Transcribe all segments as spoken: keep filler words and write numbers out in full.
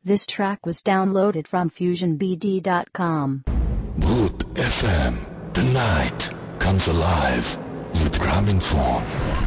This track was downloaded from fusion b d dot com. Bhoot F M. The night comes alive with Gramophone.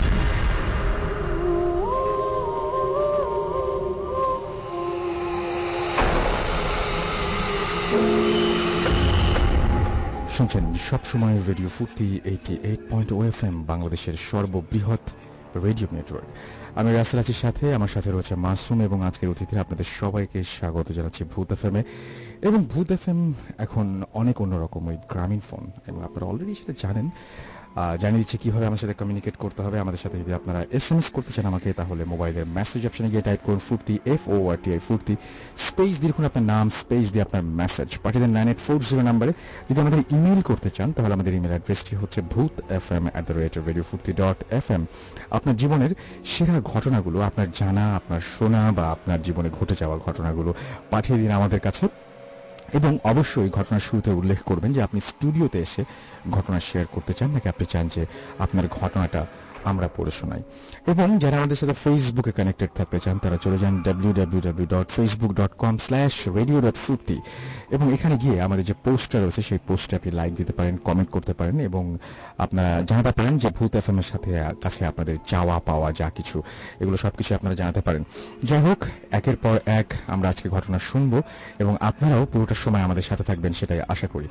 শুনছেন সবসময় radio Foorti eighty eight point ও F M, বাংলাদেশের সর্ববৃহৎ radio network. আমি Rasel Asir সাথে, আমার সাথে রয়েছে মাসুম এবং আজকের অতিথি। আপনাদের সবাইকে স্বাগত জানাচ্ছি ভূত এফ এম এ। এবং ভূত এফ এম এখন অনেক অন্যরকম, ওই গ্রামীণ ফোন, এবং আপনারা অলরেডি সেটা জানেন। জানিয়ে দিচ্ছি কিভাবে আমার সাথে কমিউনিকেট করতে হবে। আমাদের সাথে যদি আপনারা এস এম এস করতে চান আমাকে, তাহলে মোবাইলের মেসেজ অপশনে গিয়ে টাইপ করুন Foorti, F O R T I Foorti, space দিয়ে লিখুন আপনার নাম, স্পেস দিয়ে আপনার মেসেজ পাঠিয়ে দেন নাইন এইট ফোর জিরো নাম্বারে। যদি আমাদের ইমেল করতে চান তাহলে আমাদের ইমেল অ্যাড্রেসটি হচ্ছে Bhoot F M at the rate radio Foorti dot F M. আপনার জীবনের সেরা ঘটনাগুলো, আপনার জানা, আপনার শোনা বা আপনার জীবনে ঘটে যাওয়া ঘটনাগুলো পাঠিয়ে দিন আমাদের কাছে। এবং অবশ্যই ঘটনার শুরুতে উল্লেখ করবেন যে আপনি স্টুডিওতে এসে ঘটনা শেয়ার করতে চান, নাকি আপনি চান যে আপনার ঘটনাটা আমরা পড়ে শোনাই। এবং যারা আমাদের সাথে ফেসবুকে কানেক্টেড থাকতে চান তারা চলে যান W W W dot Facebook dot com slash radio dot Foorti, এবং এখানে গিয়ে আমাদের যে পোস্টটা রয়েছে সেই পোস্টে আপনি লাইক দিতে পারেন, কমেন্ট করতে পারেন, এবং আপনারা জানাতে পারেন যে ভূত এফ এম এর সাথে কাছে আপনাদের চাওয়া পাওয়া যা কিছু, এগুলো সবকিছু আপনারা জানাতে পারেন। যাই হোক, একের পর এক আমরা আজকে ঘটনা শুনবো এবং আপনারাও পুরোটা সময় আমাদের সাথে থাকবেন, সেটাই আশা করি।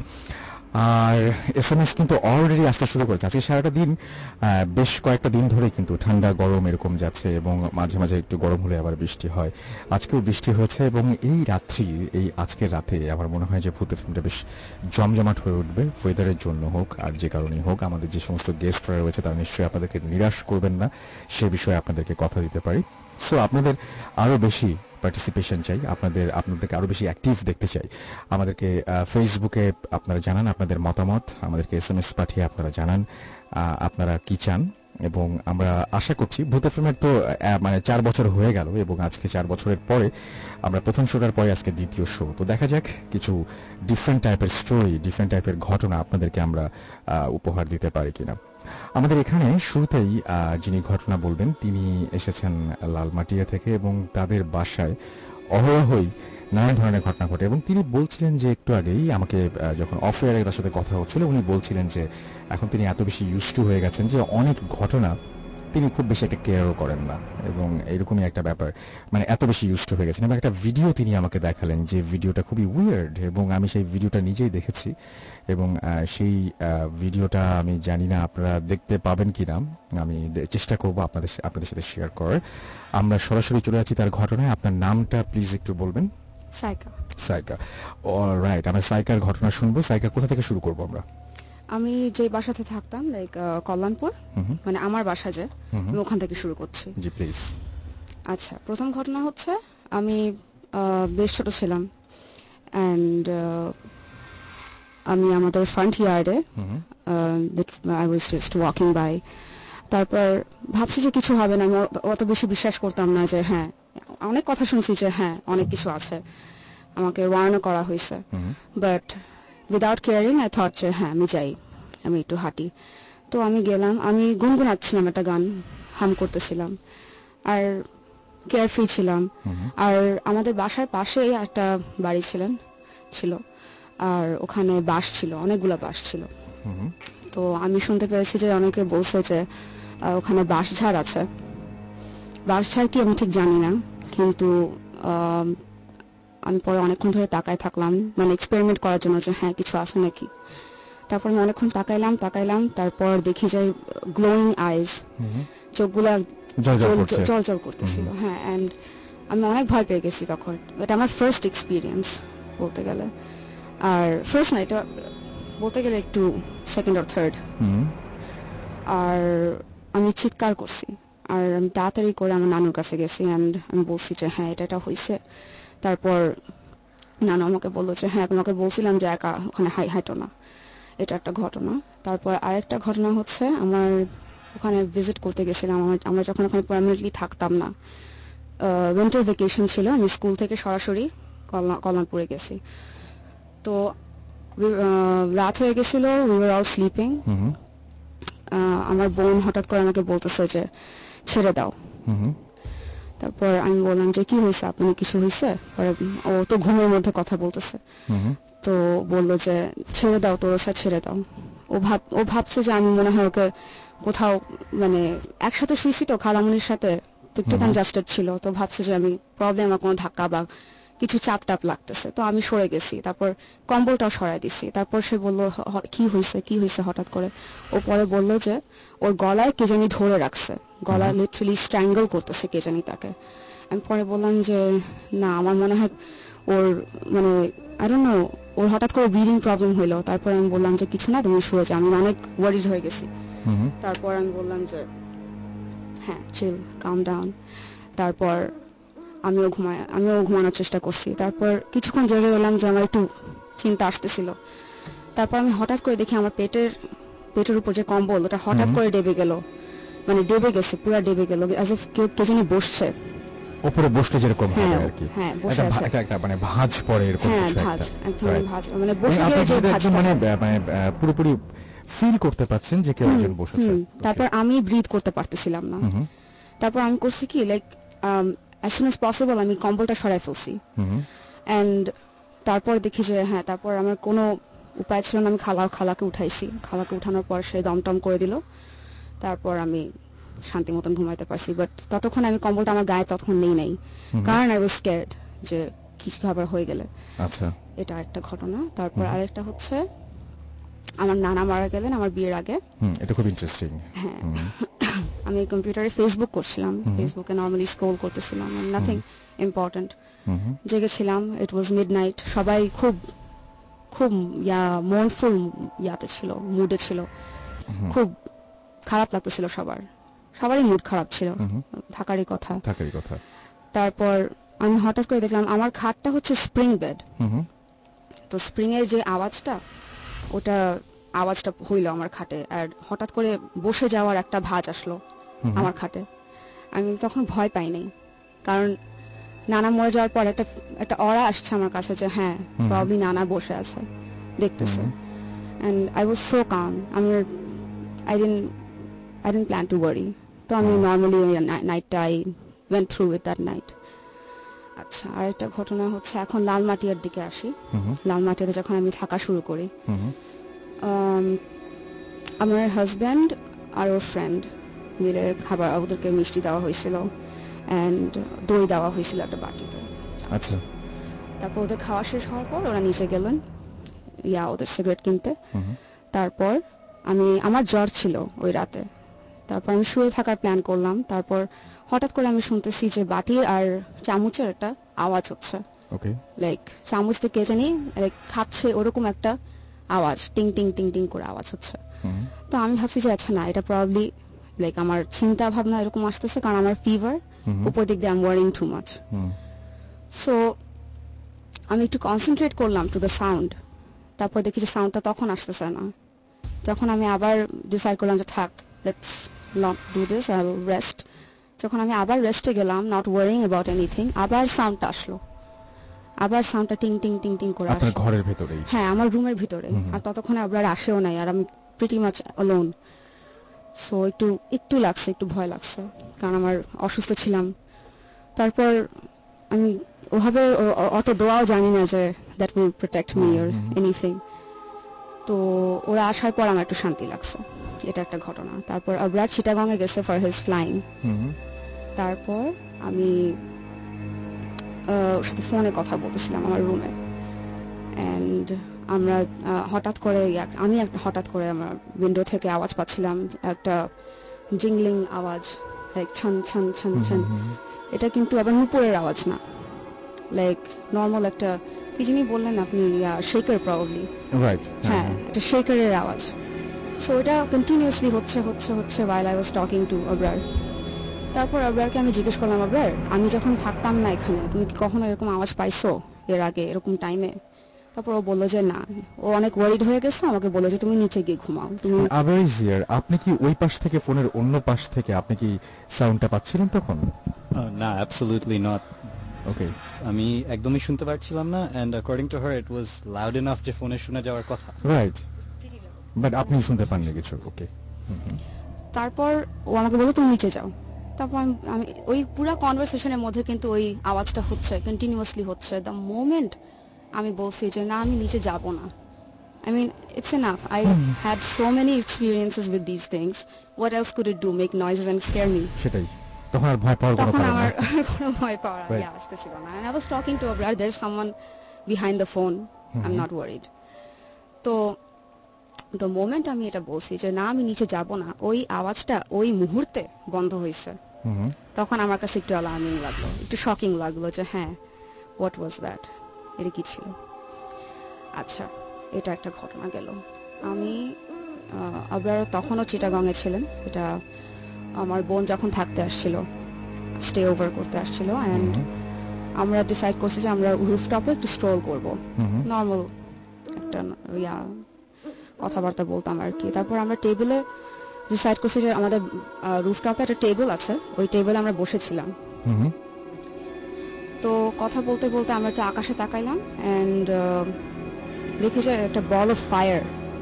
আর এস এম এস কিন্তু অলরেডি আসতে শুরু করেছে। আজকে সারাটা দিন, বেশ কয়েকটা দিন ধরে কিন্তু ঠান্ডা গরম এরকম যাচ্ছে, এবং মাঝে মাঝে একটু গরম হলে আবার বৃষ্টি হয়। আজকেও বৃষ্টি হয়েছে, এবং এই রাত্রি, এই আজকের রাতে আমার মনে হয় যে ভূতের ফিল্মটা বেশ জমজমাট হয়ে উঠবে, ওয়েদারের জন্য হোক আর যে কারণেই হোক। আমাদের যে সমস্ত গেস্টরা রয়েছে তারা নিশ্চয়ই আপনাদেরকে নিরাশ করবেন না, সে বিষয়ে আপনাদেরকে কথা দিতে পারি। সো আপনাদের আরো বেশি পার্টিসিপেশন চাই, আপনাদের আপনাদেরকে আরো বেশি অ্যাক্টিভ দেখতে চাই। আমাদেরকে ফেসবুকে আপনারা জানান আপনাদের মতামত, আমাদেরকে এস এম এস পাঠিয়ে আপনারা জানান আপনারা কি চান। এবং আমরা আশা করছি ভূত এফএমের তো মানে চার বছর হয়ে গেল, এবং আজকে চার বছরের পরে আমরা প্রথম শোটার পরে আজকে দ্বিতীয় শো। তো দেখা যাক কিছু ডিফারেন্ট টাইপের স্টোরি, ডিফারেন্ট টাইপের ঘটনা আপনাদেরকে আমরা উপহার দিতে পারি কিনা। আমাদের এখানে শুরুতেই যিনি ঘটনা বলবেন তিনি এসেছেন লালমাটিয়া থেকে, এবং তাদের বাসায় অহরহই নানা ধরনের ঘটনা ঘটে। এবং তিনি বলছিলেন যে একটু আগেই আমাকে যখন অফ এয়ারে তার সাথে কথা হচ্ছিল, উনি বলছিলেন যে এখন তিনি এত বেশি ইউজ টু হয়ে গেছেন যে অনেক ঘটনা তিনি খুব বেশি একটা কেয়ারও করেন না, এবং এরকমই একটা ব্যাপার, মানে এত বেশি ইউজ টু হয়ে গেছেন। এবং একটা ভিডিও তিনি আমাকে দেখালেন যে ভিডিওটা খুবই উইয়ার্ড, এবং আমি সেই ভিডিওটা নিজেই দেখেছি, এবং সেই ভিডিওটা আমি জানি না আপনারা দেখতে পাবেন কিনা, আমি চেষ্টা করবো আপনাদের আপনাদের সাথে শেয়ার করার। আমরা সরাসরি চলে যাচ্ছি তার ঘটনায়। আপনার নামটা প্লিজ একটু বলবেন। সাইকা। সাইকা, অলরাইট, আমরা সাইকার ঘটনা শুনবো। সাইকা, কোথা থেকে শুরু করবো আমরা? আমি যে বাসাতে থাকতাম, লাইক কল্যাণপুর, মানে আমার বাসা, যে আমি ওখান থেকে শুরু করছি। জি প্লিজ। আচ্ছা, প্রথম ঘটনা হচ্ছে আমি বেশ ছোট ছিলাম, অ্যান্ড আমি আমাদের ফ্রন্ট ইয়ার্ডে I was just walking by. তারপর ভাবছি যে কিছু হবে না, আমি অত বেশি বিশ্বাস করতাম না যে হ্যাঁ, অনেক কথা শুনছি যে হ্যাঁ অনেক কিছু আছে, আমাকে ওয়ার্নও করা হয়েছে, but without caring I thought যে হ্যাঁ আমি যাই, আমি একটু হাঁটি। তো আমি গেলাম, আমি গুনগুনাচ্ছিলাম একটা গান, হাম করতেছিলাম, আর কেয়ার ফ্রি ছিলাম। আর আমাদের বাসার পাশেই একটা বাড়ি ছিলেন ছিল, আর ওখানে বাঁশ ছিল, অনেকগুলো বাঁশ ছিল। তো আমি শুনতে পেরেছি যে অনেকে বলছে যে ওখানে বাঁশঝাড় আছে। বাঁশঝাড় কি আমি ঠিক জানি না, কিন্তু আমি পরে অনেকক্ষণ ধরে তাকায় থাকলাম, মানে এক্সপেরিমেন্ট করার জন্য যে হ্যাঁ কিছু আছে নাকি। তারপর আমি অনেকক্ষণ তাকাইলাম তাকাইলাম তারপর দেখি যে গ্লোয়িং আইজ, চোখগুলা জল জল করতেছিল। হ্যাঁ, অ্যান্ড আমি অনেক ভয় পেয়ে গেছি তখন। এটা আমার ফার্স্ট এক্সপিরিয়েন্স বলতে গেলে, আর ফার্স্ট না, এটা বলতে গেলে একটু সেকেন্ড অর থার্ড। আর আমি চিৎকার করছি, আর আমি তাড়াতাড়ি করে আমার নানুর কাছে গেছি, অ্যান্ড আমি বলছি যে হ্যাঁ এটা এটা হয়েছে। তারপর নানু আমাকে বললো যে হ্যাঁ তোমাকে বলছিলাম যে একা ওখানে হাই হাইটো না, এটা একটা ঘটনা। তারপর আরেকটা ঘটনা হচ্ছে, আমার ওখানে ভিজিট করতে গেছিলাম, আমরা যখন ওখানে পার্মানেন্টলি থাকতাম না, উইন্টার ভ্যাকেশন ছিল, আমি স্কুল থেকে সরাসরি কল্যাণপুরে গেছি। তো রাত হয়ে গেছিল, উই ওয়ার অল স্লিপিং। আমার বোন হঠাৎ করে আমাকে বলতেছে যে ছেড়ে দাও। তো তারপর আমি বললাম যে কি হয়েছে, আপনার কিছু হয়েছে? ও তো ঘুমের মধ্যে কথা বলতেছে, তো বললো যে ছেড়ে দাও তোর সাথে, ছেড়ে দাও। ও ভাব ও ভাবছে যে আমি মনে হয় ওকে কোথাও মানে একসাথে শুয়েছি তো খালামুনির সাথে, একটু কনজাস্টেড ছিল, তো ভাবছে যে আমি প্রবলেম আমার কোনো ধাক্কা বা কিছু চাপ টাপ লাগতেছে, তো আমি সরে গেছি। তারপর কম্বলটাও সরাই দিছি। তারপর সে বলল কি হয়েছে কি হয়েছে হঠাৎ করে। ও পরে বলল যে ওর গলায় কে জানি ধরে রাখছে, গলায় লিটারালি স্ট্র্যাঙ্গল করতেছে কে জানি তাকে। আমি পরে বললাম যে না আমার মনে হয় ওর মানে আই ডোন্ট নো ওর হঠাৎ করে ব্রিদিং প্রবলেম হইলো। তারপর আমি বললাম যে কিছু না, তুমি শুয়ে যাও, আমি অনেক ওয়ারিড হয়ে গেছি। তারপর আমি বললাম যে হ্যাঁ চিল, কাম ডাউন। তারপর আমিও ঘুমায় আমিও ঘুমানোর চেষ্টা করছি। তারপর কিছুক্ষণ জেগে গেলাম যে আমার একটু চিন্তা আসতেছিল। তারপর আমি হঠাৎ করে দেখি আমার পেটের পেটের উপর যে কম্বল ওটা হঠাৎ করে ডেবে গেল, মানে ডেবে গেছে, পুরো ডেবে গেল, অ্যাজ ইফ কেউ কে জানি বসছে উপরে, বসলে যেরকম হয় আর কি। হ্যাঁ বসে আছে, এটা একটা মানে ভাঁজ পড়ে এরকম কিছু একটা। হ্যাঁ ভাঁজ, একদম ভাঁজ, মানে বসে গেলে যে ভাঁজ মানে মানে পুরোপুরি ফিল করতে পাচ্ছেন যে কেউ একজন বসেছে। তারপর আমি ব্রিথ করতে পারতেছিলাম না। তারপর আমি করছি কি like as soon as possible আমি কম্বলটা সরাই ফেলছি। এন্ড তারপর দেখি যে হ্যাঁ তারপর আমার কোনো উপায় ছিল না, আমি খালা খালাকে উঠাইছি। খালাকে উঠানোর পর সে দমটম করে দিল। তারপর আমি শান্তি মতন ঘুমাইতে পারছি। বাট ততক্ষণ আমি কম্বলটা আমার গায়ে ততক্ষণ নেই নাই, কারণ আই ওয়াজ স্ক্যার্ড যে কিছু খাবার হয়ে গেলে। আচ্ছা, এটা একটা ঘটনা। তারপর আরেকটা হচ্ছে আমার নানা মারা গেলেন আমার বিয়ের আগে। এটা খুব ইন্টারেস্টিং। হ্যাঁ, আমি কম্পিউটারে ফেসবুক করছিলাম, ফেসবুকে নর্মালি স্ক্রল করতেছিলাম, নাথিং ইম্পর্টেন্ট। জেগেছিলাম, ইট ওয়াজ মিডনাইট, সবাই খুব খুব ইয়া মনফুল ইয়াতে ছিল, মুডে ছিল, খুব খারাপ লাগতেছিল সবার, সবারই মুড খারাপ ছিল, থাকারই কথা থাকারই কথা। তারপর আমি হঠাৎ করে দেখলাম আমার খাটটা হচ্ছে স্প্রিং বেড, তো স্প্রিং এর যে আওয়াজটা ওটা আওয়াজটা হইলো আমার খাটে, আর হঠাৎ করে বসে যাওয়ার একটা ভাঁজ আসলো আমার খাটে। আমি তখন ভয় পাই নাই, কারণ নানা মরে যাওয়ার পর একটা একটা অরা আসছে আমার কাছে যে হ্যাঁ প্রবাবলি নানা বসে আছে দেখতেছে। And I was so calm, আমি I didn't I didn't plan to worry. তো আমি নর্মালি নাইটটা I went through with that night. আচ্ছা, আরেকটা ঘটনা হচ্ছে এখন লালমাটিয়ার দিকে আসি। লালমাটিয়াতে যখন আমি থাকা শুরু করি, আমার হাজব্যান্ড আর ওর ফ্রেন্ড মিলে খাবার, ওদেরকে মিষ্টি দেওয়া হয়েছিল এন্ড দই দেওয়া হয়েছিল একটা বাটিতে। আচ্ছা, তারপর ওদের খাওয়া শেষ হওয়ার পর ওরা নিচে গেলেন ইয়া ওদের সিগারেট কিনতে। তারপর আমি আমার জ্বর ছিল ওই রাতে, তারপর আমি শুয়ে থাকার প্ল্যান করলাম। তারপর হঠাৎ করে আমি শুনতেছি যে বাটি আর চামচের একটা আওয়াজ হচ্ছে, লাইক চামচ থেকে কে জানি খাচ্ছে ওরকম একটা আওয়াজ, টিং টিং টিং টিং করে আওয়াজ হচ্ছে। তো আমি ভাবছি যে আচ্ছা না, এটা প্রবাবলি লাইক আমার চিন্তা ভাবনা এরকম আসতেছে, কারণ আমার ফিভার, উপর দিক দিয়ে I am worrying too much. So আমি একটু কনসেন্ট্রেট করলাম টু দ্য সাউন্ড। তারপর দেখি যে সাউন্ডটা তখন আসতেছে না। যখন আমি আবার ডিসাইড করলাম যে থাক, let's not do this, I will rest. যখন আমি আবার রেস্টে গেলাম, নট ওয়ারিং অ্যাবাউট এনিথিং, আবার সাউন্ডটা আসলো, আবার সাউন্ডটা টিং টিং টিং টিং করে আসলো ঘরের ভিতরেই। হ্যাঁ, আমার রুমের ভিতরে। আর ততক্ষণে আবার আসেও নাই, আর আমি প্রিটি মাচ অলোন। সো একটু একটু লাগছে, একটু ভয় লাগছে, কারণ আমার অসুস্থ ছিলাম। তারপর আমি ওভাবে অত দোয়াও জানি না যে that will protect me or anything. তো ওরা আসার পর আমার একটু শান্তি লাগছে, এটা একটা ঘটনা। তারপর আবরার চিটাগংয়ে গেছে ফর হিজ ফ্লাইং। তারপর আমি ওর সাথে ফোনে কথা বলতেছিলাম আমার রুমে, এন্ড আমরা হঠাৎ করে আমি একটা হঠাৎ করে আমার উইন্ডো থেকে আওয়াজ পাচ্ছিলাম, একটা জিংলিং আওয়াজ, লাইক ছন ছন ছন ছন। এটা কিন্তু আবার নুপুরের আওয়াজ না, লাইক নর্মাল একটা কি যিনি বললেন আপনি শেকার প্রবাবলি, হ্যাঁ এটা শেকারের আওয়াজ। সো এটা কন্টিনিউয়াসলি হচ্ছে হচ্ছে হচ্ছে while I was talking to Abrar. তারপর আবরারকে আমি জিজ্ঞেস করলাম, আবরার আমি যখন থাকতাম না এখানে তুমি কি কখনো এরকম আওয়াজ পাইছো এর আগে এরকম টাইমে? তারপর ও বললো যে না, ও অনেক ওয়ারিড হয়ে গেছে, আমাকে বললো যে তুমি নিচে গিয়ে ঘুমাও। তুমি আবার হিয়ার, আপনি কি ওই পাশ থেকে ফোনের অন্য পাশ থেকে আপনি কি সাউন্ডটা পাচ্ছিলেন তখন? না, অ্যাবসলিউটলি নট। ওকে, আমি একদমই শুনতে পারছিলাম না, and according to her it was loud enough যে ফোনে শুনে যাওয়ার কথা। রাইট, বাট আপনি শুনতে পাননি কিছু। ওকে, তারপর ও আমাকে বললো তুমি নিচে যাও। তারপর আমি ওই পুরো কনভারসেশনের মধ্যে কিন্তু ওই আওয়াজটা হচ্ছে, কন্টিনিউয়াসলি হচ্ছে। দ্য মোমেন্ট আমি বলছি যে না আমি নিচে যাব না, I mean it's enough, I hmm. had so many experiences with these things, what else could it do, make noises and scare me? সেটাই তখন আর ভয় পাওয়ার কোনো কারণ নেই, তখন আমার কোনো ভয় পাওয়ার আগে আসতেছিল না। and I was talking to a brother, there's someone behind the phone, hmm. I'm not worried. তো the moment আমি এটা বলছি যে না আমি নিচে যাব না, ওই আওয়াজটা ওই মুহূর্তে বন্ধ হয়েছে। hmm. তখন আমার কাছে একটু অ্যালার্মিং লাগলো, একটু শকিং লাগলো যে হ্যাঁ what was that, এটা কি ছিল। আচ্ছা এটা একটা ঘটনা গেল। আমি আবার তখনও চিটাগং এ ছিলেন, এটা আমার বোন যখন থাকতে আসছিল, স্টে ওভার করতে আসছিল, এন্ড আমরা ডিসাইড করছি যে আমরা রুফটপে একটু স্ট্রল করব, নর্মাল একটা ইয়া কথাবার্তা বলতাম আর কি। তারপর আমরা টেবিলে ডিসাইড করছি যে আমাদের রুফটপে একটা টেবিল আছে, ওই টেবিলে আমরা বসেছিলাম। তো কথা বলতে বলতে আমরা একটু আকাশে তাকাইলাম, এন্ড দেখি যে একটা ball of fire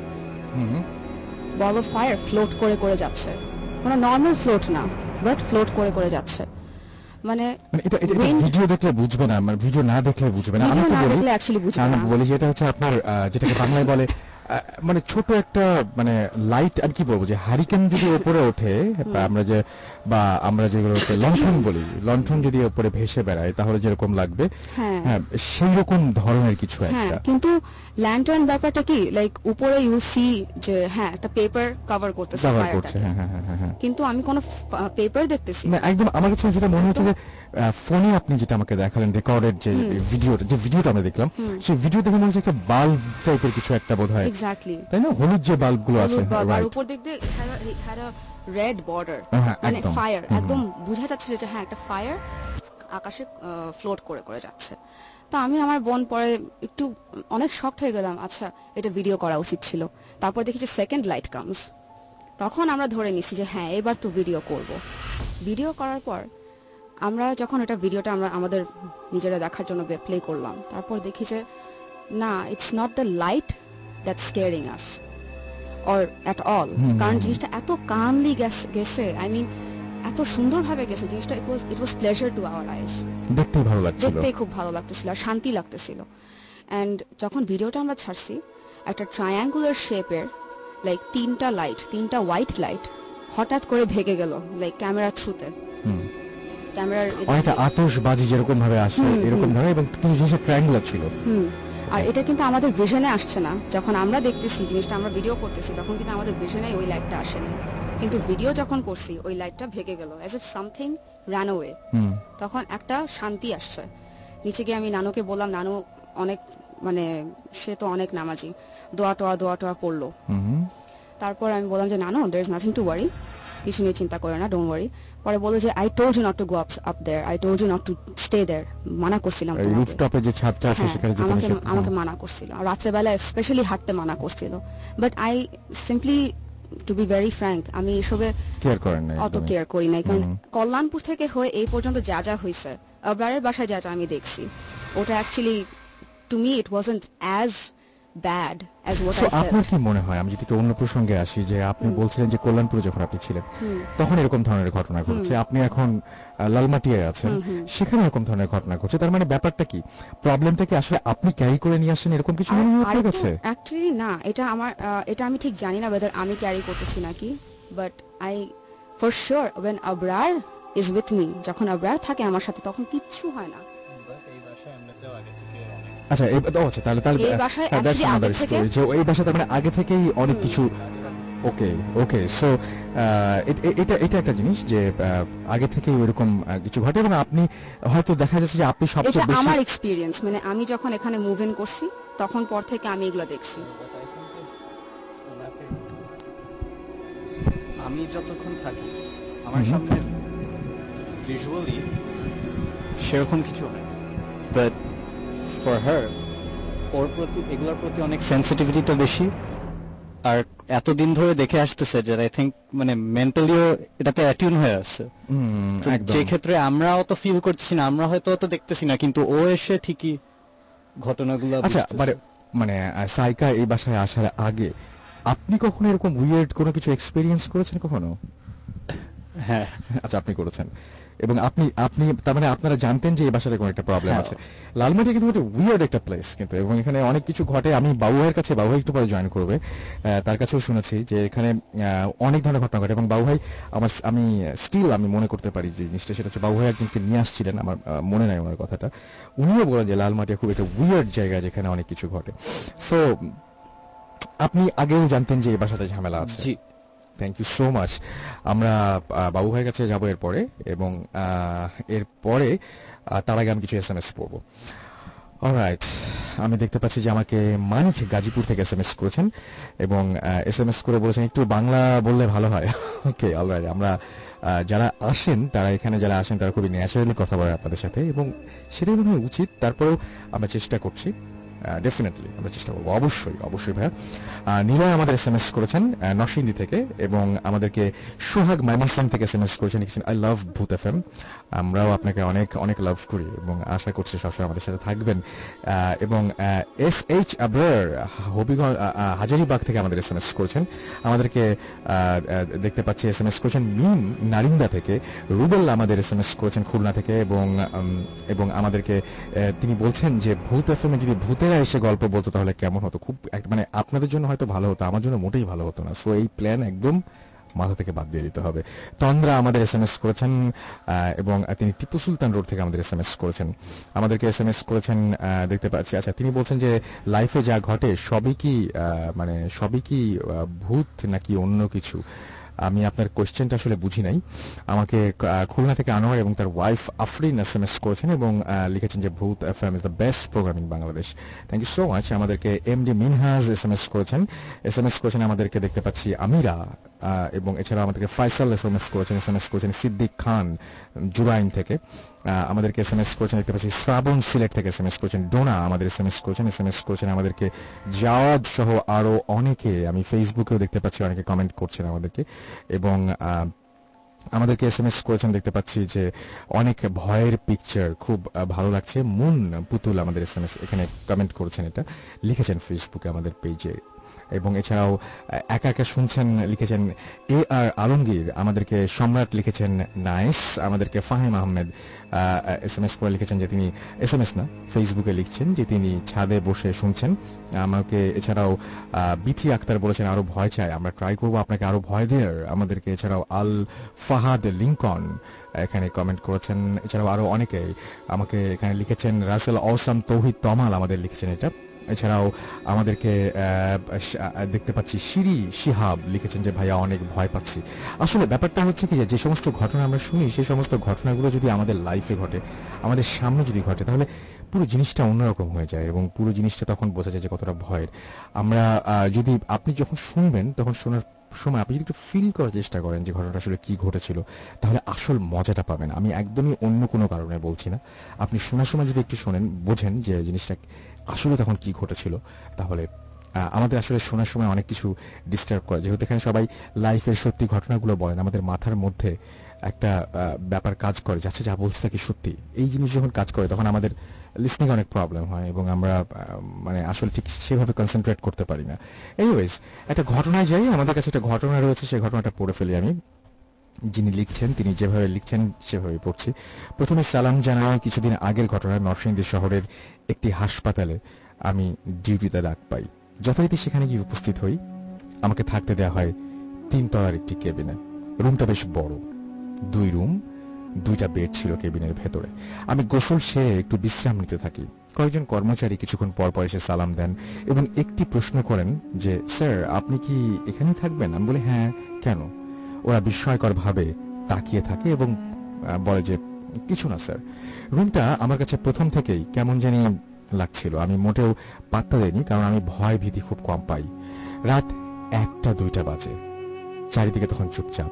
ball of fire float করে করে যাচ্ছে, মানে নর্মাল ফ্লোট না, বাট ফ্লোট করে করে যাচ্ছে। মানে এটা এটা ভিডিও দেখলে বুঝবে না, মানে ভিডিও না দেখলে বুঝবে না। আমি তো বলি অ্যাকচুয়ালি বুঝবে না, আমি বলি যে এটা হচ্ছে আপনার যেটাকে বাংলায় বলে মানে ছোট একটা মানে লাইট, আর কি বলবো যে হারিকেন যদি উপরে ওঠে, আমরা যে বা আমরা যেগুলোকে লণ্ঠন বলি, লণ্ঠন যদি উপরে ভেসে বেড়ায় তাহলে যেরকম লাগবে, হ্যাঁ সেই রকম ধরনের কিছু একটা। কিন্তু ল্যান্টার্ন ব্যাপারটা কি, লাইক উপরে ইউ সি যে হ্যাঁ একটা পেপার কভার করতেছে, কভার করছে, হ্যাঁ হ্যাঁ হ্যাঁ হ্যাঁ, কিন্তু আমি কোনো পেপার দেখতেছি না একদম। আমার কাছে যেটা মনে হচ্ছে যে ফোনে আপনি যেটা আমাকে দেখালেন রেকর্ডেড যে ভিডিওটা, যে ভিডিওটা আমরা দেখলাম, সেই ভিডিও দেখে মনে হচ্ছে একটা বাল্ব টাইপের কিছু একটা বোধহয়, এক্স্যাক্টলি তাই না, হলুদ যে বাল্বগুলো আছে, রাইট, উপর দিক দিয়ে হ্যাড আ রেড বর্ডার, মানে ফায়ার, একদম বোঝা যাচ্ছে যে হ্যাঁ একটা ফায়ার আকাশে ফ্লোট করে করে যাচ্ছে। তো আমি আমার বোন পরে একটু অনেক শকড হয়ে গেলাম, আচ্ছা এটা ভিডিও করা উচিত ছিল। তারপর দেখি যে সেকেন্ড লাইট কামস, তখন আমরা ধরে নিছি যে হ্যাঁ এবার তো ভিডিও করব। ভিডিও করার পর আমরা যখন এটা ভিডিওটা আমরা আমাদের নিজেরা দেখার জন্য প্লে করলাম, তারপর দেখি যে না, it's not the light that's scaring us or at all, কারণ জিনিসটা এত কামলি গেছে, আই মিন এত সুন্দরভাবে গেছে জিনিসটা, it was it was pleasure to our eyes, দেখতে ভালো লাগছিল, দেখতে খুব ভালো লাগতেছিল আর শান্তি লাগতেছিল। এন্ড যখন ভিডিওটা আমরা ছাড়ছি, একটা ট্রায়াঙ্গুলার শেপের লাইক তিনটা লাইট, তিনটা হোয়াইট লাইট হঠাৎ করে ভেঙে গেল, লাইক ক্যামেরা থ্রুতে, ক্যামেরার অনেকটা আতশবাজি যেরকম ভাবে আসে এরকম ভাবে, এবং তিন জিনিসের ট্রায়াঙ্গুলার ছিল। আর এটা কিন্তু আমাদের ভিশনে আসছে না, যখন আমরা দেখতেছি জিনিসটা, আমরা ভিডিও করতেছি, তখন কিন্তু আমাদের ভিশনে ওই লাইটটা আসেনি, কিন্তু ভিডিও যখন করছি ওই লাইটটা ভেঙে গেল, as if something run way. তখন একটা শান্তি আসছে। নিচে গিয়ে আমি নানুকে বললাম, নানু অনেক মানে সে তো অনেক নামাজি, দোয়া টোয়া দোয়া টোয়া পড়লো। তারপর আমি বললাম যে নানু there is nothing to worry, কিছু নিয়ে চিন্তা করে না, ডোন্ট ওয়ারি। পরে বলে যে I told you not to go up up there, I told you not to stay there, মানা করছিলাম তোমাকে, রুফটপে যে ছাদটা আছে সেখানে যেতে, আমাকে আমাকে মানা করছিল, রাত্রেবেলা স্পেশালি হাঁটতে মানা করছিল। But I simply to be very frank, আমি এসবে কেয়ার করেন না, অত কেয়ার করি নাই, কারণ কল্যাণপুর থেকে হয়ে এই পর্যন্ত যা যা হয়েছে, আবরারের বাসায় যা যা আমি দেখছি, ওটা actually to me it wasn't as bad as what I felt. আপনার কি মনে হয়, আমি যদি একটু অন্য প্রসঙ্গে আসি, যে আপনি বলছিলেন যে কল্যাণপুরে যখন আপনি ছিলেন তখন এরকম ধরনের ঘটনা ঘটছে, আপনি এখন লালমাটিয়ায় আছেন, সেখানে এরকম ধরনের ঘটনা ঘটছে, তার মানে ব্যাপারটা কি, প্রবলেমটা কি আসলে আপনি ক্যারি করে নিয়ে আসেন এরকম কিছু মনে হয় আপনার কাছে? অ্যাকচুয়ালি না, এটা আমার এটা আমি ঠিক জানি না whether আমি ক্যারি করতেছি নাকি, but I for sure when Abrar is with me, যখন আবরার থাকে আমার সাথে তখন কিচ্ছু হয় না। আচ্ছা আচ্ছা তাহলে তাহলে এই বাসা তার মানে আগে থেকেই অনেক কিছু, ওকে ওকে সো এটা এটা একটা জিনিস যে আগে থেকেই ওইরকম কিছু ঘটে, এবং আপনি হয়তো দেখা যাচ্ছে যে আপনি সবচেয়ে বেশি, আমার এক্সপেরিয়েন্স মানে আমি যখন এখানে মুভ ইন করছি তখন পর থেকে আমি এগুলো দেখছি। আমি যতক্ষণ থাকি আমার সামনে ভিজুয়ালি সেরকম কিছু হয়, বাট ফর হার ওর প্রতি এগুলোর প্রতি অনেক সেন্সিটিভিটিটা বেশি, আর এতদিন ধরে দেখে আসতেছে যে আই থিঙ্ক মানে মেন্টালিও এটাতে অ্যাটিউন হয়ে আসছে, যে ক্ষেত্রে আমরা অত ফিল করতেছি না, আমরা হয়তো অত দেখতেছি না, কিন্তু ও এসে ঠিকই ঘটনাগুলো। আচ্ছা মানে মানে সাইকা এই বাসায় আসার আগে আপনি কখনো এরকম উইয়ার্ড কোনো কিছু এক্সপেরিয়েন্স করেছেন কখনো? হ্যাঁ। আচ্ছা, আপনি করেছেন এবং আপনি আপনি তার মানে আপনারা জানতেন যে এই বাসাতে কোনো একটা প্রবলেম আছে। লালমাটি কিন্তু একটা উইয়ার্ড একটা প্লেস কিন্তু, এবং এখানে অনেক কিছু ঘটে। আমি বাবু ভাইয়ের কাছে, বাবু ভাই একটু পরে জয়েন করবে, তার কাছেও শুনেছি যে এখানে অনেক ধরনের ঘটনা ঘটে। এবং বাবু ভাই আমার, আমি স্টিল আমি মনে করতে পারি যে জিনিসটা, সেটা হচ্ছে বাবু ভাই একজনকে নিয়ে আসছিলেন, আমার মনে নাই ওনার কথাটা, উনিও বলেন যে লালমাটি খুব একটা উইয়ার্ড জায়গা যেখানে অনেক কিছু ঘটে। সো আপনি আগেও জানতেন যে এই বাসাতে ঝামেলা আছে? জি। Thank you so much. আমরা বাবু ভাইয়ের কাছে যাবো এরপরে, এবং এরপরে তার আগে আমি কিছু এস এম এস পড়বো। অলরাইট, আমি দেখতে পাচ্ছি যে আমাকে মানিক গাজীপুর থেকে এস এম এস করেছেন, এবং এস এম এস করে বলেছেন একটু বাংলা বললে ভালো হয়। Okay, alright. আমরা যারা আসেন, তারা এখানে যারা আসেন তারা খুবই ন্যাচারালি কথা বলে আপনাদের সাথে, এবং সেটাই মনে হয় উচিত। তারপরেও আমরা চেষ্টা করছি, ডেফিনেটলি আমরা চেষ্টা করবো, অবশ্যই অবশ্যই ভাইয়া। নীলয় আমাদের এস এম এস করেছেন নরসিংদী থেকে, এবং আমাদেরকে সোহাগ ময়মনসিংহ থেকে এস এম এস করেছেন, লিখেছেন আই লাভ ভূত এফ এম। আমরাও আপনাকে অনেক অনেক লাভ করি এবং আশা করছি সবসময় আমাদের সাথে থাকবেন। এবং এস এইচ আবরার হবিগঞ্জ হাজারীবাগ থেকে আমাদের এস এম এস করেছেন, আমাদেরকে দেখতে পাচ্ছি এস এম এস করেছেন মিম নারিন্দা থেকে। রুবেল আমাদের এস এম এস করেছেন খুলনা থেকে, এবং এবং আমাদেরকে তিনি বলছেন যে ভূত এফ এম এ যদি ভূতের এসে গল্প বলতো তাহলে কেমন হতো। খুব মানে আপনাদের জন্য হয়তো ভালো হতো, আমার জন্য মোটেই ভালো হতো না। সো এই প্ল্যান একদম মাথা থেকে বাদ দিয়ে দিতে হবে। তন্দ্রা আমাদের এস এম এস করেছেন, এবং তিনি টিপু সুলতান রোড থেকে আমাদের এস এম এস করেছেন, আমাদেরকে এস এম এস করেছেন দেখতে পাচ্ছি। আচ্ছা, তিনি বলছেন যে লাইফে যা ঘটে সবই কি মানে সবই কি ভূত নাকি অন্য কিছু। আমি আপনার কোয়েশ্চেনটা আসলে বুঝি নাই। আমাকে খুলনা থেকে আনোয়ার এবং তার wife Afrin S M S করেছেন, এবং লিখেছেন যে ভূত F M is the best programme in Bangladesh. Thank you so much. আমাদেরকে M D Minhaj S M S করেছেন, এস এম এস করেছেন আমাদেরকে দেখতে পাচ্ছি আমিরা, এবং এছাড়াও আমাদেরকে ফয়সাল এস এম এস করেছেন, এস এম এস করেছেন সিদ্দিক খান জুরাইন থেকে, আমাদেরকে এস এম এস করেছেন দেখতে পাচ্ছি শ্রাবণ সিলেট থেকে এস এম এস করেছেন, ডোনা আমাদের এস এম এস করেছেন, এস এম এস করেছেন আমাদেরকে জাওয়াদ সহ আরো অনেকে। আমি ফেসবুকেও দেখতে পাচ্ছি অনেকে কমেন্ট করছেন আমাদেরকে, এবং আমাদেরকে এস এম এস করেছেন দেখতে পাচ্ছি যে অনেক ভয়ের পিকচার, খুব ভালো লাগছে। মুন পুতুল আমাদের এস এম এস এখানে কমেন্ট করেছেন, এটা লিখেছেন ফেসবুকে আমাদের পেজে। এবং এছাড়াও একা একা শুনছেন লিখেছেন এ আর আলমগীর, আমাদেরকে সম্রাট লিখেছেন নাইস, আমাদেরকে Fahim Ahmed S M S করে লিখেছেন যে তিনি, এস এম এস না ফেসবুকে লিখছেন যে তিনি ছাদে বসে শুনছেন আমাকে। এছাড়াও বিথি আক্তার বলেছেন আরো ভয় চাই, আমরা ট্রাই করবো আপনাকে আরো ভয় দেওয়ার। আমাদেরকে এছাড়াও আল ফাহাদ লিঙ্কন এখানে কমেন্ট করেছেন, এছাড়াও আরো অনেকে আমাকে এখানে লিখেছেন। রাসেল অসাম তৌহিদ তমাল আমাদের লিখেছেন এটা। এছাড়াও আমাদেরকে দেখতে পাচ্ছি শিরি শিহাব লিখেছেন যে ভাইয়া অনেক ভয় পাচ্ছি। আসলে ব্যাপারটা হচ্ছে কি, যে সমস্ত ঘটনা আমরা শুনি সেই সমস্ত ঘটনাগুলো যদি আমাদের লাইফে ঘটে, আমাদের সামনে যদি ঘটে, তাহলে পুরো জিনিসটা অন্যরকম হয়ে যায়, এবং পুরো জিনিসটা তখন বোঝা যায় যে কতটা ভয়ের। আমরা যদি আপনি যখন শুনবেন তখন শোনার সময় আপনি যদি একটু ফিল করার চেষ্টা করেন যে ঘটনাটা আসলে কি ঘটেছিল, তাহলে আসল মজাটা পাবেন। আমি একদমই অন্য কোনো কারণে বলছি না, আপনি শোনার সময় যদি একটু শোনেন, বোঝেন যে জিনিসটা আসলে তখন কি ঘটেছিল, তাহলে আমাদের আসলে শোনার সময় অনেক কিছু ডিস্টার্ব করে। যেহেতু এখানে সবাই লাইফের সত্যি ঘটনাগুলো বলেন, আমাদের মাথার মধ্যে একটা ব্যাপার কাজ করে যাচ্ছে যা বলছে তা কি সত্যি। এই জিনিস যখন কাজ করে তখন আমাদের লিসনিং অনেক প্রবলেম হয়, এবং আমরা মানে আসলে ঠিক সেভাবে কনসেন্ট্রেট করতে পারি না। এনিওয়েজ, একটা ঘটনায় যাই। আমাদের কাছে একটা ঘটনা রয়েছে, সেই ঘটনাটা পড়ে ফেলি আমি। যিনি লিখছেন তিনি যেভাবে লিখছেন সেভাবে পড়ছি। প্রথমে সালাম জানাই কিছুদিন আগের ঘটনা। নরসিংদী শহরের একটি হাসপাতালে আমি ডিউটিতে ডাক পাই। যথারীতি সেখানে গিয়ে উপস্থিত হই। আমাকে থাকতে দেওয়া হয় তিন তলার একটি কেবিনে। রুমটা বেশ বড়, দুই রুম, দুইটা বেড ছিল কেবিনের ভেতরে। আমি গোসল সেরে একটু বিশ্রাম নিতে থাকি। কয়েকজন কর্মচারী কিছুক্ষণ পর পর এসে সালাম দেন এবং একটি প্রশ্ন করেন যে স্যার আপনি কি এখানেই থাকবেন? আমি বলি হ্যাঁ, কেন? ওরা বিস্ময়কর ভাবে তাকিয়ে থাকে এবং বলে যে কিছু না স্যার। রুমটা আমার কাছে প্রথম থেকেই কেমন জানি লাগছিল। আমি মোটেও পাত্তা দেইনি, কারণ আমি ভয় ভীতি খুব কম পাই। রাত একটা দুইটা বাজে, চারিদিকে তখন চুপচাপ।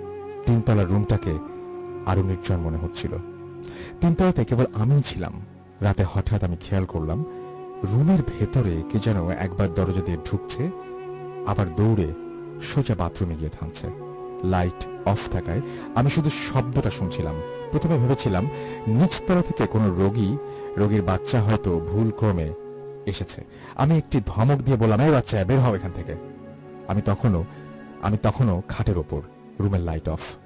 তিনতলার রুমটাকে আরো নির্জন মনে হচ্ছিল। তিনতলাতে কেবল আমিই ছিলাম। রাতে হঠাৎ আমি খেয়াল করলাম রুমের ভেতরে কে যেন একবার দরজা দিয়ে ঢুকছে, আবার দৌড়ে সোজা বাথরুমে গিয়ে থামছে। লাইট অফ থাকায় আমি শুধু শব্দটা শুনছিলাম। প্রথমে ভেবেছিলাম নিচতলা থেকে কোনো রোগী রোগীর বাচ্চা হয়তো ভুল ক্রমে এসেছে। আমি একটি ধমক দিয়ে বললাম, এই বাচ্চা বের হও এখান থেকে। আমি তখনও আমি তখনও খাটের ওপর, রুমের লাইট অফ।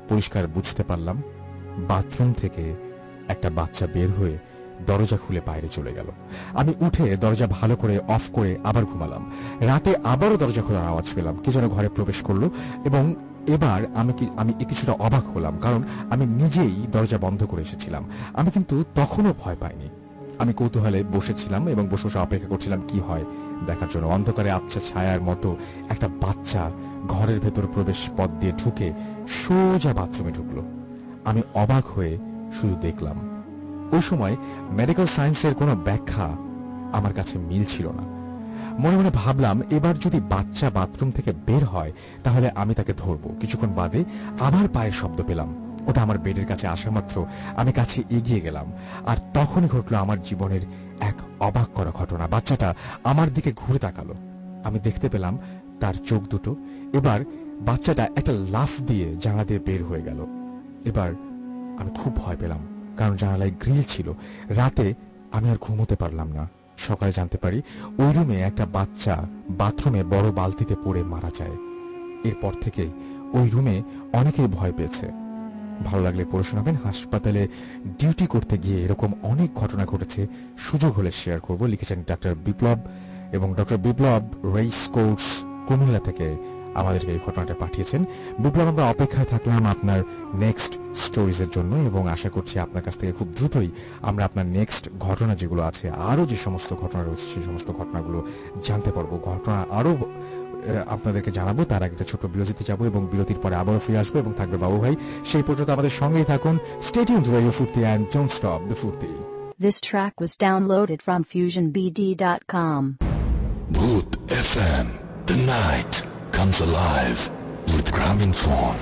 পরিষ্কার বুঝতে পারলাম বাথরুম থেকে একটা বাচ্চা বের হয়ে দরজা খুলে বাইরে চলে গেল। আমি উঠে দরজা ভালো করে অফ করে আবার ঘুমালাম। রাতে আবারও দরজা খোলার আওয়াজ পেলাম, কে যেন ঘরে প্রবেশ করলো এবং এবার আমি আমি কিছুটা অবাক হলাম, কারণ আমি নিজেই দরজা বন্ধ করে এসেছিলাম। আমি কিন্তু তখনও ভয় পাইনি। আমি কৌতূহলে বসেছিলাম এবং বসে বসে অপেক্ষা করছিলাম কি হয় দেখার জন্য। অন্ধকারে আবছা ছায়ার মতো একটা বাচ্চা ঘরের ভেতর প্রবেশ পথ দিয়ে ঢুকে সোজা বাথরুমে ঢুকলো। আমি অবাক হয়ে শুধু দেখলাম। ওই সময় মেডিকেল সায়েন্সের কোনো ব্যাখ্যা আমার কাছে মিলছিল না। মনে মনে ভাবলাম এবার যদি বাচ্চা বাথরুম থেকে বের হয় তাহলে আমি তাকে ধরবো। কিছুক্ষণ বাদে আবার পায়ের শব্দ পেলাম। ওটা আমার বেডের কাছে আসা মাত্র আমি কাছে এগিয়ে গেলাম, আর তখনই ঘটলো আমার জীবনের এক অবাক করা ঘটনা। বাচ্চাটা আমার দিকে ঘুরে তাকালো। আমি দেখতে পেলাম তার চোখ দুটো। এবার বাচ্চাটা একটা লাফ দিয়ে জানালা দিয়ে বের হয়ে গেল। এবার আমি খুব ভয় পেলাম, কারণ জানালায় গ্রিল ছিল। রাতে আমি আর ঘুমোতে পারলাম না। সকালে জানতে পারি ওই রুমে একটা বাচ্চা বাথরুমে বড় বালতিতে পড়ে মারা যায়। এরপর থেকে ওই রুমে অনেকেই ভয় পেয়েছে। ভালো লাগলে পড়ে শোনাবেন। হাসপাতালে ডিউটি করতে গিয়ে এরকম অনেক ঘটনা ঘটেছে, সুযোগ হলে শেয়ার করব। লিখেছেন ডক্টর বিপ্লব, এবং doctor Biplob race course Cumilla থেকে আমাদেরকে এই ঘটনাটা পাঠিয়েছেন। বিপ্লব, আমরা অপেক্ষায় থাকলাম আপনার নেক্সট স্টোরিজের জন্য, এবং আশা করছি আপনার কাছ থেকে খুব দ্রুতই আমরা আপনার নেক্সট ঘটনা যেগুলো আছে, আরো যে সমস্ত ঘটনা রয়েছে সেই সমস্ত ঘটনাগুলো জানতে পারবো। ঘটনা আরো আপনাদেরকে জানাবো। তার আগে একটা ছোট্ট বিরতিতে যাবো এবং বিরতির পরে আবারও ফিরে আসবো এবং থাকবে বাবু ভাই। সেই পর্যন্ত আমাদের সঙ্গেই থাকুন। Stay tuned to Radio Furti and don't stop the Furti. This track was downloaded from fusion b d dot com. Bhoot F M. The night comes alive with Gramophone.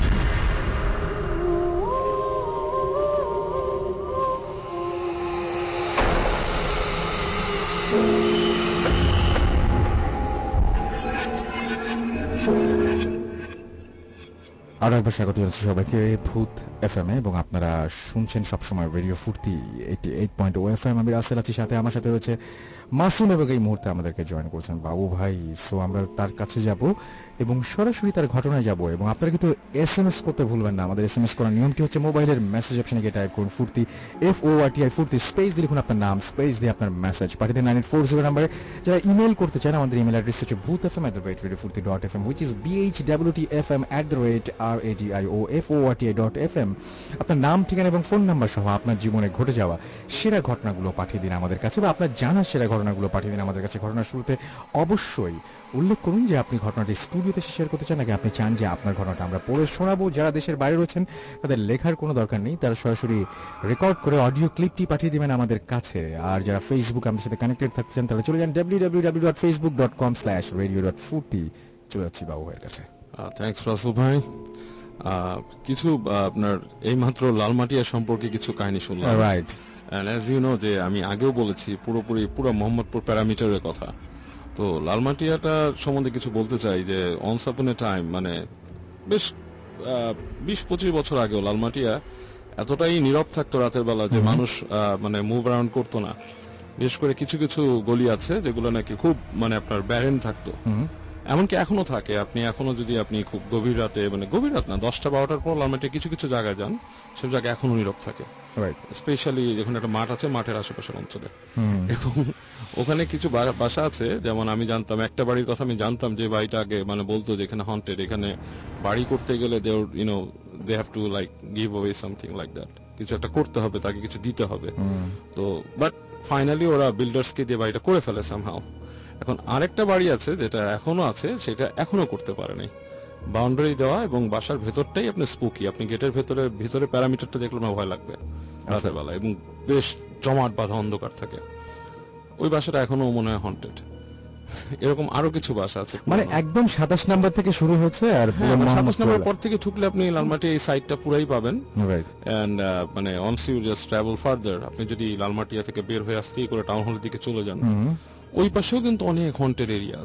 আরো একবার স্বাগত জানাচ্ছি সবাইকে ভূত এফ এম এ, এবং আপনারা শুনছেন সবসময় radio Foorti eighty eight point ও এফ এম। আমি রাসেল আছি, সাথে আমার সাথে রয়েছে মাসুম, এবং এই মুহূর্তে আমাদেরকে জয়েন করছেন বাবু ভাই। সো আমরা তার কাছে যাব এবং সরাসরি তার ঘটনায় যাব। এবং আপনারা কিন্তু এস এম এস করতে ভুলবেন না। আমাদের এস এম এস করার নিয়মটি হচ্ছে মোবাইলের মেসেজ অপশনে গিয়ে টাইপ করুন Foorti, F O R T I Foorti, space দিয়ে লিখুন আপনার নাম, স্পেস দিয়ে আপনার মেসেজ পাঠিয়ে দিন নাইন এইট ফোর জিরো নাম্বারে। যারা ইমেল করতে চান আমাদের ইমেল অ্যাড্রেস হচ্ছে Bhoot F M at the rate radio Foorti dot F M, which is B H W T F M at the rate R A D I O F O R T I dot F M. আপনার নাম, ঠিকানা এবং phone number সহ আপনার জীবনে ঘটে যাওয়া সেরা ঘটনাগুলো পাঠিয়ে দিন আমাদের কাছে, বা আপনার জানা সেরা ঘটনাগুলো পাঠিয়ে দিন আমাদের কাছে। ঘটনার শুরুতে অবশ্যই উল্লেখ করুন যে আপনি ঘটনাটি স্টুডিওতে শেয়ার করতে চান, নাকি আপনি চান যে আপনার ঘটনাটা আমরা পড়ে শোনাবো। যারা দেশের বাইরে রয়েছেন তাদের লেখার কোনো দরকার নেই, তারা সরাসরি রেকর্ড করে অডিও ক্লিপটি পাঠিয়ে দিবেন আমাদের কাছে। আর যারা ফেসবুক আমাদের সাথে কানেক্টেড থাকতে চান তারা চলে যান W W W dot Facebook dot com slash radio dot Foorti. চলে যাচ্ছি বাবু ভাইয়ের কাছে। থ্যাংকস রাসেল ভাই। কিছু আপনার এই মাত্র লালমাটিয়া সম্পর্কে কিছু কাহিনী শুনলাম, right? And as you know যে আমি আগেও বলেছি পুরোপুরি পুরো মোহাম্মদপুর প্যারামিটারের কথা। তো লালমাটিয়াটা সম্বন্ধে কিছু বলতে চাই যে অনস আপন এ টাইম, মানে বেশ বিশ পঁচিশ বছর আগেও লালমাটিয়া এতটাই নীরব থাকতো রাতের বেলা যে মানুষ মানে মুভ অ্যারাউন্ড করতো না। বিশেষ করে কিছু কিছু গলি আছে যেগুলো নাকি খুব মানে আপনার ব্যারেন থাকতো, এমনকি এখনো থাকে। আপনি এখনো যদি আপনি খুব গভীর রাতে, মানে গভীর রাত না, দশটা বারোটার পর লালমাটিয়া কিছু কিছু জায়গায় যান, সব জায়গায় এখনো নীরব থাকে। স্পেশালি যেখানে একটা মাঠ আছে, মাঠের আশেপাশের অঞ্চলে। এবং ওখানে কিছু বাসা আছে, যেমন আমি জানতাম একটা বাড়ির কথা, আমি জানতাম যে বাড়িটা আগে মানে বলতো যেখানে হন্টেড, এখানে বাড়ি করতে গেলে they you know they have to like give away something like that, কিছু একটা করতে হবে, তাকে কিছু দিতে হবে। তো বাট ফাইনালি ওরা বিল্ডার্সকে দিয়ে বাড়িটা করে ফেলে সামহাও। এখন আরেকটা বাড়ি আছে যেটা এখনো আছে, সেটা এখনো করতে পারেনি। বাউন্ডারি দেওয়া এবং বাসার ভেতরটাই আপনি স্পুকি, আপনি গেটের ভেতরে ভিতরে প্যারামিটারটা দেখলে না ভয় লাগবে রাতের বেলা, এবং বেশ জমাট বাঁধা অন্ধকার থাকে। ওই বাসাটা এখনো মনে হয় হন্টেড। এরকম আরো কিছু বাসা আছে, মানে একদম সাতাশ নাম্বার থেকে শুরু হচ্ছে, আর সাতাশ নাম্বার পর থেকে ঢুকলে আপনি লালমাটি এই সাইডটা পুরাই পাবেন। এন্ড মানে once you just travel further, আপনি যদি লালমাটিয়া থেকে বের হয়ে আসতেই করে টাউন হলের দিকে চলে যান, ওই পাশেও কিন্তু অনেক হন্টেড এরিয়া আছে।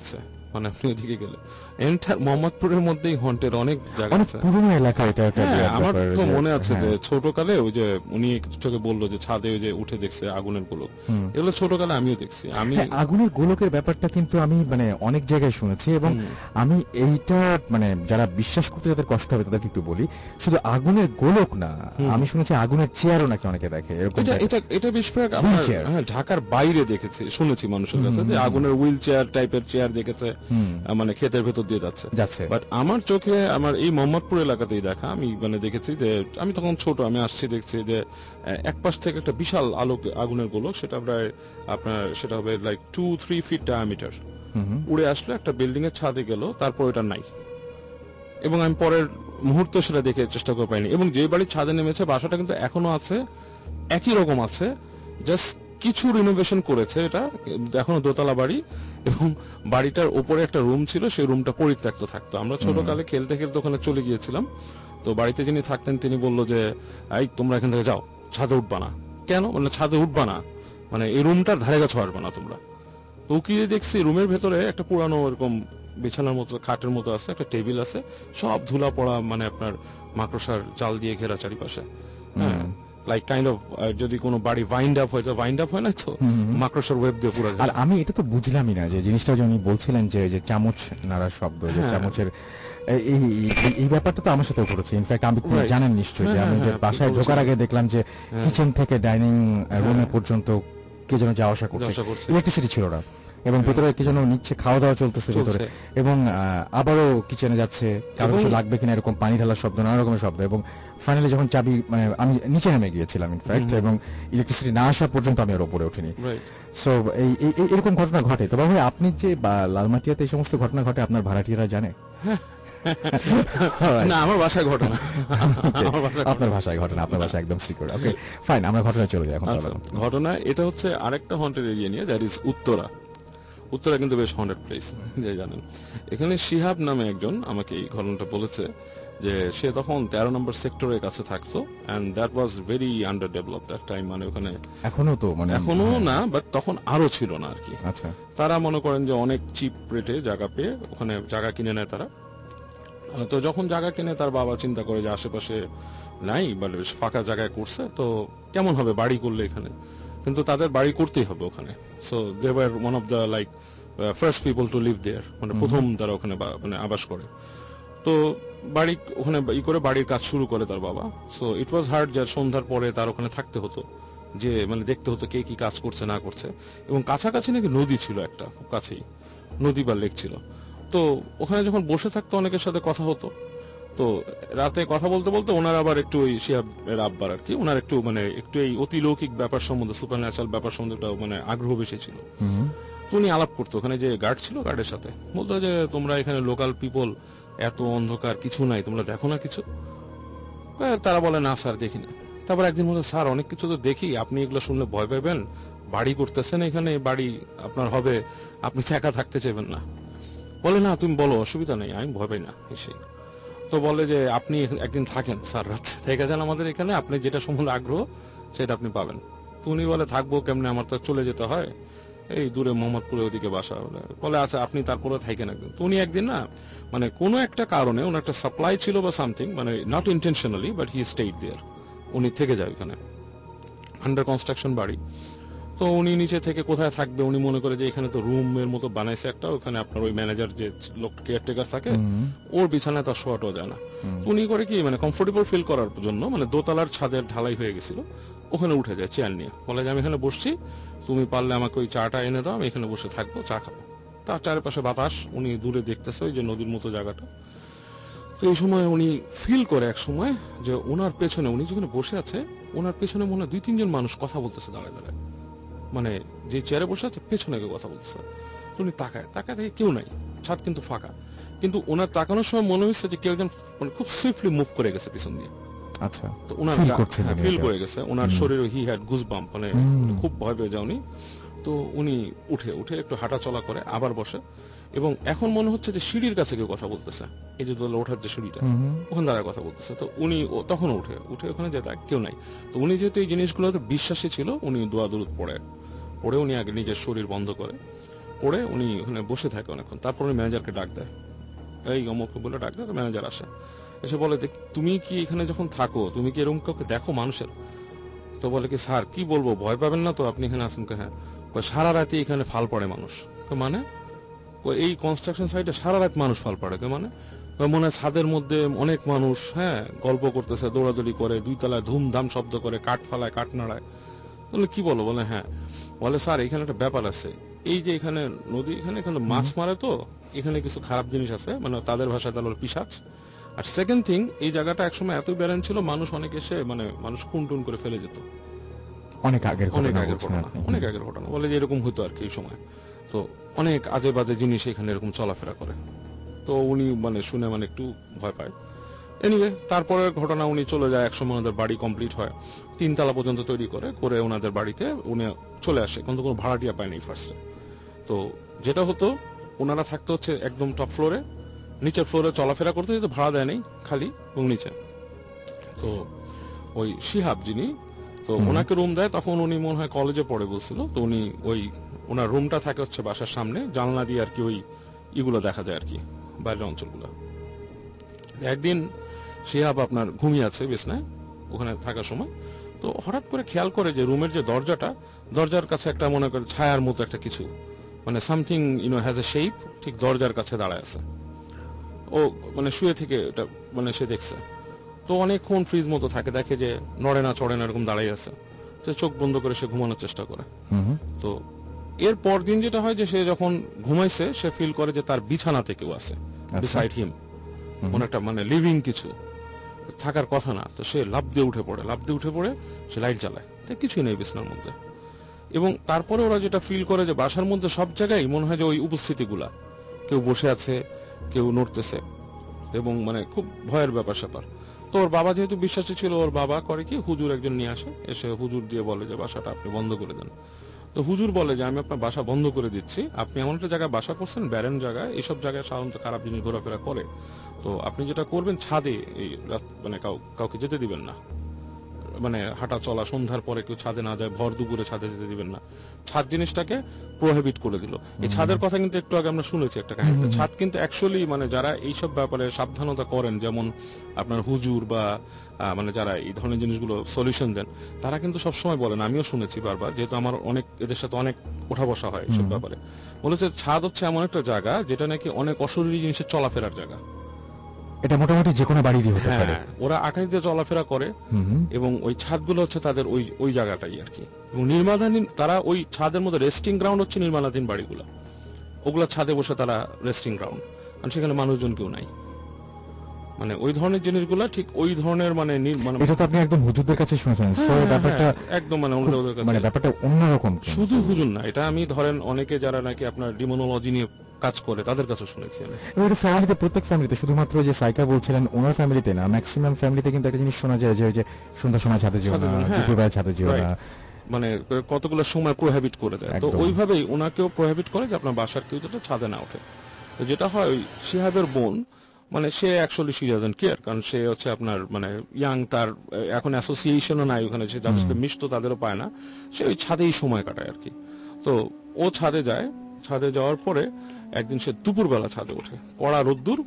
মানে আপনি ওদিকে গেলে এন্টার মোহাম্মদপুরের মধ্যেই হন্টের অনেক জায়গা আছে, পুরনো এলাকা এটা। আমার তো মনে আছে যে ছোটকালে ওই যে উনি একটু বললো যে ছাদে ওই যে উঠে দেখছে আগুনের গোলক, এগুলো ছোটকালে আমিও দেখছি। আমি আগুনের গোলকের ব্যাপারটা কিন্তু আমি মানে অনেক জায়গায় শুনেছি, এবং আমি এইটা মানে যারা বিশ্বাস করতে যাদের কষ্ট হবে তাদেরকে একটু বলি, শুধু আগুনের গোলক না, আমি শুনেছি আগুনের চেয়ারও নাকি অনেকে দেখে। এটা এটা এটা বেশিরভাগ হ্যাঁ ঢাকার বাইরে দেখেছি, শুনেছি মানুষের কাছে যে আগুনের হুইল চেয়ার টাইপের চেয়ার দেখেছে, মানে ক্ষেতের ভেতর দিয়ে যাচ্ছে যাচ্ছে বাট আমার চোখে আমার এই মোহাম্মদপুর এলাকাতেই দেখা, আমি মানে দেখেছি যে আমি তখন ছোট, আমি আসছি দেখছি যে এক পাশ থেকে একটা বিশাল আলো আগুনের গোলক, সেটা প্রায় আপনার সেটা হবে like two three feet diameter, উড়ে আসলো একটা বিল্ডিং এর ছাদে গেল, তারপর এটা নাই। এবং আমি পরের মুহূর্তে সেটা দেখে চেষ্টা করে পাইনি। এবং যে বাড়ির ছাদে নেমেছে বাসাটা কিন্তু এখনো আছে, একই রকম আছে, জাস্ট কিছু রিনোভেশন করেছে, এটা এখনো দোতলা বাড়ি, এবং বাড়িটার উপরে একটা রুম ছিল, সেই রুমটা পরিত্যক্ত থাকতো। আমরা ছোটকালে খেলতে খেলতে ওখানে চলে গিয়েছিলাম, তো বাড়িতে যিনি থাকতেন তিনি বললো যে এই তোমরা এখান থেকে যাও, ছাদে উঠবা না। কেন? মানে ছাদে উঠবা না মানে এই রুমটার ধারে কাছে আসবে না তোমরা। তো কি দেখছি রুমের ভেতরে একটা পুরানো এরকম বিছানার মতো খাটের মতো আছে, একটা টেবিল আছে, সব ধুলা পড়া, মানে আপনার মাকড়সার জাল দিয়ে ঘেরা চারিপাশে। হ্যাঁ, লাইক কাইন্ড অফ যদি কোনো বাড়ি ওয়াইন্ড আপ হয় তো ওয়াইন্ড আপ হয় না তো মাকড়সার ওয়েব দিয়ে পুরো। আর আমি এটা তো বুঝলামই না যে জিনিসটা যে উনি বলছিলেন যে যে চামচ নাড়ার শব্দ, যে চামচের এই ব্যাপারটা তো আমার সাথে ঘটেছে। ইনফ্যাক্ট আমি জানেন নিশ্চয়ই যে আমি যে বাসায় ঢোকার আগে দেখলাম যে কিচেন থেকে ডাইনিং রুমে পর্যন্ত কে যেন যাওয়া আসা করছে, ইলেকট্রিসিটি ছিল না, এবং ভেতরে কি যেন নিচ্ছে, খাওয়া দাওয়া চলতেছে ভেতরে, এবং আবারও কিচেনে যাচ্ছে, কারো কিছু লাগবে কিনা এরকম পানি ঢালার শব্দ, নানা রকমের শব্দ। এবং ফাইনালি যখন চাবি মানে আমি নিচে নেমে গিয়েছিলাম ইনফ্যাক্ট, এবং ইলেকট্রিসিটি না আসা পর্যন্ত আমি আর ওপরে উঠিনি। সো এই এরকম ঘটনা ঘটে। তবে ভাই আপনি যে লালমাটিয়াতে এই সমস্ত ঘটনা ঘটে আপনার ভাড়াটিয়ারা জানে? না, আমার বাসায় ঘটনা, আপনার ভাষায় ঘটনা, আপনার ভাষা একদম সিকিউর। ওকে ফাইন, আমরা ঘটনা চলে যাই এখন। ঘটনা এটা হচ্ছে আরেকটা হন্টেড এরিয়া নিয়ে, দ্যাট ইজ উত্তরা। উত্তরা কিন্তু বেশ হন্টেড প্লেস, যে জানেন। এখানে শিহাব নামে একজন আমাকে এই ঘটনাটা বলেছে যে সে তখন তেরো নম্বর সেক্টরের কাছে থাকতো, and that was very under develop that time. মানে ওখানে এখনো তো মানে এখনো না, বাট তখন আরো ছিল না আর কি। আচ্ছা, তারা মনে করেন যে অনেক চিপ রেটে জায়গা পেয়ে ওখানে জায়গা কিনে নেয় তারা। তো যখন জায়গা কিনে তার বাবা চিন্তা করে যে আশেপাশে নাই, বাট ফাঁকা জায়গায় করছে, তো কেমন হবে বাড়ি করলে এখানে, কিন্তু তাদের বাড়ি করতেই হবে ওখানে। So they were one of the like first people to live there, মানে প্রথম তারা ওখানে মানে আবাস করে। তো বাড়ি ওখানে ই করে বাড়ির কাজ শুরু করে তার বাবা। সো ইট ওয়াজ হার্ড, যে সন্ধ্যার পরে তার ওখানে থাকতে হতো, যে মানে দেখতে হতো কে কি কাজ করছে না করছে। এবং কাছাকাছি নাকি নদী ছিল একটা, খুব কাছেই নদী বা লেক ছিল। তো ওখানে যখন বসে থাকতো অনেকের সাথে কথা হতো। তো রাতে কথা বলতে বলতে ওনার আবার একটু ওই শিহাবের আব্বার আর কি, ওনার একটু মানে একটু এই অতিলৌকিক ব্যাপার সম্বন্ধে, সুপার ন্যাচারাল ব্যাপার সম্বন্ধে মানে আগ্রহ বেশি ছিল। উনি আলাপ করতো ওখানে যে গার্ড ছিল, গার্ডের সাথে বলতো যে তোমরা এখানে লোকাল পিপল, এত অন্ধকার, কিছু নাই, তোমরা দেখো না কিছু? তারা বলে না স্যার দেখি না। তারপর একদিন বলতো স্যার অনেক কিছু তো দেখি, আপনি এগুলো শুনলে ভয় পাবেন, বাড়ি করতেছেন এখানে, বাড়ি আপনার হবে, আপনি একা থাকতে চাইবেন না। বলে না তুমি বলো, অসুবিধা নেই, আমি ভয় পাই না এসে। তো বলে যে আপনি একদিন থাকেন স্যার, রাত থেকে যান আমাদের এখানে, আপনি যেটা সম্বন্ধে আগ্রহ সেটা আপনি পাবেন। তো উনি বলে থাকবো কেমনে, আমার তো চলে যেতে হয়, এই দূরে মোহাম্মদপুরের ওদিকে বাসা। বলে আচ্ছা আপনি তারপরে থাকেন একদিন। তো উনি একদিন না মানে কোনো একটা কারণে ওনার একটা সাপ্লাই ছিল বা সামথিং, মানে not intentionally, but he stayed there, উনি থেকে যায় ওখানে, আন্ডার কনস্ট্রাকশন বাড়ি। তো উনি নিচে থেকে কোথায় থাকবে, উনি মনে করে যে এখানে তো রুমের মতো বানাইছে একটা, ওখানে আপনার ওই ম্যানেজার যে লোক কেয়ারটেকার থাকে ওর বিছানায় তার শোয়াটাও যায় না। উনি করে কি মানে কমফোর্টেবল ফিল করার জন্য মানে দোতলার ছাদের ঢালাই হয়ে গেছিল, ওখানে উঠে যায় চেয়ার নিয়ে, বলে যে আমি এখানে বসছি, তুমি পারলে আমাকে ওই চাটা এনে দাও, আমি এখানে বসে থাকবো, চা খাবো। তার চারপাশে বাতাস, উনি দূরে দেখতেছে ওই যে নদীর মতো জায়গাটা। তো এই সময় উনি ফিল করে এক সময় যে ওনার পেছনে, উনি যেখানে বসে আছে ওনার পেছনে মনে হয় দুই তিনজন মানুষ কথা বলতেছে দাঁড়ায় দাঁড়ায়, মানে যে চেয়ারে বসে আছে পেছনে কেউ কথা বলতেছে। উনি তাকায়, তাকায় দেখে কেউ নাই, ছাদ কিন্তু ফাঁকা, কিন্তু ওনার তাকানোর সময় মনে হচ্ছে যে কেউ একজন মানে খুব সুইফটলি মুভ করে গেছে পিছন দিয়ে। আচ্ছা, তো ওনার ফিল করে গেছে, ওনার শরীরে হি হ্যাড গুজবাম্প, মানে খুব ভয় পেয়ে যায় উনি। তো উনি উঠে উঠে একটু হাঁটা চলা করে আবার বসে, এবং এখন মনে হচ্ছে যে সিঁড়ির কাছে কেউ কথা বলতেছে, এই যে দোতলা ওঠার যে সিঁড়িটা ওখানে দাঁড়ায় কথা বলতেছে। তো উনি তখন উঠে উঠে ওখানে যে কেউ নাই। তো উনি যেহেতু এই জিনিসগুলোতে বিশ্বাসী ছিল, উনি দোয়া দুরুদ পড়ে পড়ে উনি আগে নিজের শরীর বন্ধ করে পড়ে উনি ওখানে বসে থাকে অনেকক্ষণ, তারপর উনি ম্যানেজারকে ডাক দেয়, এই অমুক বলে ডাক দেয়, ম্যানেজার আসে, এসে বলে তুমি কি এখানে যখন থাকো তুমি কি এরকম কাউকে দেখো মানুষের? তো বলে কি স্যার কি বলবো, ভয় পাবেন না তো, আপনি এখানে আসেন? হ্যাঁ। সারা রাতে এখানে ফাল পড়ে মানুষ। তো মানে এই কনস্ট্রাকশন সাইটে সারা রাত মানুষ ফাল পড়ে, মানে মনে হয় ছাদের মধ্যে অনেক মানুষ হ্যাঁ গল্প করতেছে, দৌড়াদৌড়ি করে, দুই তলায় ধুমধাম শব্দ করে, কাঠ ফালায়, কাঠ নাড়ায়। বলে কি বলো? বলে হ্যাঁ। বলে স্যার এখানে একটা ব্যাপার আছে, এই যে এখানে নদী, এখানে এখানে মাছ মারে, তো এখানে কিছু খারাপ জিনিস আছে, মানে তাদের ভাষায় তাহলে পিশাচ। আর সেকেন্ড থিং, এই জায়গাটা একসময় এত ব্যারেন ছিল, মানুষ অনেক এসে মানে মানুষ খুন টুন করে ফেলে যেত। অনেক আগের অনেক আগের ঘটনা, অনেক আগের ঘটনা। বলে যে এরকম হতো আর কি এই সময়। তো অনেক আজে বাজে জিনিস এখানে এরকম চলাফেরা করে। তো উনি মানে শুনে মানে একটু ভয় পায়। এনিওয়ে তারপরে ঘটনা, উনি চলে যায়, একসময় ওনাদের বাড়ি কমপ্লিট হয়, তিনতলা পর্যন্ত তৈরি করে করে ওনাদের বাড়িতে উনি চলে আসে, কিন্তু কোনো ভাড়াটিয়া পায়নি ফার্স্টে। তো যেটা হতো, ওনারা থাকতে হচ্ছে একদম টপ ফ্লোরে, নিচের ফ্লোরে চলাফেরা করতে যেহেতু ভাড়া দেয় নেই, খালি এবং নিচে। তো ওই শিহাব যিনি, তো ওনাকে রুম দেয়, তখন উনি মনে হয় কলেজে পড়ে বলছিল। তো উনি ওই ওনার রুমটা থাকে হচ্ছে বাসার সামনে, জানলা দিয়ে আর কি ওই ইগুলো দেখা যায় আর কি, বাইরের অঞ্চলগুলো। একদিন শিহাব আপনার ঘুমিয়ে আছে বিছনায় ওখানে থাকার সময়, তো হঠাৎ করে খেয়াল করে যে রুমের যে দরজাটা, দরজার কাছে একটা মনে করে ছায়ার মতো একটা কিছু, মানে something you know has a shape, ঠিক দরজার কাছে দাঁড়ায় আছে। ও মানে শুয়ে থেকে এটা মানে সে দেখছে। তো অনেকক্ষণ ফ্রিজ মতো থাকে, দেখে যে নড়ে না চড়ে না এরকম দাঁড়াই আছে। তো চোখ বন্ধ করে সে ঘুমানোর চেষ্টা করে। তো এর পর দিন যেটা হয় যে সে যখন ঘুমাইছে, সে ফিল করে যে তার বিছানাতে কেউ আছে, বিসাইড হিম, কোন একটা মানে লিভিং কিছু থাকার কথা না। তো সে লাফ দিয়ে উঠে পড়ে, লাফ দিয়ে উঠে পড়ে সে লাইট জ্বালায়, তো কিছুই নেই বিছানার মধ্যে। এবং তারপরে ওরা যেটা ফিল করে যে বাসার মধ্যে সব জায়গায় মনে হয় যে ওই উপস্থিতিগুলা, কেউ বসে আছে, কেউ নড়তেছে, এবং মানে খুব ভয়ের ব্যাপার স্যাপার। তো ওর বাবা যেহেতু বিশ্বাসী ছিল, ওর বাবা করে কি হুজুর একজন নিয়ে আসে, এসে হুজুর দিয়ে বলে যে বাসাটা আপনি বন্ধ করে দেন। তো হুজুর বলে যে আমি আপনার বাসা বন্ধ করে দিচ্ছি, আপনি এমন একটা জায়গায় বাসা করছেন, ব্যারেন জায়গায়, এইসব জায়গায় সাধারণত খারাপ জিনিস ঘোরাফেরা করে। তো আপনি যেটা করবেন, ছাদে এই মানে কাউকে যেতে দিবেন না, মানে হাঁটা চলা সন্ধ্যার পরে কেউ ছাদে না যায়, ভর দুপুরে ছাদে যেতে দিবেন না। ছাদ জিনিসটাকে প্রোহিবিট করে দিল। এই ছাদের কথা কিন্তু একটু আগে আমরা শুনেছি একটা কাহিনী। ছাদ কিন্তু অ্যাকচুয়ালি মানে যারা এইসব ব্যাপারে সাবধানতা করেন, যেমন আপনার হুজুর বা মানে যারা এই ধরনের জিনিসগুলো সলিউশন দেন, তারা কিন্তু সবসময় বলেন, আমিও শুনেছি বারবার, যেহেতু আমার অনেক এদের সাথে অনেক ওঠা বসা হয় এইসব ব্যাপারে, বলেছে ছাদ হচ্ছে এমন একটা জায়গা যেটা নাকি অনেক অশরীরী জিনিসের চলাফেরার জায়গা। এটা মোটামুটি যে কোনো বাড়ি দিয়ে হতে পারে। ওরা আকাশ দিয়ে চলাফেরা করে, এবং ওই ছাদগুলো হচ্ছে তাদের ওই ওই জায়গাটাই আর কি। এবং নির্মাণাধীন, তারা ওই ছাদের মধ্যে রেস্টিং গ্রাউন্ড হচ্ছে নির্মাণাধীন বাড়িগুলো, ওগুলা ছাদে বসে তারা রেস্টিং গ্রাউন্ড, কারণ সেখানে মানুষজন কেউ নাই। মানে ওই ধরনের জিনিসগুলো ঠিক ওই ধরনের মানে এটা তো আপনি একদম হুজুরদের কাছে শুনেছেন, ব্যাপারটা একদম মানে ওদের কাছে, মানে ব্যাপারটা অন্যরকম। শুধু হুজুর না, এটা আমি ধরেন অনেকে যারা নাকি আপনার ডিমোনোলজি নিয়ে কাজ করে তাদের কাছে শুনেছি আমি। ফ্যামিলিতে, প্রত্যেক ফ্যামিলিতে, শুধুমাত্র যে সাইকা বলছিলেন ওনার ফ্যামিলিতে না, ম্যাক্সিমাম ফ্যামিলিতে কিন্তু একটা জিনিস শোনা যায় যে ওই যে সন্ধ্যার সময় ছাদে যেও না, দুপুরবেলা ছাদে যেও না, মানে কতগুলো সময় প্রোহিবিট করে দেয়। তো ওইভাবেই ওনাকেও প্রোহিবিট করে যে আপনার বাসার কেউ যাতে ছাদে না ওঠে। যেটা হয়, ওই শিহাবের বোন মানে সে অ্যাকচুয়ালি শি ডাজন্ট কেয়ার, কারণ সে হচ্ছে আপনার মানে ইয়াং, তার এখন অ্যাসোসিয়েশনও নাই ওখানে, সে যাদের সাথে মিশতো তাদেরও পায় না, সে ওই ছাদেই সময় কাটায় আর কি। তো ও ছাদে যায়, ছাদে যাওয়ার পরে একদিন সে দুপুরবেলা ছাদে ওঠে, কড়া রোদ্দুর।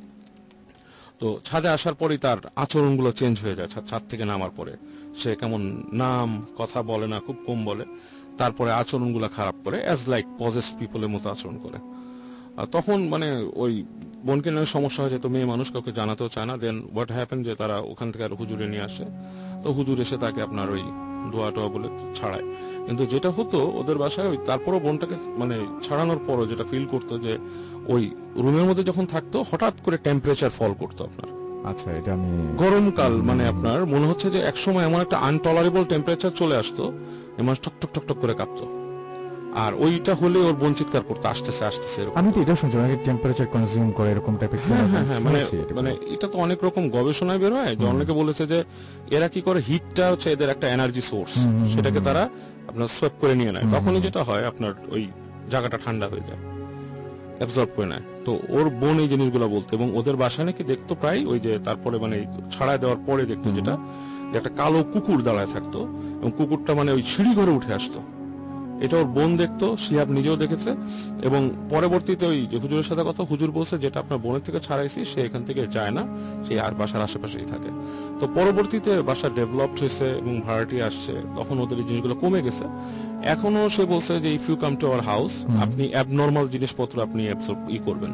তো ছাদে আসার পরেই তার আচরণগুলো চেঞ্জ হয়ে যায়। ছাদ থেকে নামার পরে সে কেমন নাম কথা বলে না, খুব কম বলে, তারপরে আচরণগুলো খারাপ করে, অ্যাজ লাইক পজেসড পিপলের মতো আচরণ করে। তখন মানে ওই বোনকে নিয়ে সমস্যা হয়ে যায়, তো মেয়ে মানুষ কাউকে জানাতেও চায় না। দেন হোয়াট হ্যাপেন, যে তারা ওখান থেকে আর হুজুরে নিয়ে আসে। তো হুজুর এসে তাকে আপনার ওই দোয়া টোয়া বলে ছাড়ায়। কিন্তু যেটা হতো ওদের বাসায়, ওই তারপরও বোনটাকে মানে ছাড়ানোর পরও যেটা ফিল করতো যে ওই রুমের মধ্যে যখন থাকতো হঠাৎ করে টেম্পারেচার ফল করতো আপনার। আচ্ছা, এটা আমি গরমকাল মানে আপনার মনে হচ্ছে যে একসময় এমন একটা আনটলারেবল টেম্পারেচার চলে আসতো, এমন টক টক টক টক করে কাঁপতো। আর ওইটা হলে ওর বোন চিৎকার করতে আসতেছে আসতেছে। আমি তো এটা শুনছি অনেকে টেম্পারেচার কনজিউম করে এরকম টাইপের। হ্যাঁ হ্যাঁ হ্যাঁ, মানে মানে এটা তো অনেক রকম গবেষণায় বের হয়, যে অনেকে বলেছে যে এরা কি করে, হিটটা হচ্ছে এদের একটা এনার্জি সোর্স, সেটাকে তারা আপনার সোয়েপ করে নিয়ে নেয়। তখনই যেটা হয় আপনার ওই জায়গাটা ঠান্ডা হয়ে যায়, অ্যাবজর্ব করে নেয়। তো ওর বোন এই জিনিসগুলো বলতো, এবং ওদের বাসায় নাকি দেখতো প্রায় ওই যে তারপরে মানে ছাড়াই দেওয়ার পরে দেখতো যেটা, যে একটা কালো কুকুর দাঁড়ায় থাকতো, এবং কুকুরটা মানে ওই সিঁড়ি ঘরে উঠে আসতো। এটা ওর বোন দেখতো, শিহাব নিজেও দেখেছে, এবং পরবর্তীতে ওই হুজুরের সাথে কথা, হুজুর বলছে যেটা আপনার বোনের থেকে ছাড়াইছি সে এখান থেকে যায় না, সে আর বাসার আশেপাশেই থাকে। তো পরবর্তীতে বাসা ডেভেলপড হয়েছে এবং ভাড়াটি আসছে, তখন ওদের এই জিনিসগুলো কমে গেছে। এখনো সে বলছে যে if you come to our house, আপনি অ্যাবনর্মাল জিনিসপত্র আপনি ই করবেন,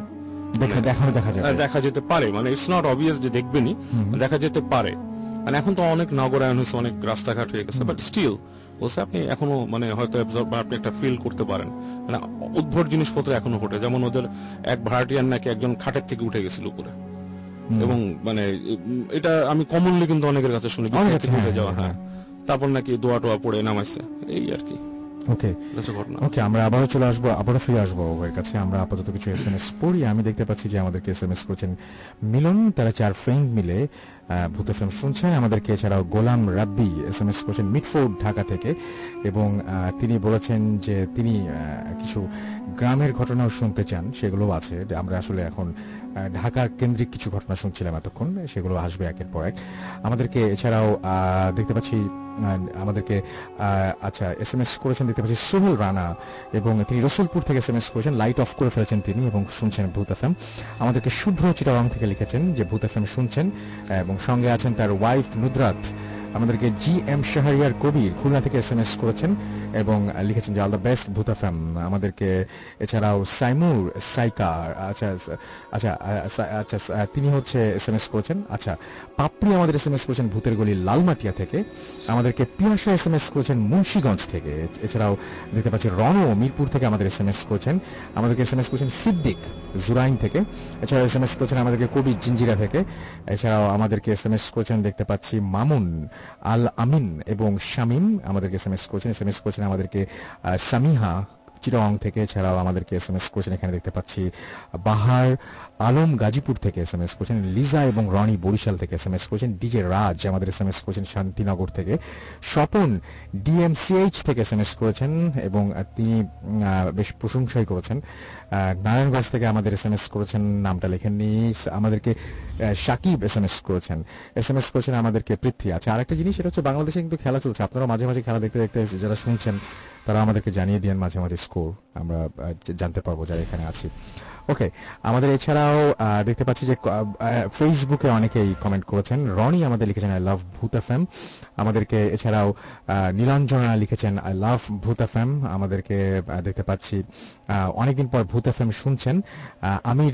দেখা যেতে পারে, মানে ইটস নট অবভিয়াস যে দেখবেনই, দেখা যেতে পারে। মানে এখন তো অনেক নগরায়ন হয়েছে, অনেক রাস্তাঘাট হয়ে গেছে, বাট স্টিল বলছে আপনি এখনো মানে হয়তো আপনি একটা ফিল করতে পারেন, মানে উদ্ভট জিনিসপত্র এখনো ঘটে। যেমন ওদের এক ভাড়াটিয়ার নাকি একজন খাটের থেকে উঠে গেছিল উপরে, এবং মানে এটা আমি কমনলি কিন্তু অনেকের কাছে শুনি, উঠে যাওয়া, হ্যাঁ, তারপর নাকি দোয়া টোয়া পড়ে নামাইছে, এই আর কি। ওকে ওকে আমরা আবারও চলে আসবো, আবারও ফিরে আসবো ওর কাছে। আমরা আপাতত কিছু এস এম এস পড়ি। আমি দেখতে পাচ্ছি যে আমাদেরকে এস এম এস করছেন মিলন, তারা চার ফ্রেন্ড মিলে ভূত এফএম শুনছেন আমাদেরকে। এছাড়াও Golam Rabbi S M S করছেন মিটফোর্ড ঢাকা থেকে, এবং তিনি বলেছেন যে তিনি কিছু গ্রামের ঘটনাও শুনতে চান, সেগুলো আছে। আমরা আসলে এখন ঢাকা কেন্দ্রিক কিছু ঘটনা শুনছিলাম এতক্ষণ, সেগুলো আসবে একের পর এক আমাদেরকে। এছাড়াও দেখতে পাচ্ছি আমাদেরকে আচ্ছা এস এম এস করেছেন দেখতে পাচ্ছি সোহেল রানা, এবং তিনি রসুলপুর থেকে এস এম এস করেছেন, লাইট অফ করে ফেলেছেন তিনি এবং শুনছেন ভূত এফএম। আমাদেরকে শুভ্র চিটাগাং থেকে লিখেছেন যে ভূত এফএম শুনছেন, এবং সঙ্গে আছেন তার ওয়াইফ নুদরাত। আমাদেরকে জি এম শাহরিয়ার কবির খুলনা থেকে এস এম এস করেছেন এবং লিখেছেন যে all the best Bhoot FM আমাদেরকে। এছাড়াও সাইমুর সাইকার, আচ্ছা আচ্ছা আচ্ছা তিনি হচ্ছে এস এম এস করেছেন। আচ্ছা পাপড়ি আমাদের এস এম এস করেছেন ভূতের গলি লালমাটিয়া থেকে। আমাদেরকে পিয়াসা এস এম এস করেছেন মুন্সিগঞ্জ থেকে। এছাড়াও দেখতে পাচ্ছি রণ মিরপুর থেকে আমাদের এস এম এস করেছেন। আমাদেরকে এস এম এস করেছেন সিদ্দিক জুরাইন থেকে। এছাড়াও এস এম এস করেছেন আমাদেরকে কবি জিঞ্জিরা থেকে। এছাড়াও আমাদেরকে এস এম এস করেছেন দেখতে পাচ্ছি মামুন আল আমিন এবং শামিম আমাদেরকে এস এম এস করেছেন। এস এম এস করেছেন আমাদেরকে সামিহা চিটাগাং থেকে। এছাড়াও আমাদেরকে এস এম এস করেছেন এখানে দেখতে পাচ্ছি বাহার আলম গাজীপুর থেকে এস এম এস করেছেন। লিজা এবং রনি বরিশাল থেকে এস এম এস করেছেন। ডিজে রাজ আমাদের এস এম এস করেছেন শান্তিনগর থেকে। স্বপন ডিএমসিএইচ থেকে এস এম এস করেছেন এবং তিনি বেশ প্রশংসাই করেছেন। নারায়ণগঞ্জ থেকে আমাদের এস এম এস করেছেন, নামটা লেখেননি। আমাদেরকে সাকিব এস এম এস করেছেন। এস এম এস করেছেন আমাদেরকে পৃথ্বী। আচ্ছা আরেকটা জিনিস, সেটা হচ্ছে বাংলাদেশে কিন্তু খেলা চলছে, আপনারা মাঝে মাঝে খেলা দেখতে দেখতে যারা শুনছেন তারা আমাদেরকে জানিয়ে দিন মাঝে মাঝে স্কোর, আমরা জানতে পারবো যারা এখানে আছি। ওকে আমাদের এছাড়াও দেখতে পাচ্ছি যে ফেসবুকে অনেকেই কমেন্ট করেছেন। রনি আমাদের লিখেছেন আই লাভ ভূত এফএম আমাদেরকে। এছাড়াও নীলাঞ্জনা লিখেছেন আই লাভ ভূত এফএম আমাদেরকে। দেখতে পাচ্ছি অনেকদিন পর ভূত এফএম শুনছেন আমির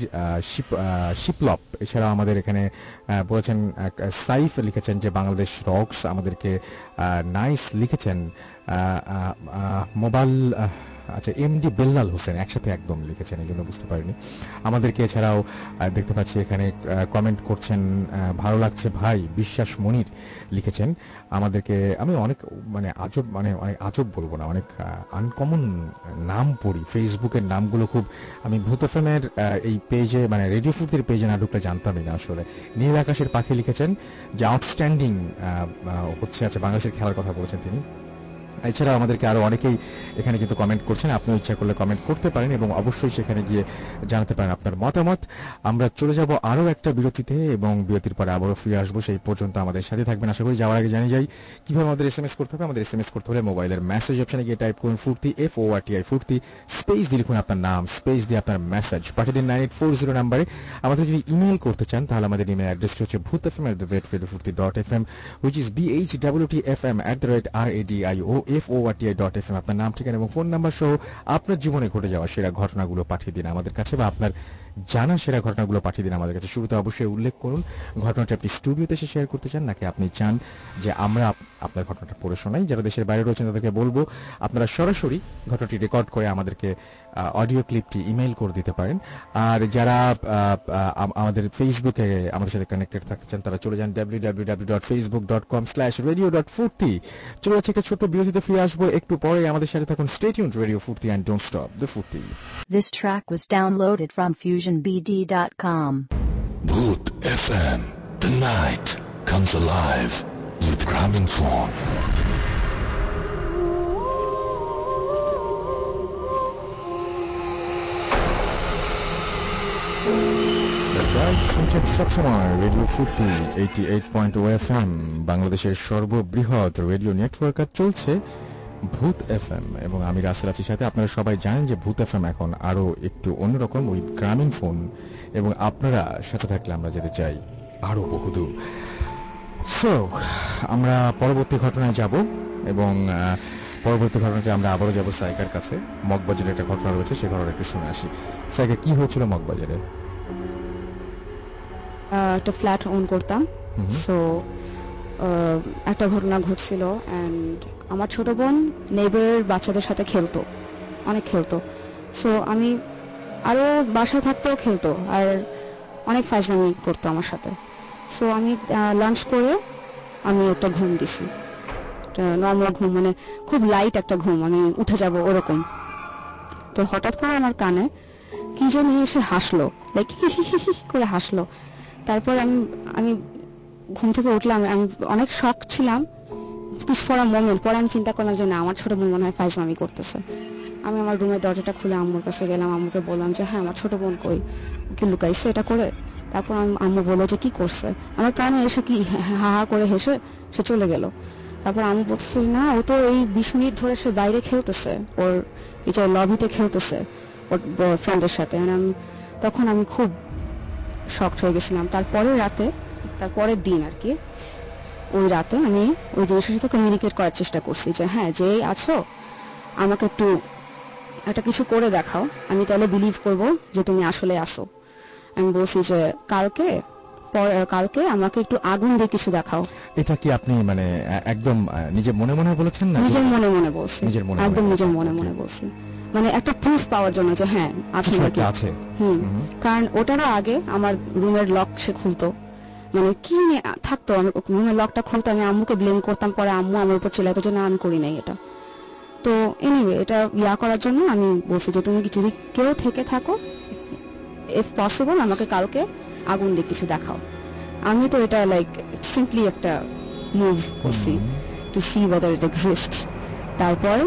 শিপলপ। এছাড়াও আমাদের এখানে বলেছেন সাইফ লিখেছেন যে বাংলাদেশ রক্স আমাদেরকে। নাইস লিখেছেন মোবাইল, আচ্ছা এমডি বেল্লাল হোসেন একসাথে একদম লিখেছেন, এই জন্য বুঝতে পারিনি আমাদেরকে। এছাড়াও দেখতে পাচ্ছি এখানে কমেন্ট করছেন ভালো লাগছে ভাই বিশ্বাস মনির লিখেছেন আমাদেরকে। আমি অনেক মানে আজব মানে অনেক আজব বলবো না, অনেক আনকমন নাম পড়ি ফেসবুকের নামগুলো খুব। আমি ভূত এফএমের এই পেজে মানে রেডিও ফুটের পেজে না ঢুকলে জানতামই না আসলে। নীল আকাশের পাখি লিখেছেন যে আউটস্ট্যান্ডিং হচ্ছে, আচ্ছা বাংলাদেশের খেলার কথা বলেছেন তিনি। এছাড়া আমাদেরকে আরো অনেকেই এখানে কিন্তু কমেন্ট করছেন, আপনি ইচ্ছা করলে কমেন্ট করতে পারেন এবং অবশ্যই সেখানে গিয়ে জানাতে পারেন আপনার মতামত। আমরা চলে যাব আরো একটা বিরতিতে এবং বিরতির পরে আবারও ফিরে আসবো, সেই পর্যন্ত আমাদের সাথে থাকবেন আশা করি। যাওয়ার আগে জানিয়ে যাই কিভাবে আমাদের এস এম এস করতে হবে। আমাদের এস এম এস করতে হলে মোবাইলের মেসেজ অপশনে গিয়ে টাইপ করুন Foorti F O R T I Foorti, space দিয়ে লিখুন আপনার নাম, স্পেস দিয়ে আপনার মেসেজ পাঠিয়ে দিন নাইন এইট ফোর জিরো নাম্বারে। আমাদের যদি ইমেল করতে চান তাহলে আমাদের ইমেল অ্যাড্রেসটি হচ্ছে Bhoot F M at the rate radio Foorti dot F M, which is B H W T F M at the rate R A D I O F O R T I dot F M. আপনার নাম ঠিকানা এবং phone number সহ আপনার জীবনে ঘটে যাওয়া সেরা ঘটনাগুলো পাঠিয়ে দিন আমাদের কাছে, বা আপনার জানা সেরা ঘটনাগুলো পাঠিয়ে দিন আমাদের কাছে। শুরুতে অবশ্যই উল্লেখ করুন ঘটনাটা আপনি স্টুডিওতে এসে শেয়ার করতে চান নাকি আপনি চান যে আমরা আপনার ঘটনাটা পড়ে শোনাই। যারা দেশের বাইরে রয়েছেন তাদেরকে বলবো আপনারা সরাসরি ঘটনাটি রেকর্ড করে আমাদেরকে অডিও ক্লিপটি ইমেইল করে দিতে পারেন। আর যারা আমাদের ফেসবুকে আমাদের সাথে কানেক্টেড থাকতে চান তারা চলে যান W W W dot Facebook dot com slash radio dot Foorti. চলে যাচ্ছে একটা ছোট্ট বিরতিতে, ফিরে আসবো একটু পরে। আমাদের সাথে থাকুন, stay tuned radio Foorti and don't stop the ফুর্তি. This track was downloaded from fusion b d dot com. Bhoot F M, the night comes alive with Gramophone. শুনছেন সবসময় radio Foorti eighty eight point ও এফ এম, বাংলাদেশের সর্ববৃহৎ radio network. আর চলছে ভূত FM এবং আমি রাসেল আছি সাথে। আপনারা সবাই জানেন যে ভূত এফএম এখন আরো একটু অন্যরকম, ওই গ্রামীণ ফোন, এবং আপনারা সাথে থাকলে আমরা যেতে চাই আরো বহুদূর। সো আমরা পরবর্তী ঘটনায় যাব এবং পরবর্তী ঘটনাতে আমরা আবারও যাব সাইকার কাছে। মগবাজারে একটা ঘটনা রয়েছে, সেই ঘটনা একটু শুনে আসি। সাইকা, কি হয়েছিল মগবাজারে? একটা ফ্ল্যাট ওন করতাম, সো একটা ঘটনা ঘটছিল এন্ড আমার ছোট বোন নেইবারের বাচ্চাদের সাথে খেলতো, অনেক খেলতো। সো আমি আরো বাসায় থাকতেও খেলতো আর অনেক ফাজলামি করতো আমার সাথে। সো আমি লাঞ্চ করে আমি একটা ঘুম দিছি, নর্মাল ঘুম, মানে খুব লাইট একটা ঘুম, আমি উঠে যাব ওরকম। তো হঠাৎ করে আমার কানে কি জানি এসে হাসলো, লাইক হি হি হি করে হাসলো। তারপর আমি আমি ঘুম থেকে উঠলাম, আমি অনেক শক ছিলাম ফর আ মোমেন্ট। পরে আমি চিন্তা করলাম যে না, আমার ছোট বোন মনে হয় ফাজলামি করতেছে। আমি আমার রুমের দরজাটা খুলে আম্মুর কাছে গেলাম, আম্মুকে বললাম যে হ্যাঁ আমার ছোট বোন কই, কি লুকাইছে এটা করে। তারপর আম্মু বললো যে কি করছে, আমার কানে এসে কি হা হা করে হেসে সে চলে গেল। তারপর আমি বলতেছি না, ও তো এই বিশ মিনিট ধরে সে বাইরে খেলতেছে, ওর এই যে লবিতে খেলতেছে ওর ফ্রেন্ডের সাথে। তখন আমি খুব শকড হয়ে গেছিলাম। তারপরে রাতে, তারপরের দিন আর কি, ওই রাতে আমি ওই জিনিসের সাথে কমিউনিকেট করার চেষ্টা করছি যে হ্যাঁ যে আছো আমাকে একটু একটা কিছু করে দেখাও, আমি তাহলে বিলিভ করব যে তুমি আসলে আসো। আমি বলছি যে কালকে কালকে আমাকে একটু আগুন দিয়ে কিছু দেখাও। এটা কি আপনি মানে একদম নিজের মনে মনে বলেছেন না? নিজের মনে মনে বলছি, একদম নিজের মনে মনে বলছি, মানে একটা প্রুফ পাওয়ার জন্য যে হ্যাঁ আছে নাকি আছে। হুম, কারণ ওটার আগে আমার রুমের লক সে খুলতো, মানে কি থাকতো, আমি রুমের লকটা খুলতো, আমি আম্মুকে ব্লেম করতাম, পরে আম্মু আমার উপর চিল্লাতো যে না আমি করি নাই এটা। তো এনিওয়ে এটা ইয়া করার জন্য আমি বলছি যে তুমি যদি কেউ থেকে থাকো, ইফ পসিবল আমাকে কালকে আগুন দিয়ে কিছু দেখাও। আমি তো এটা লাইক সিম্পলি একটা মুভ করছি to see whether it exists. তারপর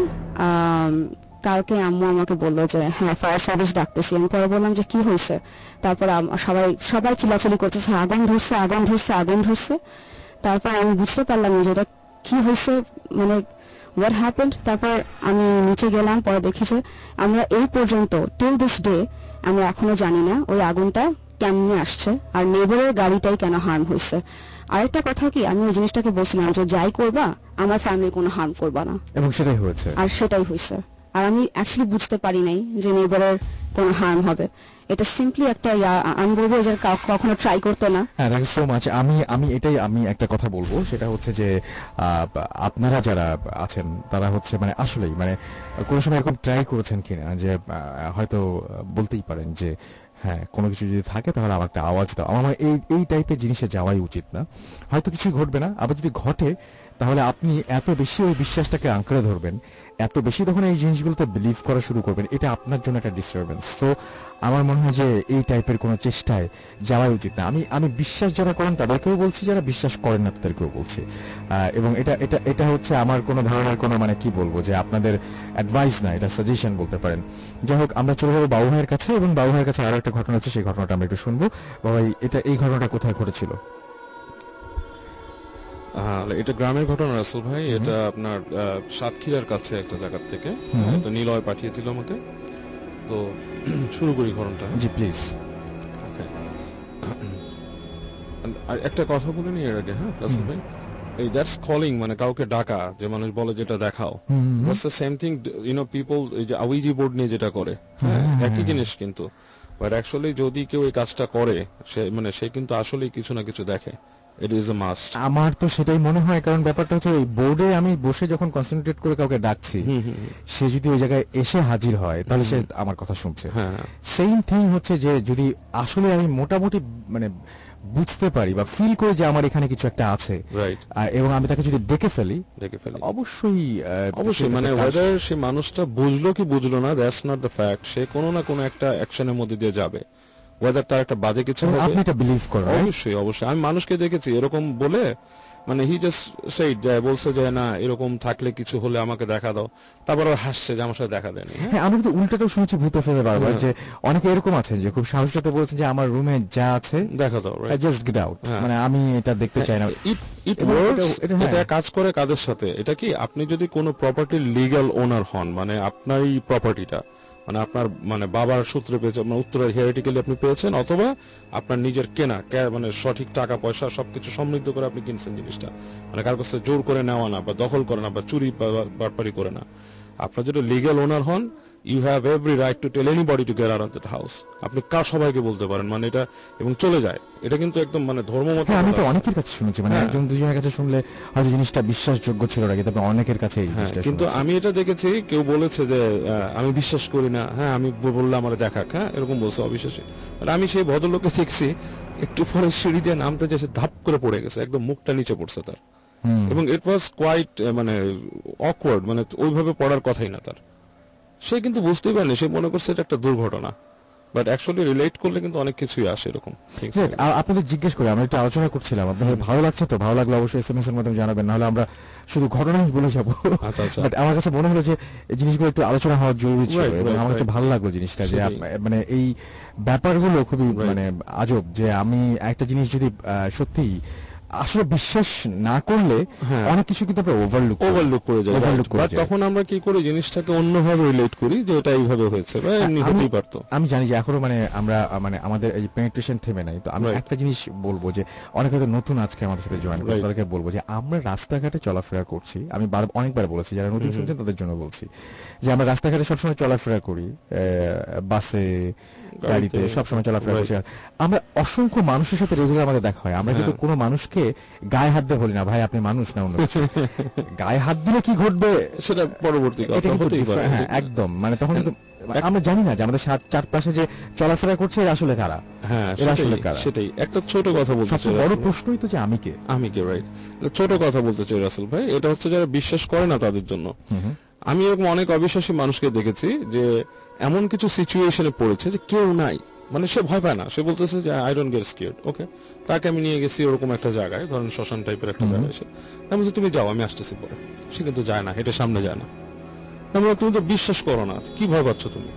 কালকে আম্মু আমাকে বললো যে হ্যাঁ ফায়ার সার্ভিস ডাকতেছি। আমি পরে বললাম যে কি হয়েছে। তারপর সবাই সবাই চিল্লাচিল্লি করতেছে আগুন ধরছে আগুন ধরছে আগুন ধরছে। তারপর আমি বুঝতে পারলাম যে এটা কি হয়েছে, মানে হোয়াট হ্যাপেন্ড। তারপর আমি নিচে গেলাম, পরে দেখি যে আমরা এই পর্যন্ত টিল দিস ডে আমরা এখনো জানি না ওই আগুনটা কেমনে আসছে আর নেইবারের গাড়িটাই কেন হার্ম হয়েছে। আরেকটা কথা কি, আমি ওই জিনিসটাকে বলছিলাম যে যাই করবা আমার ফ্যামিলির কোনো হার্ম করবা না, এবং সেটাই হয়েছে। আর সেটাই হয়েছে। আর আমি অ্যাকচুয়ালি বুঝতে পারি নাই যে নেইবারের কোনো হার্ম হবে। এটা সিম্পলি একটা আমি বলবো যে কখনো ট্রাই করতো না। হ্যাঁ, থ্যাংক ইউ সো মাচ। আমি আমি এটাই আমি একটা কথা বলবো, সেটা হচ্ছে যে আপনারা যারা আছেন তারা হচ্ছে মানে আসলেই মানে কোনো সময় এরকম ট্রাই করেছেন কিনা, যে হয়তো বলতেই পারেন যে হ্যাঁ কোনো কিছু যদি থাকে তাহলে আমার একটা আওয়াজ দাও। আমার এই এই টাইপের জিনিসে যাওয়াই উচিত না। হয়তো কিছু ঘটবে না, আবার যদি ঘটে তাহলে আপনি এত বেশি ওই বিশ্বাসটাকে আঁকড়ে ধরবেন, এত বেশি তখন এই জিনিসগুলোতে বিলিভ করা শুরু করবেন, এটা আপনার জন্য একটা ডিস্টারবেন্স। তো আমার মনে হয় যে এই টাইপের কোনো চেষ্টায় যাওয়াই উচিত না। আমি আমি বিশ্বাস যারা করেন তাদেরকেও বলছি, যারা বিশ্বাস করেন না তাদেরকেও বলছি। এবং এটা এটা এটা হচ্ছে আমার কোনো ধরনের কোনো মানে কি বলবো যে আপনাদের অ্যাডভাইস না, এটা সাজেশন বলতে পারেন। যাই হোক, আমরা চলে যাবো বাবু ভাইয়ের কাছে, এবং বাবু ভাইয়ের কাছে আরো একটা ঘটনা আছে, সেই ঘটনাটা আমরা একটু শুনবো। বাবু ভাই, এটা এই ঘটনাটা কোথায় ঘটেছিল? এটা গ্রামের ঘটনা রাসেল ভাই। এটা আপনার সাতক্ষীরার কাছে একটা জায়গা থেকে নীলয় পাঠিয়েছিল আমাকে। তো শুরু করি ঘটনাটা। জি প্লিজ। আর একটা কথা বলে নি এর আগে, হ্যাঁ রাসেল ভাই, এই দ্যাটস কলিং, মানে কাউকে ডাকা, যে মানুষ বলে যেটা দেখাও, that's the same thing you know people এই যে আউইজি বোর্ড নিয়ে যেটা করে, হ্যাঁ একই জিনিস কিন্তু। বাট অ্যাকচুয়ালি যদি কেউ এই কাজটা করে, সে মানে সে কিন্তু আসলেই কিছু না কিছু দেখে। It is a must. আমার তো সেটাই মনে হয়, কারণ ব্যাপারটা হচ্ছে ওই বোর্ডে আমি বসে যখন কনসেন্ট্রেট করে কাউকে ডাকছি, সে যদি ওই জায়গায় এসে হাজির হয় তাহলে সে আমার কথা শুনছে। সেম থিং হচ্ছে যে যদি আসলে আমি মোটামুটি মানে বুঝতে পারি বা ফিল করি যে আমার এখানে কিছু একটা আছে, এবং আমি তাকে যদি ডেকে ফেলি ডেকে ফেলি অবশ্যই অবশ্যই মানে ওয়েদার সে মানুষটা বুঝলো কি বুঝলো না, দ্যাটস নট দ্য ফ্যাক্ট, সে কোনো না কোনো একটা অ্যাকশনের মধ্যে দিয়ে যাবে। ওয়েদার তার একটা বাজে কিছু হবে, আপনি এটা বিলিভ করেন? অবশ্যই অবশ্যই। আমি মানুষকে দেখেছি এরকম বলে মানে হি জাস্ট সেই বলছে যে না এরকম থাকলে কিছু হলে আমাকে দেখা দাও, তারপর আর হাসছে যে আমার সাথে দেখা দেয়নি। হ্যাঁ, আমি কিন্তু উল্টাটাও শুনেছি ভূত ফেলে বারবার, যে অনেকে এরকম আছেন যে খুব সাহসের সাথে বলছেন যে আমার রুমে যা আছে দেখা দাও, জাস্ট গেট আউট, মানে আমি এটা দেখতে চাই না। এটা কাজ করে কাদের সাথে? এটা কি আপনি যদি কোনো প্রপার্টির লিগ্যাল ওনার হন, মানে আপনার এই প্রপার্টিটা মানে আপনার মানে বাবার সূত্রে পেয়েছেন, মানে উত্তরাধিকারী হেরিটিক্যালি আপনি পেয়েছেন, অথবা আপনার নিজের কেনা মানে সঠিক টাকা পয়সা সবকিছু সমৃদ্ধ করে আপনি কিনছেন জিনিসটা, মানে কার কাছে জোর করে নেওয়া না বা দখল করে না বা চুরি বাটপারি করে না। আপনার যদি লিগ্যাল ওনার হন, you have every right to tell anybody to get out of that house. আপনি কার সবাইকে বলতে পারেন, মানে এটা এবং চলে যায়। এটা কিন্তু একদম মানে ধর্মমত। আমি তো অনেকের কাছে শুনেছি, মানে একজন দুজনের কাছে শুনলে হয়তো জিনিসটা বিশ্বাসযোগ্য ছিল না, কিন্তু অনেকের কাছে। কিন্তু আমি এটা দেখেছি কেউ বলেছে যে আমি বিশ্বাস করি না, হ্যাঁ আমি বললাম আমার দেখাক, হ্যাঁ এরকম বলছে অবিশ্বাসী। আমি সেই ভদ্রলোককে দেখছি একটু পরে সিঁড়ি দিয়ে নামতে যে ধাপ করে পড়ে গেছে, একদম মুখটা নিচে পড়ছে তার, এবং ইট ওয়াজ কোয়াইট মানে অকওয়ার্ড, মানে ওইভাবে পড়ার কথাই না তার। সে কিন্তু বুঝতেই পারেনি, সে মনে করছে এটা একটা দুর্ঘটনা, বাট অ্যাকচুয়ালি রিলেট করলে কিন্তু অনেক কিছুই আসে এরকম। আপনাদের জিজ্ঞেস করে আমরা একটু আলোচনা করছিলাম, আপনাদের ভালো লাগছে তো? ভালো লাগলে অবশ্যই এসএমএস এর মাধ্যমে জানাবেন, নাহলে আমরা শুধু ঘটনাই বলে যাবো। বাট আমার কাছে মনে হলো যে এই জিনিসগুলো একটু আলোচনা হওয়া জরুরি ছিল, এবং আমার কাছে ভালো লাগলো জিনিসটা, যে মানে এই ব্যাপারগুলো খুবই মানে আজব, যে আমি একটা জিনিস যদি সত্যি আসলে বিশ্বাস না করলে অনেক কিছু কিন্তু আমরা ওভারলুক ওভারলুক করে যাই, বাট তখন আমরা কি করি জিনিসটাকে অন্যভাবে রিলেট করি যে এটা এইভাবে হয়েছে বা এমনি হতেই পারতো। আমি জানি যে এখনো মানে আমরা মানে আমাদের এই পেনিট্রেশন থেমে নাই, তো আমি একটা জিনিস বলবো যে অনেকে হয়তো নতুন আজকে আমাদের সাথে জয়েন করছে, তাদেরকে বলবো যে আমরা রাস্তাঘাটে চলাফেরা করছি, আমি অনেকবার বলেছি, যারা নতুন শুনছেন তাদের জন্য বলছি যে আমরা রাস্তাঘাটে সবসময় চলাফেরা করি, বাসে গাড়িতে সবসময় চলাফেরা করছি, আমরা অসংখ্য মানুষের সাথে রেগুলার আমাদের দেখা হয়, আমরা কিন্তু কোনো মানুষকে গায়ে হাত দিয়ে বলি না ভাই আপনি মানুষ না অন্য গায়ে হাত দিলে কি ঘটবে সেটা পরবর্তী কথা হতেই পারে। হ্যাঁ একদম, মানে তখন কিন্তু আমরা জানি না যে আমাদের চারপাশে যে চলাফেরা করছে এরা আসলে কারা। হ্যাঁ সেটাই একটা ছোট কথা বলতে চাই, বড় প্রশ্নই তো যে আমি কে আমি কে রাইট ছোট কথা বলতে চাই রাসেল ভাই, এটা হচ্ছে যারা বিশ্বাস করে না তাদের জন্য। আমি এরকম অনেক অবিশ্বাসী মানুষকে দেখেছি যে এমন কিছু সিচুয়েশনে পড়েছে যে কেউ নাই, মানে সে ভয় পায় না, সে বলতেছে যে I don't get scared, okay. তাকে আমি নিয়ে গেছি ওরকম একটা জায়গায়, ধরেন শ্মশান টাইপের একটা জায়গায়, সে আমি বলছি তুমি যাও আমি আসতেছি পরে, সে কিন্তু যায় না, হেঁটে সামনে যায় না। আমি তুমি তো বিশ্বাস করো না, কি ভয় পাচ্ছ তুমি?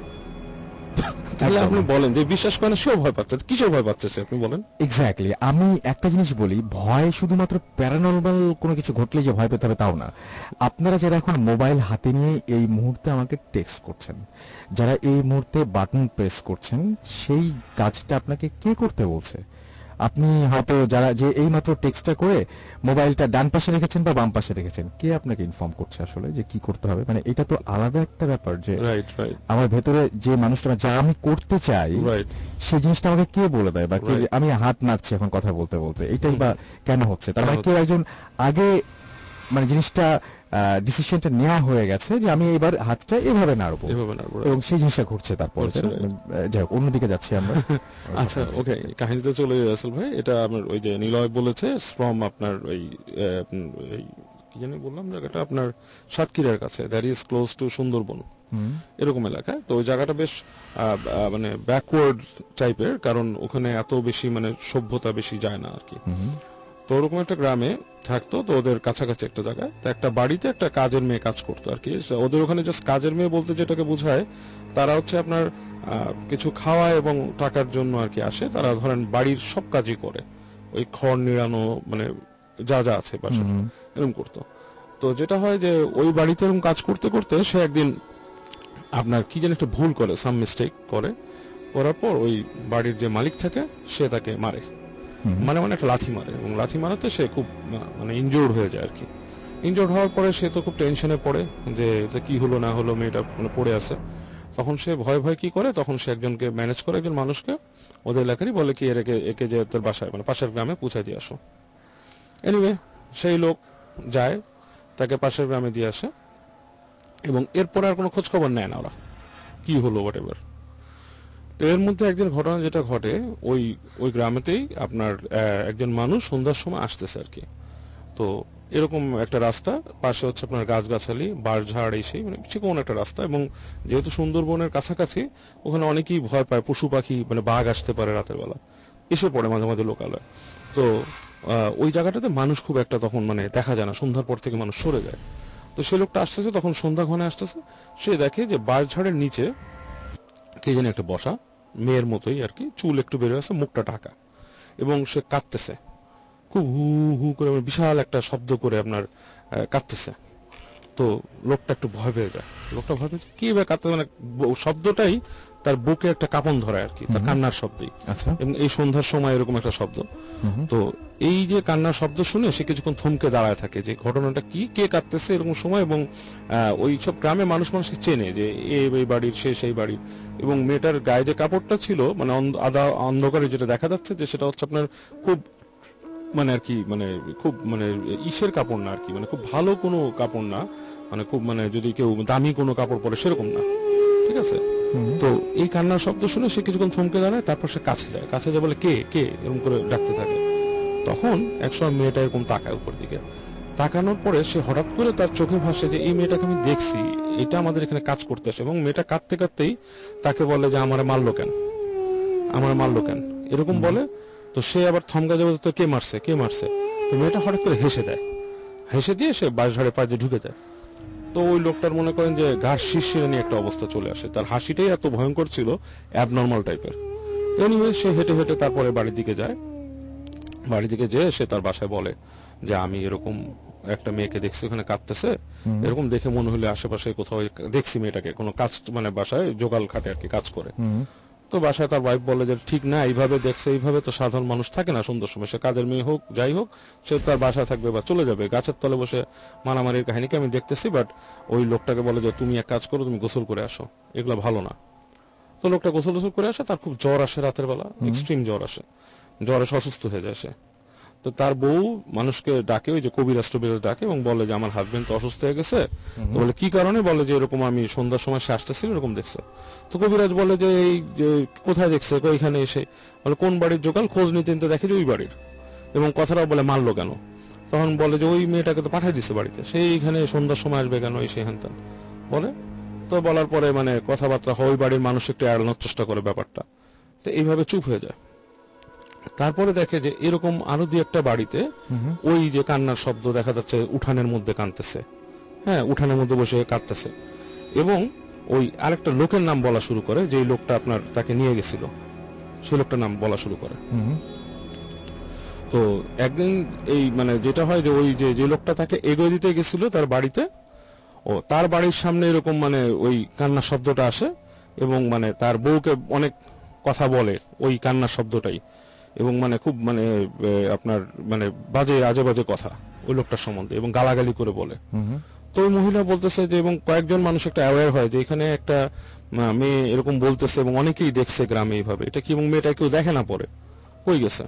তাহলে আপনি বলেন যে বিশ্বাস করে না, সেও ভয় পাচ্ছে, কিসের ভয় পাচ্ছে সে, আপনি বলেন। এক্স্যাক্টলি, আমি একটা জিনিস বলি, ভয় শুধুমাত্র প্যারানর্মাল কোনো কিছু ঘটলে যে ভয় পেতে হবে তাও না। আপনারা যারা এখন মোবাইল হাতে নিয়ে এই মুহূর্তে আমাকে টেক্সট করছেন, যারা এই মুহূর্তে বাটন প্রেস করছেন, সেই কাজটা আপনাকে কে করতে বলছে? আপনি হয়তো যারা যে এই মাত্র টেক্সটটা করে মোবাইলটা ডান পাশে রেখেছেন বা বাম পাশে রেখেছেন, কে আপনাকে ইনফর্ম করছে আসলে যে কি করতে হবে? মানে এটা তো আলাদা একটা ব্যাপার, যে আমার ভেতরে যে মানুষটা যা আমি করতে চাই সেই জিনিসটা আমাকে কে বলে দেয়, বা আমি হাত নাড়ছি এখন কথা বলতে বলতে, এটাই বা কেন হচ্ছে? তার মানে কেউ একজন আগে মানে জিনিসটা ডিসিশনটা নেওয়া হয়ে গেছে যে আমি এবার হাতটা এভাবে নাড়বো, এবং সেই জিনিসটা ঘটছে। তারপর যাই হোক, অন্যদিকে যাচ্ছি আমরা। আচ্ছা ওকে, কাহিনীতে চলে আসল ভাই, এটা আমার ওই যে নিলয় বলেছে ফ্রম আপনার ওই কি জানি বললাম জায়গাটা আপনার সাতক্ষীরার কাছে, that is close to Sundarban এরকম এলাকায়। তো ওই জায়গাটা বেশ মানে ব্যাকওয়ার্ড টাইপের, কারণ ওখানে এত বেশি মানে সভ্যতা বেশি যায় না আর কি। তো ওরকম একটা গ্রামে থাকতো, তো ওদের কাছাকাছি একটা জায়গায়, তো একটা বাড়িতে একটা কাজের মেয়ে কাজ করতো আর কি। ওদের ওখানে জাস্ট কাজের মেয়ে বলতে যেটাকে বোঝায়, তারা হচ্ছে আপনার কিছু খাওয়া এবং টাকার জন্য আর কি আসে। তারা ধরেন বাড়ির সব কাজই করে, ওই খড় নিড়ানো মানে যা যা আছে বাসা এরকম করতো। তো যেটা হয় যে ওই বাড়িতে এরকম কাজ করতে করতে সে একদিন আপনার কি যেন একটা ভুল করে, সাম মিস্টেক করে, করার পর ওই বাড়ির যে মালিক থাকে সে তাকে মারে, মানে মানে একটা লাথি মারে, এবং লাথি মারাতে সে খুব মানে ইনজোর্ড হয়ে যায় আর কি। ইনজোর্ড হওয়ার পরে সে তো খুব টেনশনে পড়ে যে কি হলো না হলো, মেয়েটা মানে পড়ে আছে। তখন সে ভয় ভয় কি করে, তখন সে একজনকে ম্যানেজ করে, একজন মানুষকে ওদের এলাকারই, বলে কি এর একে যে তোর বাসায় মানে পাশের গ্রামে পৌঁছে দিয়ে আসো। এনিওয়ে সেই লোক যায়, তাকে পাশের গ্রামে দিয়ে আসে, এবং এরপরে আর কোনো খোঁজ খবর নেয় না ওরা কি হলো হোয়াট এভার। তো এর মধ্যে একদিন ঘটনা যেটা ঘটে, ওই ওই গ্রামেতেই আপনার একজন মানুষ সন্ধ্যার সময় আসতেছে আর কি। তো এরকম একটা রাস্তা, পাশে হচ্ছে আপনার গাছগাছালি, বাঁশঝাড়, এই সেই মানে চিকন একটা রাস্তা, এবং যেহেতু সুন্দরবনের কাছাকাছি ওখানে অনেকেই ভয় পায়, পশু পাখি মানে বাঘ আসতে পারে রাতের বেলা। এসে পড়ে মাঝে মাঝে লোকালয়। তো ওই জায়গাটাতে মানুষ খুব একটা তখন মানে দেখা যায় না, সন্ধ্যার পর থেকে মানুষ সরে যায়। তো সে লোকটা আসতেছে, তখন সন্ধ্যা ঘনে আসতেছে, সে দেখে যে বাঁশঝাড়ের নিচে কে জানি একটা বসা, মেয়ের মতোই আর কি, চুল একটু বেরোয় আছে, মুখটা ঢাকা, এবং সে কাঁদতেছে খুব হু হু করে, বিশাল একটা শব্দ করে আপনার কাঁদতেছে। তো লোকটা একটু ভয় পেয়ে যায়, লোকটা ভয় পেয়ে কি ভাবে কাঁদতে, মানে শব্দটাই তার বুকে একটা কাঁপন ধরে আর কি, তার কান্নার শব্দই। এবং এই সন্ধ্যার সময় এরকম একটা শব্দ। তো এই যে কান্নার শব্দ শুনে সে কিছুক্ষণ থমকে দাঁড়ায় থাকে যে ঘটনাটা কি, কে কাঁদতেছে এরকম সময়। এবং ওই সব গ্রামে মানুষ মানুষকে চেনে যে এই বাড়ির, সে সেই বাড়ির। এবং মেয়েটার গায়ে যে কাপড়টা ছিল মানে আধা অন্ধকারে যেটা দেখা যাচ্ছে যে সেটা হচ্ছে আপনার খুব মানে আর কি মানে খুব মানে ইসের কাপড় না আর কি, মানে খুব ভালো কোনো কাপড় না, মানে খুব মানে যদি কেউ দামি কোনো কাপড় পরে সেরকম না, ঠিক আছে। তো এই কান্নার শব্দ শুনে সে কিছুক্ষণ থমকে দাঁড়ায়, তারপর সে কাছে যায়, কাছে যায় বলে কে কে এরকম করে ডাকতে থাকে। তখন একসময় মেয়েটা এরকম তাকায় উপর দিকে, তাকানোর পরে সে হঠাৎ করে তার চোখে ভাসে যে এই মেয়েটাকে আমি দেখছি, এটা আমাদের এখানে কাজ করতে আসে। এবং মেয়েটা কাঁদতে কাঁদতেই তাকে বলে যে আমার মারলো কেন, আমার মারলো কেন এরকম বলে। তো সে আবার থমকা যাবে, তো কে মারছে কে মারছে তো মেয়েটা হঠাৎ করে হেসে দেয়, হেসে দিয়ে সে বাঁশঝাড়ে পাশে ঢুকে যায়। তো ওই লোকটার মনে করেন যে ঘাস শিরশিরে নিয়ে একটা অবস্থা চলে আসে, তার হাসিটাই এত ভয়ঙ্কর ছিল, অ্যাবনর্মাল টাইপের। এনিওয়ে সে হেঁটে হেঁটে তারপরে বাড়ির দিকে যায়, বাড়ির দিকে যেয়ে সে তার বাসায় বলে যে আমি এরকম একটা মেয়েকে দেখছি ওখানে কাঁদতেছে, এরকম দেখে মনে হলে আশেপাশে কোথাও দেখছি মেয়েটাকে, কোনো কাজ মানে বাসায় জোগাল খাটে আর কি, কাজ করে। তো বাসায় তার ওয়াইফ বলে যে ঠিক না, এইভাবে দেখছে, এইভাবে তো সাধারণ মানুষ থাকে না সন্ধ্যার সময়, সে কাজের মেয়ে হোক যাই হোক, সে তার বাসায় থাকবে বা চলে যাবে। গাছের তলে বসে মারামারির কাহিনীকে আমি দেখতেছি, বাট ওই লোকটাকে বলে যে তুমি এক কাজ করো, তুমি গোসল করে আসো, এগুলো ভালো না। তো লোকটা গোসল গোসল করে আসে, তার খুব জ্বর আসে রাতের বেলা, এক্সট্রিম জ্বর আসে, জ্বরে অসুস্থ হয়ে যায় সে। তো তার বউ মানুষকে ডাকে, ওই যে কবিরাজ টবিরাজ ডাকে, এবং বলে যে আমার হাজবেন্ড তো অসুস্থ হয়ে গেছে। তো বলে কি কারণে, বলে যে এরকম আমি সন্ধ্যার সময় সে আসতেছিল এরকম দেখছে। তো কবিরাজ বলে যে এই যে কোথায় দেখছে, ওইখানে এসে। বলে কোন বাড়ির জোগাল, খোঁজ নিতে নিতে দেখে যে ওই বাড়ির। এবং কথাটাও বলে মারলো কেন, তখন বলে যে ওই মেয়েটাকে তো পাঠিয়ে দিচ্ছে বাড়িতে, সেই এখানে সন্ধ্যার সময় আসবে কেন, এই সেখান বলে। তো বলার পরে মানে কথাবার্তা হয়, ওই বাড়ির মানুষ একটু এড়ানোর চেষ্টা করে ব্যাপারটা, তো এইভাবে চুপ হয়ে যায়। তারপরে দেখে যে এরকম আরো দুই একটা বাড়িতে ওই যে কান্নার শব্দ দেখা যাচ্ছে, উঠানের মধ্যে কাঁদতেছে, হ্যাঁ উঠানের মধ্যে বসে কাঁদতেছে। এবং ওই আরেকটা লোকের নাম বলা শুরু করে, যে লোকটা আপনার তাকে নিয়ে গেছিল, সেই লোকটার নাম বলা শুরু করে। তো একদিন এই মানে যেটা হয় যে ওই যে যে লোকটা তাকে এগিয়ে দিতে গেছিল তার বাড়িতে, ও তার বাড়ির সামনে এরকম মানে ওই কান্নার শব্দটা আসে, এবং মানে তার বউকে অনেক কথা বলে ওই কান্নার শব্দটাই, এবং মানে খুব মানে আপনার মানে বাজে আজে বাজে কথা ওই লোকটার সম্বন্ধে, এবং গালাগালি করে বলে। তো ওই মহিলা বলতেছে যে, এবং কয়েকজন মানুষ একটা অ্যাওয়্যার হয় যে এখানে একটা মেয়ে এরকম বলতেছে, এবং অনেকেই দেখছে গ্রামে এইভাবে, এটা কি, এবং মেয়েটা কেউ দেখে না পরে কই গেছে।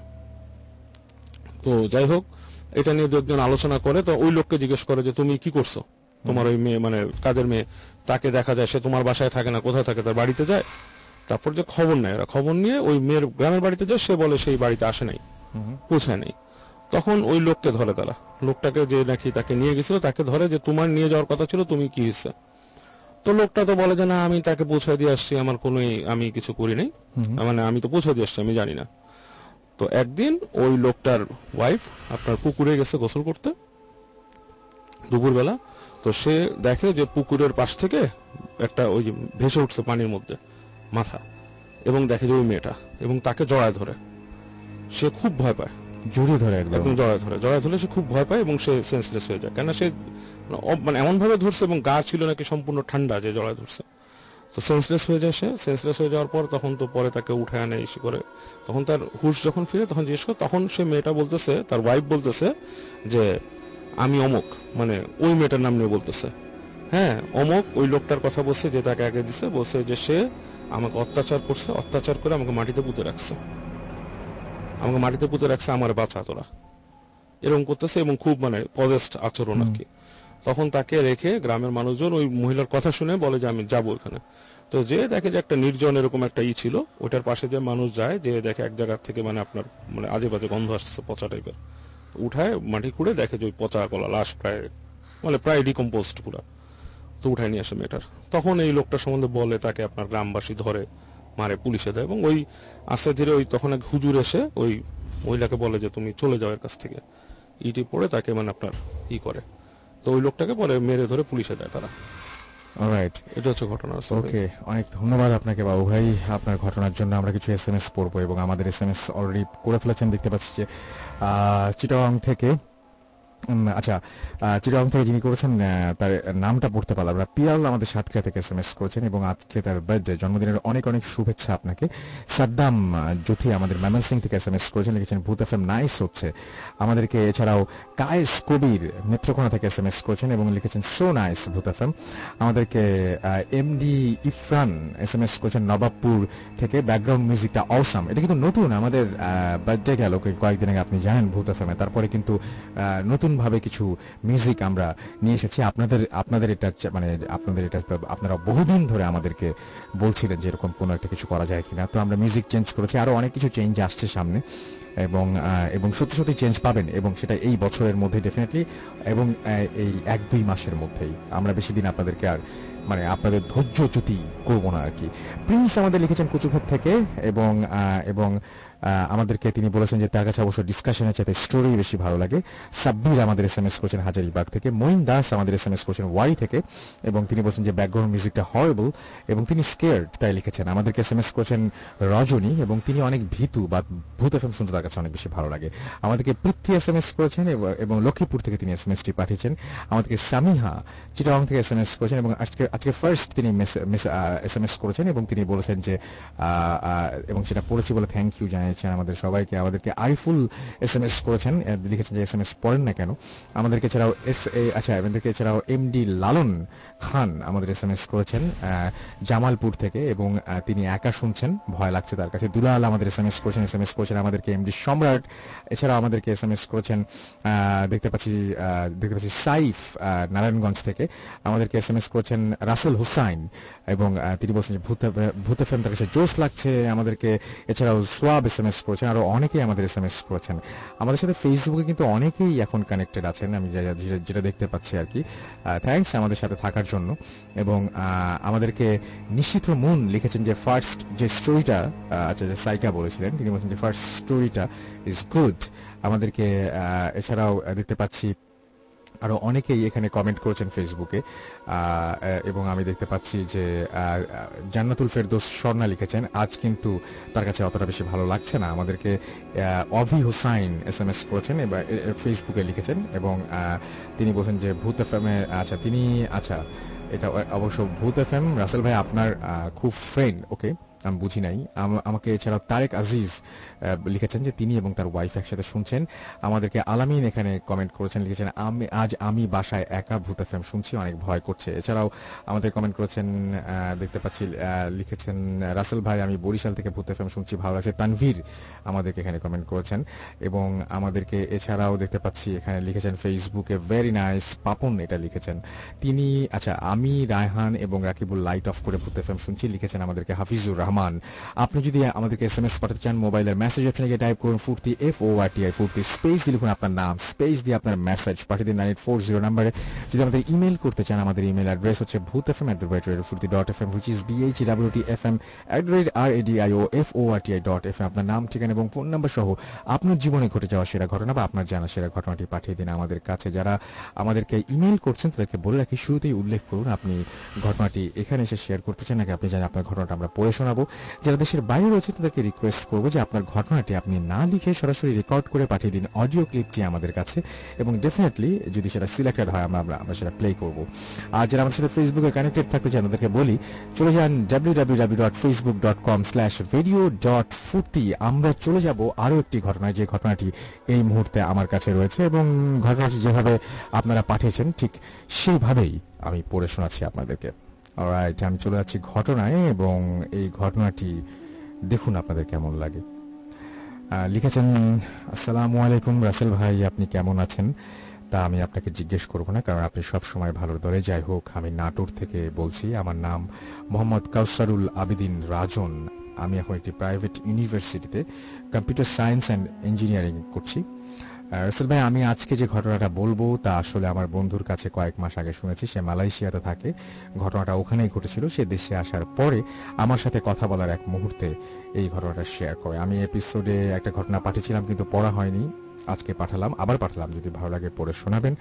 তো যাই হোক, এটা নিয়ে দু একজন আলোচনা করে। তো ওই লোককে জিজ্ঞেস করে যে তুমি কি করছো, তোমার ওই মেয়ে মানে কাজের মেয়ে, তাকে দেখা যায় সে তোমার বাসায় থাকে না, কোথায় থাকে, তার বাড়িতে যায়। তারপর যে খবর নেয়, এরা খবর নিয়ে ওই মেয়ের গ্রামের বাড়িতে যায়, সে বলে সেই বাড়িতে আসে নাই, পৌঁছায় নাই। তখন ওই লোককে ধরে, তারা লোকটাকে যে নাকি তাকে নিয়ে গেছিল তাকে ধরে, যে তোমার নিয়ে যাওয়ার কথা ছিল, তুমি কি হয়েছে। তো লোকটা তো বলে যে না, আমি তাকে পৌঁছায় দিয়ে আসছি, আমার কোনো আমি কিছু করি নাই, মানে আমি তো পৌঁছে দিয়ে আসছি, আমি জানি না। তো একদিন ওই লোকটার ওয়াইফ আপনার পুকুরে গেছে গোসল করতে দুপুরবেলা। তো সে দেখে যে পুকুরের পাশ থেকে একটা ওই যে ভেসে উঠছে পানির মধ্যে মাথা, এবং দেখে যে ওই মেয়েটা, এবং তাকে জড়ায় ধরে। সে খুব ভয় পায়, জড়িয়ে ধরে, একদম জড়ায় ধরে জড়ায় ধরে সে খুব ভয় পায়, এবং সে সেন্সলেস হয়ে যায়। কেন সে মানে এমন ভাবে ধরছে, এবং গা ছিল নাকি সম্পূর্ণ ঠান্ডা, যে জড়ায় ধরছে। তো সেন্সলেস হয়ে যায় সে। সেন্সলেস হয়ে যাওয়ার পর তখন তো পরে তাকে উঠায় আনে ইস্যু করে। তখন তার হুশ যখন ফিরে, তখন জিজ্ঞেস করে, তখন সে মেয়েটা বলতেছে, তার ওয়াইফ বলতেছে যে আমি অমুক, মানে ওই মেয়েটার নাম নিয়ে বলতেছে, হ্যাঁ অমুক ওই লোকটার কথা বলছে যে তাকে আগে দিছে, বলছে যে সে আমাকে অত্যাচার করছে, অত্যাচার করে আমাকে মাটিতে পুঁতে রাখছে, আমাকে মাটিতে পুঁতে রাখছে, আমার বাঁচা তোরা, এরকম করতেছে, এবং খুব মানে পজেস্ট আচরণ আর কি। তখন তাকে রেখে গ্রামের মানুষজন ওই মহিলার কথা শুনে বলে যে আমি যাবো এখানে। তো যে দেখে যে একটা নির্জন এরকম একটা ই ছিল, ওইটার পাশে যে মানুষ যায়, যে দেখে এক জায়গা থেকে মানে আপনার মানে আজে বাজে গন্ধ আসছে, পচা টাইপের। উঠায় মাটি খুঁড়ে দেখে যে ওই পচা গলা লাশ, প্রায় মানে প্রায় ডিকম্পোজড পুরা। তো উঠায় নিয়ে আসে মেয়েটার। তখন এই লোকটার সম্বন্ধে বলে, তাকে আপনার গ্রামবাসী ধরে, মারে, পুলিশে দেয়, এবং ওই আস্তে ধীরে ওই তখন এক হুজুর এসে ওই মহিলাকে বলে যে তুমি চলে যাও এর কাছ থেকে, ইটি পড়ে তাকে মানে আপনার ই করে, তো ওই লোকটাকে পরে মেরে ধরে পুলিশে দেয় তারা। অলরাইট, এটা হচ্ছে ঘটনা। ওকে, অনেক ধন্যবাদ আপনাকে বাবু ভাই আপনার ঘটনার জন্য। আমরা কিছু এস এম এস পড়বো এবং আমাদের এস এম এস অলরেডি করে ফেলেছেন, দেখতে পাচ্ছি যে চিটাগাং থেকে, আচ্ছা চিটাগাং থেকে যিনি করেছেন তার নামটা পড়তে পারলাম না, পিয়াল আমাদের সাতক্ষীরা থেকে এস এম এস করেছেন এবং আজকে তার বার্থডে, জন্মদিনের অনেক অনেক শুভেচ্ছা আপনাকে। সাদ্দাম জ্যোতি আমাদের ময়মনসিং থেকে এস এম এস করেছেন, লিখেছেন ভূত এফ এম নাইস হচ্ছে আমাদেরকে। এছাড়াও কায়েস কবির নেত্রকোনা থেকে এস এম এস করেছেন এবং লিখেছেন so nice Bhoot F M আমাদেরকে। MD Ifran S M S করেছেন নবাবপুর থেকে, ব্যাকগ্রাউন্ড মিউজিকটা অসাম। এটা কিন্তু নতুন, আমাদের বার্থডে গেল কয়েকদিন আগে আপনি জানেন ভূত এফ এম এ, তারপরে কিন্তু নতুন ভাবে কিছু মিউজিক আমরা নিয়ে এসেছি আপনাদের আপনাদের এটা মানে আপনাদের এটা আপনারা বহুদিন ধরে আমাদেরকে বলছিলেন যে এরকম কোনো একটা কিছু করা যায় কিনা, তো আমরা মিউজিক চেঞ্জ করেছি, আরো অনেক কিছু চেঞ্জ আসছে সামনে এবং এবং সত্যি সত্যি চেঞ্জ পাবেন এবং সেটা এই বছরের মধ্যে ডেফিনেটলি এবং এই এক দুই মাসের মধ্যেই। আমরা বেশি দিন আপনাদেরকে আর মানে আপনাদের ধৈর্যচ্যুতি করব না আর কি। প্রিন্স আমাদের লিখেছেন কুচুঘাট থেকে এবং এবং আমাদেরকে তিনি বলেছেন যে তার কাছে অবশ্য ডিসকাশনের চাইতে স্টোরি বেশি ভালো লাগে। সাব্বির আমাদের এস এম এস করেছেন হাজারিবাগ থেকে, মঈন দাস আমাদের এস এম এস করেছেন ওয়াই থেকে এবং তিনি বলছেন যে ব্যাকগ্রাউন্ড মিউজিকটা হরেবল এবং তিনি স্কেয়ার্ড তাই লিখেছেন। আমাদেরকে এস এম এস করেছেন রজনী এবং তিনি অনেক ভীতু বা ভূত এফ এম শুনতে তার কাছে অনেক বেশি ভালো লাগে। আমাদেরকে পৃথ্বী এস এম এস করেছেন এবং লক্ষ্মীপুর থেকে তিনি এস এম এসটি পাঠিয়েছেন। আমাদেরকে সামিহা চিটাগাং থেকে এস এম এস করেছেন এবং আজকে আজকে ফার্স্ট তিনি এস এম এস করেছেন এবং তিনি বলেছেন যে এবং সেটা পড়েছি বলে থ্যাংক ইউ জানিয়েছেন আমাদের সবাইকে। আমাদেরকে আইফুল এস এম এস করেছেন, লিখেছেন যে এস এম এস পড়েন না কেন। আমাদেরকে এছাড়াও এস আচ্ছা আমাদেরকে এছাড়াও এমডি লালন খান আমাদের এস এম এস করেছেন জামালপুর থেকে এবং তিনি একা শুনছেন, ভয় লাগছে তার কাছে। দুলাল আমাদের এস এম এস করেছেন এস এম এস করেছেন আমাদেরকে এমডি সম্রাট। এছাড়াও আমাদেরকে এস এম এস করেছেন দেখতে পাচ্ছি দেখতে পাচ্ছি সাইফ নারায়ণগঞ্জ থেকে। আমাদেরকে এস এম এস করেছেন রাসেল হুসাইন এবং তিনি বলছেন যে ভূত ভূত এফ এম তার কাছে জোশ লাগছে আমাদেরকে। এছাড়াও সোয়াব এস এম এস করেছেন, আরো অনেকেই আমাদের এস এম এস করেছেন। আমাদের সাথে ফেসবুকে কিন্তু অনেকেই এখন কানেক্টেড আছেন, আমি যেটা দেখতে পাচ্ছি আর কি। থ্যাংকস আমাদের সাথে থাকার জন্য। এবং আমাদেরকে নিশিত মুন লিখেছেন যে ফার্স্ট যে স্টোরিটা আচ্ছা যে সাইকা বলেছিলেন, তিনি বলছেন যে ফার্স্ট স্টোরিটা ইজ গুড। আমাদেরকে এছাড়াও দেখতে পাচ্ছি আরো অনেকেই এখানে কমেন্ট করেছেন ফেসবুকে এবং আমি দেখতে পাচ্ছি যে জান্নাতুল ফেরদৌস স্বর্ণা লিখেছেন আজ কিন্তু তার কাছে অতটা বেশি ভালো লাগছে না। আমাদেরকে Abhi Hussain S M S করেছেন এবং ফেসবুকে লিখেছেন এবং তিনি বলছেন যে ভূত এফ এম এ আচ্ছা তিনি আচ্ছা এটা অবশ্য ভূত এফ এম রাসেল ভাই আপনার খুব ফ্রেন্ড, ওকে আমি বুঝি নাই। আমাকে এছাড়াও তারেক আজিজ লিখেছেন যে তিনি এবং তার ওয়াইফ একসাথে শুনছেন। আমাদেরকে আলামিন এখানে কমেন্ট করেছেন, লিখেছেন আমি আজ আমি বাসায় একা ভূত এফ এম শুনছি, অনেক ভয় করছে। এছাড়াও আমাদের কমেন্ট করেছেন দেখতে পাচ্ছি লিখেছেন রাসেল ভাই আমি বরিশাল থেকে ভূত এফ এম শুনছি, ভালো লাগছে। তানভীর আমাদেরকে এখানে কমেন্ট করেছেন এবং আমাদেরকে এছাড়াও দেখতে পাচ্ছি এখানে লিখেছেন ফেসবুকে ভেরি নাইস পাপন এটা লিখেছেন তিনি। আচ্ছা আমি রায়হান এবং রাকিবুল লাইট অফ করে ভূত এফ এম শুনছি লিখেছেন আমাদেরকে হাফিজুর রহমান। আপনি যদি আমাদেরকে এস এম এস পাঠাতে চান মোবাইলের মেসেজ অপশনে গিয়ে টাইপ করুন Foorti F O R T I Foorti, space দিয়ে লিখুন আপনার নাম, স্পেস দিয়ে আপনার মেসেজ পাঠিয়ে দিন নাইন এইট ফোর জিরো নাম্বারে। যদি আমাদের ইমেল করতে চান আমাদের ইমেল অ্যাড্রেস হচ্ছে Bhoot F M at the rate radio Foorti dot F M which is B H W T F M at the rate R A D I O F O R T I dot F M. আপনার নাম ঠিকানা এবং phone number সহ আপনার জীবনে ঘটে যাওয়া সেরা ঘটনা বা আপনার জানা সেরা ঘটনাটি পাঠিয়ে দিন আমাদের কাছে। যারা আমাদেরকে ইমেল করছেন তাদেরকে বলে রাখি শুরুতেই উল্লেখ করুন আপনি ঘটনাটি এখানে এসে শেয়ার করতে চান নাকি আপনি জানেন আপনার ঘটনাটা আমরা পড়ে শোনাবো। যারা দেশের বাইরে রয়েছে তাদেরকে রিকোয়েস্ট করবো যে আপনার ঘটনাটি আপনি না লিখে সরাসরি রেকর্ড করে পাঠিয়ে দিন অডিও ক্লিপটি আমাদের কাছে এবং ডেফিনেটলি যদি সেটা সিলেক্টেড হয় আমরা আমরা সেটা প্লে করবো। আর যারা আমার সাথে ফেসবুকে কানেক্টেড থাকতে চান তাদেরকে বলি চলে যান W W W dot Facebook dot com slash radio dot Foorti. আমরা চলে যাব আরো একটি ঘটনায়, যে ঘটনাটি এই মুহূর্তে আমার কাছে রয়েছে এবং ঘটনাটি যেভাবে আপনারা পাঠিয়েছেন ঠিক সেইভাবেই আমি পড়ে শোনাচ্ছি আপনাদেরকে। অলরাইট, আমি চলে যাচ্ছি ঘটনায় এবং এই ঘটনাটি দেখুন আপনাদের কেমন লাগে। লিখেছেন আসসালামু আলাইকুম রাসেল ভাই, আপনি কেমন আছেন? তা আমি আপনাকে জিজ্ঞেস করবো না কারণ আপনি সব সময় ভালো দরে। যাই হোক, আমি নাটোর থেকে বলছি, আমার নাম মোহাম্মদ কাউসারুল আবেদিন রাজন। আমি এখন একটি প্রাইভেট ইউনিভার্সিটিতে কম্পিউটার সায়েন্স অ্যান্ড ইঞ্জিনিয়ারিং করছি। রাসেল ভাই, আমি আজকে যে ঘটনাটা বলবো তা আসলে আমার বন্ধুর কাছে কয়েক মাস আগে শুনেছি। সে মালয়েশিয়াতে থাকে, ঘটনাটা ওখানেই ঘটেছিল। সে দেশে আসার পরে আমার সাথে কথা বলার এক মুহূর্তে এই ঘটনাটা শেয়ার করে। আমি এপিসোডে একটা ঘটনা পাঠিয়েছিলাম কিন্তু পড়া হয়নি, আজকে পাঠালাম, আবার পাঠালাম, যদি ভালো লাগে পড়ে শোনাবেন।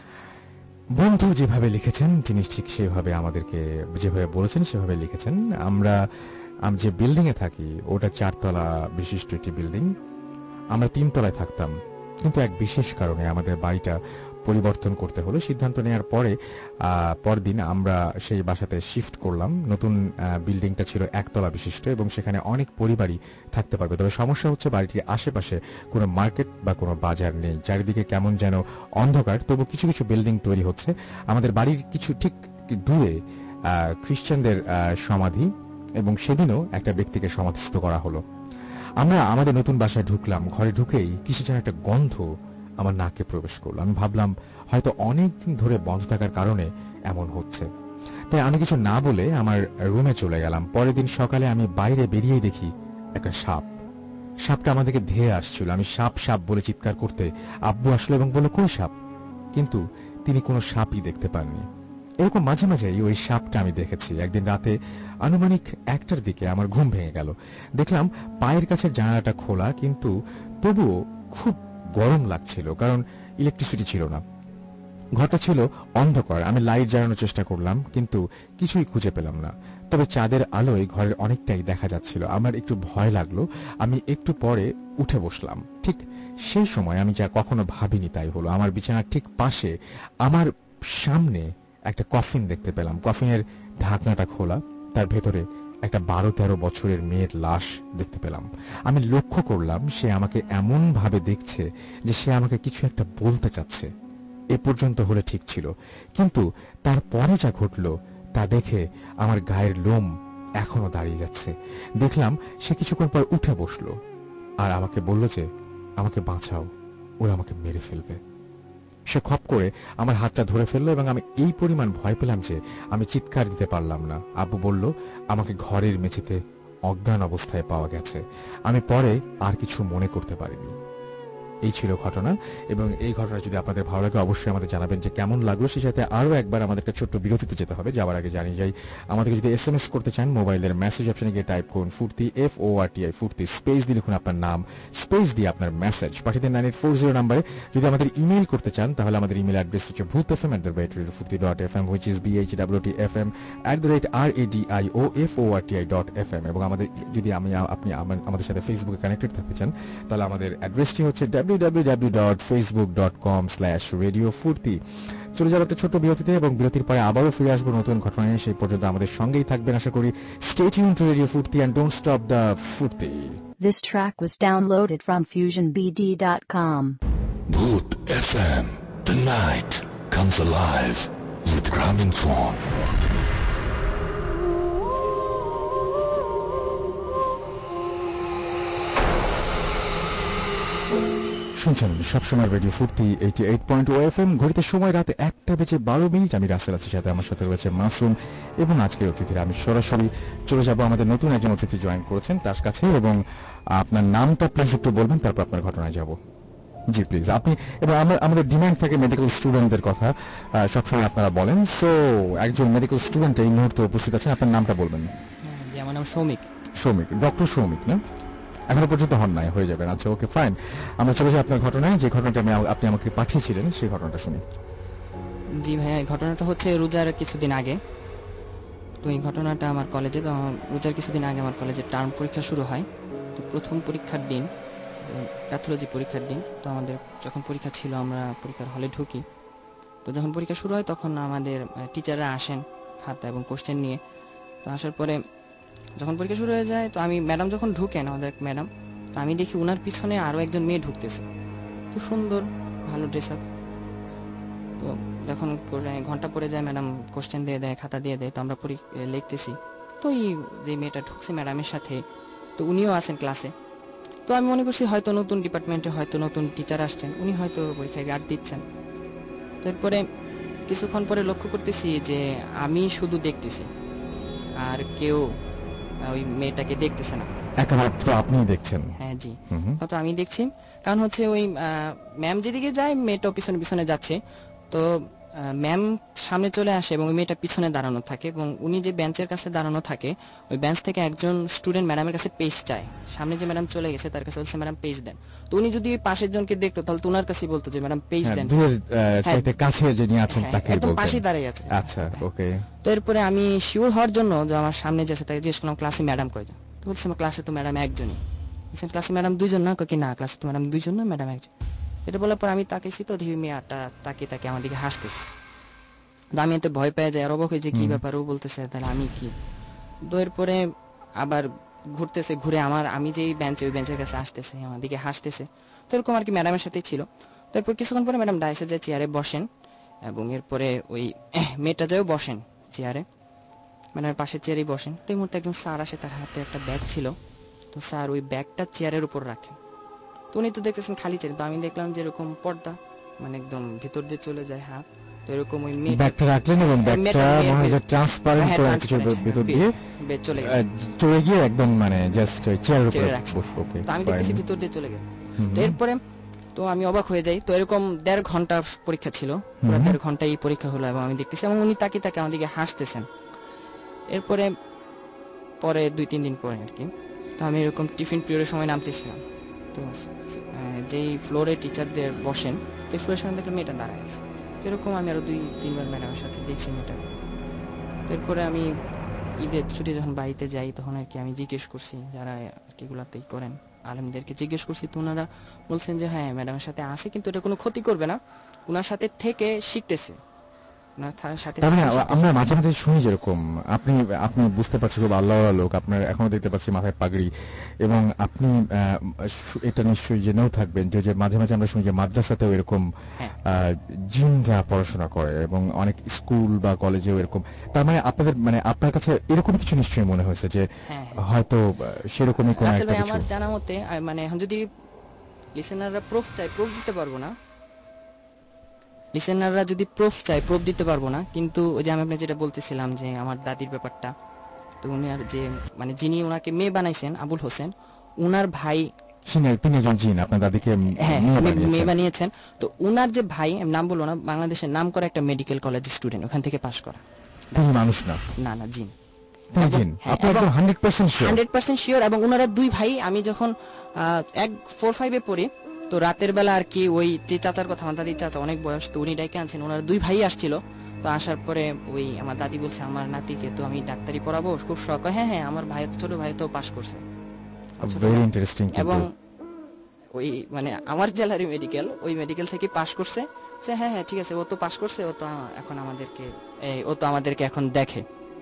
বন্ধু যেভাবে লিখেছেন তিনি ঠিক সেভাবে আমাদেরকে যেভাবে বলেছেন সেভাবে লিখেছেন। আমরা আমি যে বিল্ডিং এ থাকি ওটা চারতলা বিশিষ্ট একটি বিল্ডিং। আমরা তিনতলায় থাকতাম, কিন্তু এক বিশেষ কারণে আমাদের বাড়িটা পরিবর্তন করতে হলো। সিদ্ধান্ত নেওয়ার পরে পরদিন আমরা সেই বাসাতে শিফট করলাম। নতুন বিল্ডিংটা ছিল একতলা বিশিষ্ট এবং সেখানে অনেক পরিবারই থাকতে পারবে। তবে সমস্যা হচ্ছে বাড়িটির আশেপাশে কোনো মার্কেট বা কোনো বাজার নেই, চারিদিকে কেমন যেন অন্ধকার। তবু কিছু কিছু বিল্ডিং তৈরি হচ্ছে। আমাদের বাড়ির কিছু ঠিক দূরে খ্রিস্টানদের সমাধি এবং সেদিনও একটা ব্যক্তিকে সমাধিস্থ করা হলো। আমরা আমাদের নতুন বাসায় ঢুকলাম, ঘরে ঢুকেই কিছু যেন একটা গন্ধ আমার নাকে প্রবেশ করলো। আমি ভাবলাম হয়তো অনেকদিন ধরে বন্ধ থাকার কারণে এমন হচ্ছে, তাই আমি কিছু না বলে আমার রুমে চলে গেলাম। পরের দিন সকালে আমি বাইরে বেরিয়ে দেখি একটা সাপ। সাপটা আমাদেরকে ধেয়ে আসছিল। আমি সাপ সাপ বলে চিৎকার করতে আব্বু আসলো এবং বলল, কোন সাপ? কিন্তু তিনি কোনো সাপই দেখতে পাননি। এরকম মাঝে মাঝেই ওই সাপটা আমি দেখেছি। একদিন রাতে আনুমানিক একটার দিকে আমার ঘুম ভেঙে গেল। দেখলাম পায়ের কাছে জানালাটা খোলা, কিন্তু তবুও খুব গরম লাগছিল, কারণ ইলেকট্রিসিটি ছিল না। ঘরটা ছিল অন্ধকার। আমি লাইট জ্বালানোর চেষ্টা করলাম, কিন্তু কিছুই খুঁজে পেলাম না। তবে চাঁদের আলোয় ঘরের অনেকটাই দেখা যাচ্ছিল। আমার একটু ভয় লাগলো। আমি একটু পরে উঠে বসলাম। ঠিক সেই সময় আমি যা কখনো ভাবিনি তাই হলো। আমার বিছানার ঠিক পাশে আমার সামনে একটা কফিন দেখতে পেলাম। কফিনের ঢাকনাটা খোলা, তার ভেতরে একটা বারো তেরো বছরের মেয়ের লাশ দেখতে পেলাম। আমি লক্ষ্য করলাম সে আমাকে এমন ভাবে দেখছে যে সে আমাকে কিছু একটা বলতে চাচ্ছে। এ পর্যন্ত হলে ঠিক ছিল, কিন্তু তারপরে যা ঘটল তা দেখে আমার গায়ের লোম এখনো দাঁড়িয়ে যাচ্ছে। দেখলাম সে কিছুক্ষণ পর উঠে বসলো আর আমাকে বলল যে আমাকে বাঁচাও, ওরা আমাকে মেরে ফেলবে। সে খপ করে আমার হাতটা ধরে ফেললো এবং আমি এই পরিমাণ ভয় পেলাম যে আমি চিৎকার দিতে পারলাম না। আব্বু বলল আমাকে ঘরের মেঝেতে অজ্ঞান অবস্থায় পাওয়া গেছে। আমি পরে আর কিছু মনে করতে পারিনি। এই ছিল ঘটনা, এবং এই ঘটনা যদি আপনাদের ভালো লাগে অবশ্যই আমাদের জানাবেন যে কেমন লাগলো। সেই সাথে আরো একবার আমাদের একটা ছোট্ট বিরতিতে যেতে হবে। যাওয়ার আগে জানিয়ে যাই, আমাদেরকে যদি এস এম এস করতে চান মোবাইলের মেসেজ অপশনে গিয়ে টাইপ করুন Foorti, F O R T I Foorti, space দিয়ে লিখুন আপনার নাম, স্পেস দিয়ে আপনার মেসেজ পাঠিয়ে দিন নাইন এইট ফোর জিরো নাম্বারে। যদি আমাদের ইমেল করতে চান তাহলে আমাদের ইমেল অ্যাড্রেস হচ্ছে Bhoot F M at the rate radio Foorti dot F M, which is B H W T F M at the rate R A D I O F O R T I dot F M. এবং আমাদের যদি আমি আপনি আমাদের সাথে ফেসবুকে connected থাকতে চান তাহলে আমাদের অ্যাড্রেসটি হচ্ছে W W W dot Facebook dot com slash radio Foorti. চলে যাবো একটা ছোট্ট বিরতিতে এবং বিরতির পরে আবারও ফিরে আসবো নতুন ঘটনা নিয়ে। সেই পর্যন্ত আমাদের সঙ্গেই থাকবেন আশা করি। Stay tune to radio Foorti and don't stop the ফুর্তি. This track was downloaded from fusion b d dot com. Bhoot F M, the night comes alive with Gramophone. শুনছেন সবসময় radio Foorti eighty eight point ও F M. ঘড়িতে সময় রাতে একটা বেজে বারো minute. আমি রাসেল আছি, সাথে আমার সাথে রয়েছে মাসুম এবং আজকের অতিথিরা। আমি সরাসরি চলে যাব আমাদের নতুন একজন অতিথি জয়েন করেছেন তার কাছে, এবং আপনার নামটা প্লিজ একটু বলবেন, তারপর আপনার ঘটনায় যাব। জি প্লিজ আপনি। এবং আমাদের ডিমান্ড থাকে মেডিকেল স্টুডেন্টদের কথা সবসময় আপনারা বলেন। সো একজন মেডিকেল স্টুডেন্ট এই মুহূর্তে উপস্থিত আছেন, আপনার নামটা বলবেন। আমার নাম সৌমিক। সৌমিক, ডক্টর সৌমিক না? এখনো পর্যন্ত হন নাই, হয়ে যাবেন। আচ্ছা, ওকে ফাইন। আমরা চলে যাই আপনার ঘটনায়। যে ঘটনাটা আমি আপনি আমাকে পাঠিয়েছিলেন সেই ঘটনাটা শুনি। জি ভাইয়া, ঘটনাটা হচ্ছে রোজার কিছুদিন আগে। তো এই ঘটনাটা আমার কলেজে, তো রোজার কিছুদিন আগে আমার কলেজে টার্ম পরীক্ষা শুরু হয়। তো প্রথম পরীক্ষার দিন, প্যাথোলজি পরীক্ষার দিন, তো আমাদের যখন পরীক্ষা ছিল আমরা পরীক্ষার হলে ঢুকি। তো যখন পরীক্ষা শুরু হয় তখন আমাদের টিচাররা আসেন খাতা এবং কোশ্চেন নিয়ে। তো আসার পরে যখন পরীক্ষা শুরু হয়ে যায়, তো আমি ম্যাডাম যখন ঢুকেন, আমাদের ম্যাডাম, তো আমি দেখি ওনার পিছনে আরো একজন মেয়ে ঢুকতেছে, খুব সুন্দর, ভালো ড্রেস আপ। তো যখন ঘন্টা পরে যায়, ম্যাডাম কোশ্চেন দিয়ে দেয়, খাতা দিয়ে দেয়, তো আমরা লিখতেছি। তো এই যে মেয়েটা ঢুকছে ম্যাডামের সাথে, তো উনিও আছেন ক্লাসে। তো আমি মনে করছি হয়তো নতুন ডিপার্টমেন্টে হয়তো নতুন টিচার আসছেন, উনি হয়তো পরীক্ষায় গার্ড দিচ্ছেন। তারপরে কিছুক্ষণ পরে লক্ষ্য করতেছি যে আমি শুধু দেখতেছি আর কেউ ওই মেয়েটাকে দেখতেছে না, একমাত্র আপনি দেখছেন? হ্যাঁ জি, তো আমি দেখছি। কারণ হচ্ছে ওই ম্যাম যেদিকে যায় মেয়েটা পিছনে পিছনে যাচ্ছে, তো ম্যাম সামনে চলে আসে এবং ওই মেয়েটা পিছনে দাঁড়ানো থাকে এবং উনি যে বেঞ্চের কাছে দাঁড়ানো থাকে ওই বেঞ্চ থেকে একজন স্টুডেন্ট ম্যাডামের কাছে পেজ চায়। সামনে যে ম্যাডাম চলে গেছে তার কাছে বলছে ম্যাডাম পেজ দেন। তো উনি যদি পাশের জনকে দেখতো তাহলে তো ওনার কাছেই বলতো যে ম্যাডাম পেজ দেন, কাছে যিনি আছেন তাকে একদম পাশে দাঁড়িয়ে আছে। আচ্ছা, ওকে। তো এরপরে আমি শিওর হওয়ার জন্য যে আমার সামনে যে আছে তাকে জিজ্ঞেস করলাম ক্লাসে ম্যাডাম কয়জন? তো বলছে আমার ক্লাসে তো ম্যাডাম একজনই। ক্লাসে ম্যাডাম দুইজন না? কি না, ক্লাসে তো ম্যাডাম দুইজন না, ম্যাডাম একজন। এটা বলার পর আমি তাকিয়েছি, তো দেখি মেয়েটা তাকে তাকে আমার দিকে হাসতেছে। আমি এতে ভয় পেয়ে যাই, আর অবাক হয়েছে কি ব্যাপার, ও বলতেছে তাহলে আমি কি। তো এরপরে আবার ঘুরতেছে, ঘুরে আমার আমি যেই বেঞ্চে ওই বেঞ্চের কাছে আসতেছে, আমার দিকে হাসতেছে। তো এরকম আর কি ম্যাডামের সাথেই ছিল। তারপর কিছুক্ষণ পরে ম্যাডাম ডাইসে যে চেয়ারে বসেন এবং এরপরে ওই মেয়েটা যেও বসেন চেয়ারে, ম্যাডামের পাশে চেয়ারেই বসেন। তো এই মুহূর্তে একজন স্যার আসে, তার হাতে একটা ব্যাগ ছিল, তো স্যার ওই ব্যাগটা চেয়ারের উপর রাখেন। তো উনি তো দেখতেছেন খালি চেয়ার, তো আমি দেখলাম যে এরকম পর্দা মানে একদম ভিতর দিয়ে চলে যায় হাত, তো এরকম ওই ব্যাগটা রাখলেন এবং ব্যাগটা মনে হয় ট্রান্সপারেন্ট করে কিছু ভিতর দিয়ে চলে চলে গিয়ে একদম মানে জাস্ট চেয়ারের উপরে বসে। ওকে, তো আমি দেখছি ভিতর দিয়ে চলে গেল। তো এরপরে তো আমি অবাক হয়ে যাই। তো এরকম দেড় ঘন্টা পরীক্ষা ছিল, পুরো দেড় ঘন্টা এই পরীক্ষা হলো এবং আমি দেখতেছি এবং উনি তাকে তাকে আমার দিকে হাসতেছেন। এরপরে পরে দুই তিন দিন পরে আর কি, তো আমি এরকম টিফিন পিরিয়ডের সময় নামতেছিলাম, তো যেই ফ্লোরে টিচারদের বসেন সেই ফ্লোরের সামনে দেখলাম মেয়েটা দাঁড়ায় আছে। এরকম আমি আরো দুই তিনবার ম্যাডামের সাথে দেখছি মেয়েটাকে। এরপরে আমি ঈদের ছুটি যখন বাড়িতে যাই তখন আর কি আমি জিজ্ঞেস করছি যারা এগুলাতেই করেন আলেমদেরকে জিজ্ঞেস করছি, তো ওনারা বলছেন যে হ্যাঁ ম্যাডামের সাথে আসে কিন্তু এটা কোনো ক্ষতি করবে না, ওনার সাথে থেকে শিখতেছে। আমরা মাঝে মাঝে শুনি যেরকম আপনি আপনি বুঝতে পারছি খুব আল্লাহওয়ালা লোক, আপনার এখনো দেখতে পাচ্ছি মাথায় পাগড়ি, এবং আপনি এটা নিশ্চয়ই জেনেও থাকবেন যে মাঝে মাঝে আমরা শুনি যে মাদ্রাসাতেও এরকম জিনরা পড়াশোনা করে এবং অনেক স্কুল বা কলেজেও এরকম। তার মানে আপনাদের মানে আপনার কাছে এরকম কিছু নিশ্চয়ই মনে হয়েছে যে হয়তো সেরকমই কোনো একটা কিছু? আমার জানা মতে মানে এখন যদি লিসেনাররা প্রুফ চাই প্রুফ দিতে পারবো না, লিসেনাররা যদি প্রুফ চাই প্রুফ দিতে পারবো না, কিন্তু ওই যে আমি আপনাকে যেটা বলতেছিলাম যে আমার দাদির ব্যাপারটা, তো উনি আর যে মানে যিনি ওনাকে মেয়ে বানাইছেন আবুল হোসেন, উনার ভাই আপনার দাদিকে মেয়ে বানিয়েছেন। তো উনার যে ভাই, নাম বলবো না, বাংলাদেশের নাম করা একটা মেডিকেল কলেজের স্টুডেন্ট, ওখান থেকে পাশ করা। মানুষ না না না জিন, হান্ড্রেড পার্সেন্ট শিওর। এবং উনারা দুই ভাই, আমি যখন এক ফোর ফাইভে পড়ি তো রাতের বেলা আর কি ওই যে চাচার কথা, আমার দাদির চাচা অনেক বয়স, তো উনি ডাইকে আনছেন, ওনার দুই ভাই আসছিল। তো আসার পরে ওই আমার দাদি বলছে আমার নাতিকে তো আমি ডাক্তারি পড়াবো, খুব শখ। হ্যাঁ হ্যাঁ আমার ভাই ছোট ভাই তো পাশ করছে। এবং ওই মানে আমার জেলারই মেডিকেল, ওই মেডিকেল থেকে পাশ করছে। হ্যাঁ হ্যাঁ ঠিক আছে, ও তো পাশ করছে, ও তো এখন আমাদেরকে ও তো আমাদেরকে এখন দেখে।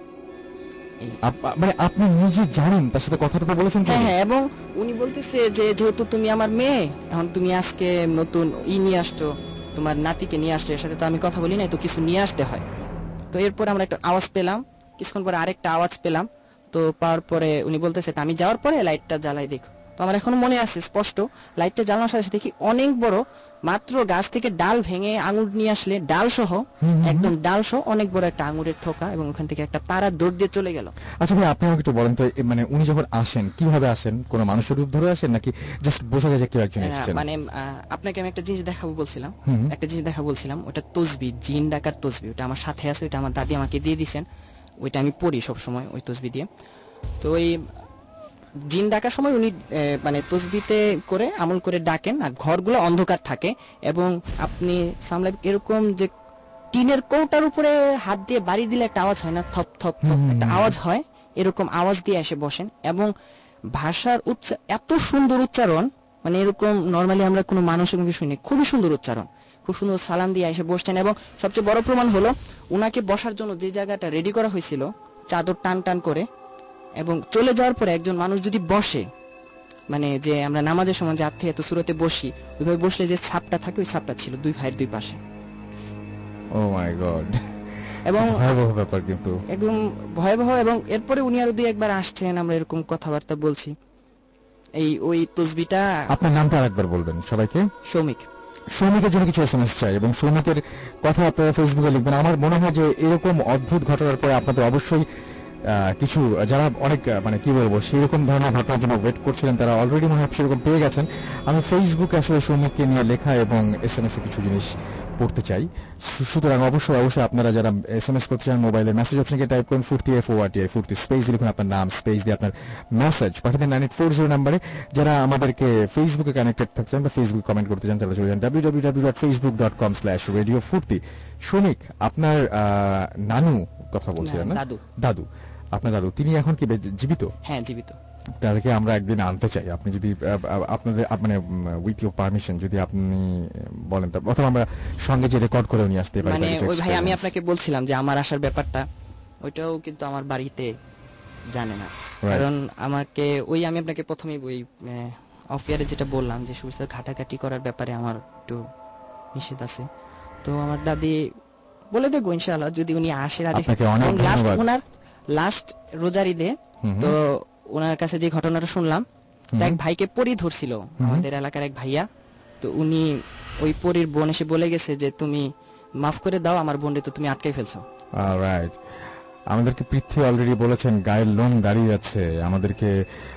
মানে আপনি নিজে জানেন, তার সাথে কথাটা তো বলেছেন? হ্যাঁ, এবং উনি বলতেছে যে যেহেতু তুমি আমার মেয়ে, এখন তুমি আজকে নতুন ই নিয়ে আসছো, তোমার নাতিকে নিয়ে আসছো, এর সাথে তো আমি কথা বলি নাই, তো কিছু নিয়ে আসতে হয়। তো এরপর আমরা একটা আওয়াজ পেলাম, কিছুক্ষণ পরে আরেকটা আওয়াজ পেলাম। তো পাওয়ার পরে উনি বলতেছে আমি যাওয়ার পরে লাইটটা জ্বালাই দেখো। তো আমার এখনো মনে আছে স্পষ্ট, লাইটটা জ্বালানোর সাথে দেখি অনেক বড়, মাত্র গাছ থেকে ডাল ভেঙে আঙুর নিয়ে আসলে ডাল সহ, একদম ডাল সহ অনেক বড় একটা আঙুরের থোকা, এবং ওখান থেকে একটা তারা দৌড় দিয়ে চলে গেল। আচ্ছা ভাই, আপনি আমাকে একটু বলেন তো, মানে উনি যখন আসেন কিভাবে আসেন? কোন মানুষের রূপ ধরে আসেন নাকি জাস্ট বোঝা যায় যে কেউ একজন এসেছেন? মানে আপনাকে আমি একটা জিনিস দেখাবো বলছিলাম, একটা জিনিস দেখা বলছিলাম, ওটা তসবি, জিন ডাকার তসবি, ওটা আমার সাথে আছে, ওটা আমার দাদি আমাকে দিয়ে দিয়েছেন, ওইটা আমি পড়ি সবসময় ওই তসবি দিয়ে। তো ওই জিন ডাকার সময় উনি মানে তসবিতে করে আমল করে ডাকেন, আর ঘরগুলো অন্ধকার থাকে, এবং আপনি সামলাই এরকম যে টিনের কৌটার উপরে হাত দিয়ে বাড়ি দিলে একটা আওয়াজ হয় না, থপ থপ থপ একটা আওয়াজ হয়, এরকম আওয়াজ দিয়ে এসে বসেন। এবং ভাষার উচ্চারণ এত সুন্দর উচ্চারণ, মানে এরকম নর্মালি আমরা কোনো মানুষের মুখে শুনি, খুবই সুন্দর উচ্চারণ, খুব সুন্দর সালাম দিয়ে এসে বসছেন। এবং সবচেয়ে বড় প্রমাণ হলো উনাকে বসার জন্য যে জায়গাটা রেডি করা হয়েছিল চাদর টান টান করে, এবং চলে যাওয়ার পরে একজন মানুষ যদি বসে, মানে যে আমরা নামাজের সময় যে আত্মীয় এত সুরতে বসি ওইভাবে বসলে যে ছাপটা থাকে, ওই ছাপটা ছিল দুই ভাইয়ের দুই পাশে। ও মাই গড, এবং ভয়াবহ ব্যাপার, কিন্তু একদম ভয়াবহ। এবং এরপরে উনি আরো দুই একবার আসছেন, আমরা এরকম কথাবার্তা বলছি। এই ওই তসবিটা, আপনার নামটা আরেকবার বলবেন সবাইকে? সৌমিক। সৌমিকের জন্য কিছু এসএমএস চাই, এবং সৌমিকের কথা আপনারা ফেসবুকে লিখবেন। আমার মনে হয় যে এরকম অদ্ভুত ঘটনার পরে আপনাদের অবশ্যই কিছু যারা অনেক মানে কি বলবো সেরকম ধরনের ঘটনার জন্য ওয়েট করছিলেন তারা অলরেডি মনে হয় সেরকম পেয়ে গেছেন। আমি ফেসবুকে আসলে সৌমিককে নিয়ে লেখা এবং এস এম এস এ কিছু জিনিস পড়তে চাই, সুতরাং অবশ্যই অবশ্যই আপনারা যারা এস এম এস করতে চান মোবাইলের মেসেজ অপশনকে টাইপ করুন Foorti F O R T I Foorti space দিয়ে লিখুন আপনার নাম, স্পেস দিয়ে আপনার মেসেজ পাঠাতেন নাইন এইট ফোর জিরো নাম্বারে। যারা আমাদেরকে ফেসবুকে কানেক্টেড থাকছেন বা ফেসবুক কমেন্ট করতে চান তারা চলে যান W W W dot Facebook dot com slash radio Foorti. Soumik, আপনার নানু কথা বলছিলেন না? দাদু। দাদু, আপনার দাদু তিনি এখন কি জীবিত? হ্যাঁ জীবিত। তাদেরকে আমরা একদিন আনতে চাই, আপনি যদি আপনাদের মানে উইথ ইউর পারমিশন যদি আপনি বলেন, অথবা আমরা সঙ্গে যে রেকর্ড করে নিয়ে আসতে পারি। মানে ওই ভাই আমি আপনাকে বলছিলাম যে আমার আসার ব্যাপারটা ওইটাও কিন্তু আমার বাড়িতে জানে না, কারণ আমাকে ওই আমি আপনাকে প্রথমেই ওই অফ ইয়ারে যেটা বললাম যে সুবিধা ঘাটাঘাটি করার ব্যাপারে আমার একটু নিষেধ আছে। তো আমার দাদি বলে দেখবো ইনশাআল্লাহ যদি উনি আসে রাজি। ওনার লাস্ট রোজার ঈদে তো ওনার কাছে যে ঘটনাটা শুনলাম, এক ভাইকে পরি ধরছিল আমাদের এলাকার এক ভাইয়া, তো উনি ওই পরির বোন এসে বলে গেছে যে তুমি মাফ করে দাও আমার বোনকে, তো তুমি আটকে ফেলছো। অলরাইট, আমাদেরকে পৃথ্বী অলরেডি বলেছেন গায়ের লোম দাঁড়িয়ে যাচ্ছে, আমাদেরকে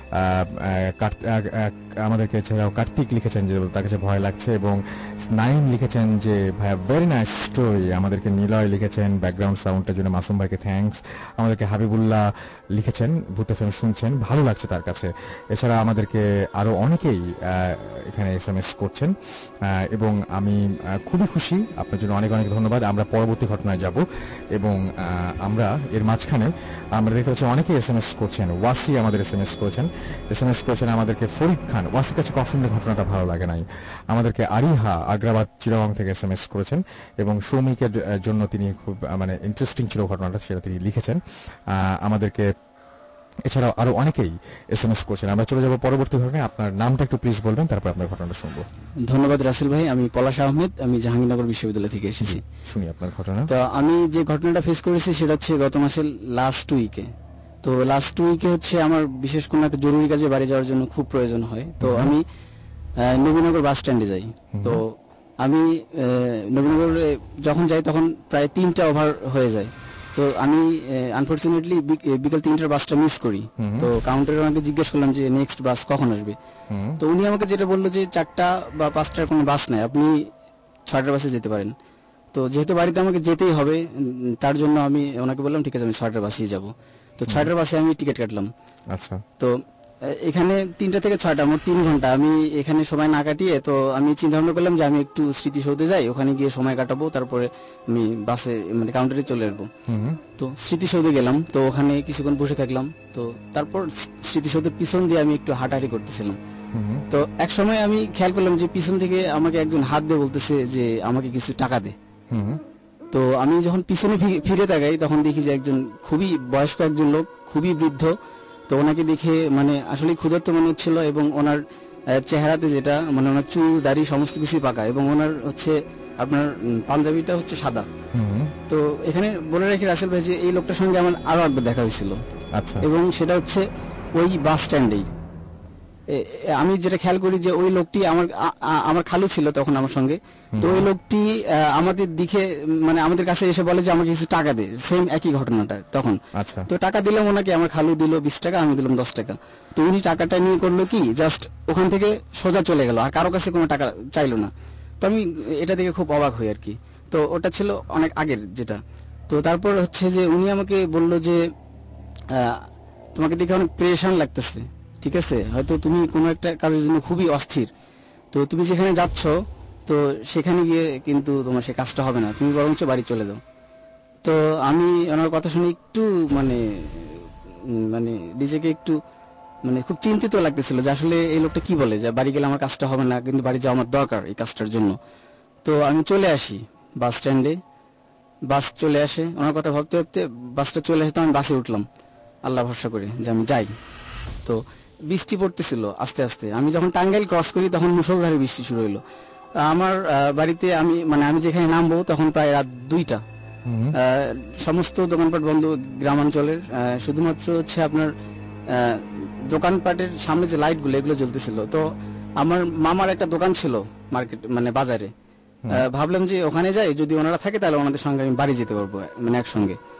আমাদেরকে এছাড়াও কার্তিক লিখেছেন যে তার কাছে ভয় লাগছে, এবং নাইম লিখেছেন যে ভাইয়া ভেরি নাইস স্টোরি, আমাদেরকে নিলয় লিখেছেন ব্যাকগ্রাউন্ড সাউন্ডটার জন্য মাসুম ভাইকে থ্যাঙ্কস, আমাদেরকে হাবিবুল্লাহ লিখেছেন ভূত এফএম শুনছেন ভালো লাগছে তার কাছে, এছাড়া আমাদেরকে আরো অনেকেই এখানে এস এম এস করছেন এবং আমি খুবই খুশি, আপনার জন্য অনেক অনেক ধন্যবাদ। আমরা পরবর্তী ঘটনায় যাব এবং আমরা এর মাঝখানে আমরা দেখতে পাচ্ছি অনেকে এস এম এস করছেন। ওয়াসি আমাদের এস এম এস করেছেন এস এম এস করেছেন আমাদেরকে ফরিদ খান, ওয়াসির কাছে কফিনের ঘটনাটা ভালো লাগে নাই। আমাদেরকে আরিহা আগ্রাবাদ চিরাং থেকে এস এম এস করেছেন এবং সৌমিকের জন্য তিনি খুব মানে ইন্টারেস্টিং ছিল ঘটনাটা, সেটা তিনি লিখেছেন। আমাদেরকে এছাড়াও আরো অনেকেই এস এম এস করছেন। আমরা চলে যাব পরবর্তী ঘটনায়, আপনার নামটা একটু প্লিজ বলবেন, তারপর আপনার ঘটনাটা শুনবো। ধন্যবাদ রাসেল ভাই, আমি পলাশ আহমেদ, আমি জাহাঙ্গীরনগর বিশ্ববিদ্যালয় থেকে এসেছি। শুনি আপনার ঘটনা। তো আমি যে ঘটনাটা ফেস করেছি সেটা হচ্ছে গত মাসের লাস্ট উইকে। তো লাস্ট উইকে হচ্ছে আমার বিশেষ কোনো একটা জরুরি কাজে বাড়ি যাওয়ার জন্য খুব প্রয়োজন হয়, তো আমি নবীনগর বাস স্ট্যান্ডে যাই। তো আমি নবীনগরে যখন যাই তখন প্রায় তিনটা ওভার হয়ে যায়, তো আমি আনফরচুনেটলি বিকেল তিনটার বাসটা মিস করি। তো কাউন্টারে আমাকে জিজ্ঞেস করলাম যে নেক্সট বাস কখন আসবে, তো উনি আমাকে যেটা বললো যে চারটা বা পাঁচটার কোনো বাস নাই, আপনি ছয়টার বাসে যেতে পারেন। তো যেহেতু বাড়িতে আমাকে যেতেই হবে তার জন্য আমি ওনাকে বললাম ঠিক আছে আমি ছয়টার বাসেই যাবো। তো ছয়টার বাসে আমি টিকিট কাটলাম। আচ্ছা, তো এখানে তিনটা থেকে ছয়টা মোট তিন ঘন্টা আমি এখানে সময় না কাটিয়ে, তো আমি চিন্তা ভাবনা করলাম যে আমি একটু স্মৃতিসৌধে যাই, ওখানে গিয়ে সময় কাটাবো, তারপরে আমি বাসে মানে কাউন্টারে চলে আসবো। তো স্মৃতিসৌধে গেলাম, তো ওখানে কিছুক্ষণ বসে থাকলাম, তো তারপর স্মৃতিসৌধের পিছন দিয়ে আমি একটু হাঁটাহাঁটি করতেছিলাম। তো এক সময় আমি খেয়াল করলাম যে পিছন থেকে আমাকে একজন হাত দিয়ে বলতেছে যে আমাকে কিছু টাকা দে। তো আমি যখন পিছনে ফিরে তাকাই তখন দেখি যে একজন খুবই বয়স্ক একজন লোক, খুবই বৃদ্ধ। তো ওনাকে দেখে মানে আসলে ক্ষুধার্ত মনে হচ্ছিল, এবং ওনার চেহারাতে যেটা মানে ওনার চুল দাড়ি সমস্ত কিছুই পাকা, এবং ওনার হচ্ছে আপনার পাঞ্জাবিটা হচ্ছে সাদা। তো এখানে বলে রাখি রাসেল ভাই যে এই লোকটার সঙ্গে আমার আরো একবার দেখা হয়েছিল, এবং সেটা হচ্ছে ওই বাস স্ট্যান্ডেই। আমি যেটা খেয়াল করি যে ওই লোকটি আমার আমার খালু ছিল তখন আমার সঙ্গে, তো ওই লোকটি আমাদের দিকে মানে আমাদের কাছে এসে বলে যে আমাকে কিছু টাকা দে, সেম একই ঘটনাটা তখন। তো টাকা দিলাম ওনাকে, আমার খালু দিল বিশ টাকা, আমি দিলাম দশ টাকা। তো উনি টাকাটা নিয়ে করলো কি জাস্ট ওখান থেকে সোজা চলে গেল, আর কারো কাছে কোনো টাকা চাইলো না। তো আমি এটা দেখে খুব অবাক হই আর কি। তো ওটা ছিল অনেক আগের যেটা। তো তারপর হচ্ছে যে উনি আমাকে বলল যে তোমাকে দেখে অনেক প্রেশান লাগতেছে, ঠিক আছে, হয়তো তুমি কোনো একটা কাজের জন্য খুবই অস্থির, তো তুমি যেখানে যাচ্ছ তো সেখানে গিয়ে কিন্তু তোমার সে কাজটা হবে না, তুমি বরঞ্চ বাড়ি চলে যাও। তো আমি ওনার কথা শুনে একটু মানে মানে নিজেকে একটু মানে খুব চিন্তিত লাগতেছিল যে আসলে এই লোকটা কি বলে যে বাড়ি গেলে আমার কাজটা হবে না, কিন্তু বাড়ি যাওয়া আমার দরকার এই কাজটার জন্য। তো আমি চলে আসি বাস স্ট্যান্ডে, বাস চলে আসে, ওনার কথা ভাবতে ভাবতে বাসটা চলে আসে, তো আমি বাসে উঠলাম আল্লাহ ভরসা করে যে আমি যাই। তো বৃষ্টি পড়তেছিল আস্তে আস্তে, আমি যখন টাঙ্গাইল ক্রস করি তখন মুষলধারে বৃষ্টি শুরু হলো। আমার বাড়িতে আমি মানে আমি যেখানে নামবো তখন প্রায় রাত দুইটা, সমস্ত দোকানপাট বন্ধ গ্রামাঞ্চলের, শুধুমাত্র হচ্ছে আপনার দোকানপাটের সামনে যে লাইট গুলো এগুলো জ্বলতেছিল। তো আমার মামার একটা দোকান ছিল মার্কেট মানে বাজারে, ভাবলাম যে ওখানে যাই, যদি ওনারা থাকে তাহলে ওনাদের সঙ্গে আমি বাড়ি যেতে পারবো মানে একসঙ্গে। তো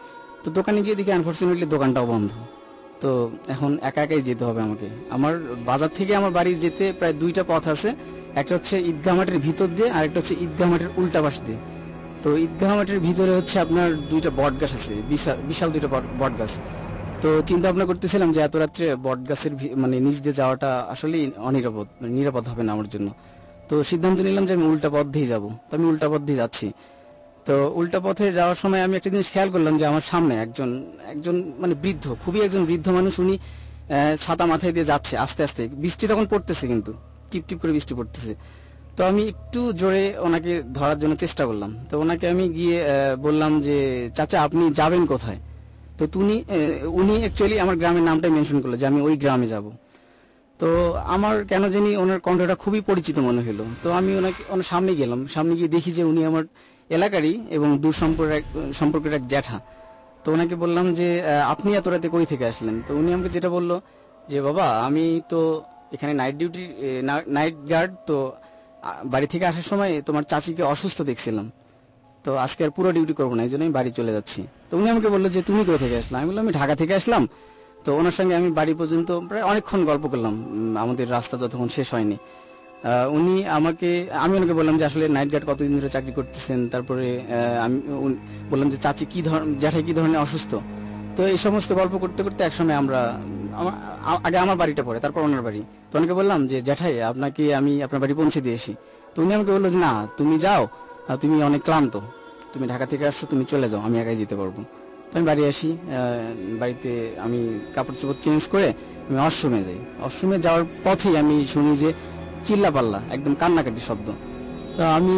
তো দোকানে গিয়ে দেখি আনফরচুনেটলি দোকানটাও বন্ধ। তো এখন একা একাই যেতে হবে আমাকে। আমার বাজার থেকে আমার বাড়ি যেতে প্রায় দুইটা পথ আছে, একটা হচ্ছে ঈদগাহ মাঠের ভিতর দিয়ে আর একটা হচ্ছে ঈদগাহ মাঠের উল্টা পাশ দিয়ে। তো ঈদগাহ মাঠের ভিতরে হচ্ছে আপনার দুইটা বট গাছ আছে, বিশাল দুইটা বট গাছ। তো চিন্তা ভাবনা করতেছিলাম যে এত রাত্রে বট গাছের মানে নিচ দিয়ে যাওয়াটা আসলে অনিরাপদ, নিরাপদ হবে না আমার জন্য। তো সিদ্ধান্ত নিলাম যে আমি উল্টা পথ দিয়ে যাবো। তো আমি উল্টা পথ দিয়ে যাচ্ছি। তো উল্টা পথে যাওয়ার সময় আমি একটা জিনিস খেয়াল করলাম যে আমার সামনে একজন একজন মানে বৃদ্ধ, খুবই একজন বৃদ্ধ মানুষ, উনি ছাতা মাথায় দিয়ে যাচ্ছে আস্তে আস্তে। বৃষ্টি তখন পড়তেছে, কিন্তু টিপ টিপ করে বৃষ্টি পড়তেছে। তো আমি একটু জোরে ওনাকে ধরার জন্য চেষ্টা করলাম। তো ওনাকে আমি গিয়ে বললাম যে চাচা আপনি যাবেন কোথায়? তো তুমি উনি অ্যাকচুয়ালি আমার গ্রামের নামটা মেনশন করলো যে আমি ওই গ্রামে যাব। তো আমার কেন জানি ওনার কণ্ঠটা খুবই পরিচিত মনে হলো। তো আমি ওনাকে ওনার সামনে গেলাম। সামনে গিয়ে দেখি যে উনি আমার এলাকারই এবং দূর সম্পর্কের সম্পর্কের এক জ্যাঠা। তো ওনাকে বললাম যে আপনি এত রাতে কই থেকে আসলেন? তো উনি আমাকে যেটা বললো যে বাবা আমি তো এখানে নাইট ডিউটি নাইট গার্ড, তো বাড়ি থেকে আসার সময় তোমার চাচিকে অসুস্থ দেখছিলাম, তো আজকে আর পুরো ডিউটি করবো না, এই জন্য আমি বাড়ি চলে যাচ্ছি। তো উনি আমাকে বললো যে তুমি কোথা থেকে আসলাম? আমি বললাম আমি ঢাকা থেকে আসলাম। তো ওনার সঙ্গে আমি বাড়ি পর্যন্ত প্রায় অনেকক্ষণ গল্প করলাম, আমাদের রাস্তা যতক্ষণ শেষ হয়নি। উনি আমাকে আমি ওনাকে বললাম যে আসলে নাইট গার্ড কতদিন ধরে চাকরি করতেছেন। তারপরে আমি বললাম যে চাচি কি ধরনের, জ্যাঠাই কি ধরনের অসুস্থ। তো এই সমস্ত গল্প করতে করতে একসময় আমরা আগে আমার বাড়িটা পড়ে, তারপর ওনার বাড়ি। তো ওনাকে বললাম যে জ্যাঠাই আপনাকে আমি আপনার বাড়ি পৌঁছে দিয়েছি। তো উনি আমাকে বললো যে না তুমি যাও, তুমি অনেক ক্লান্ত, তুমি ঢাকা থেকে আসছো, তুমি চলে যাও, আমি একাই যেতে পারবো। তো আমি বাড়ি আসি। বাড়িতে আমি কাপড় চোপড় চেঞ্জ করে আমি ওয়াশরুমে যাই। ওয়াশরুমে যাওয়ার পথেই আমি শুনি যে চিল্লা পাল্লা, একদম কান্নাকাটি শব্দ। তো আমি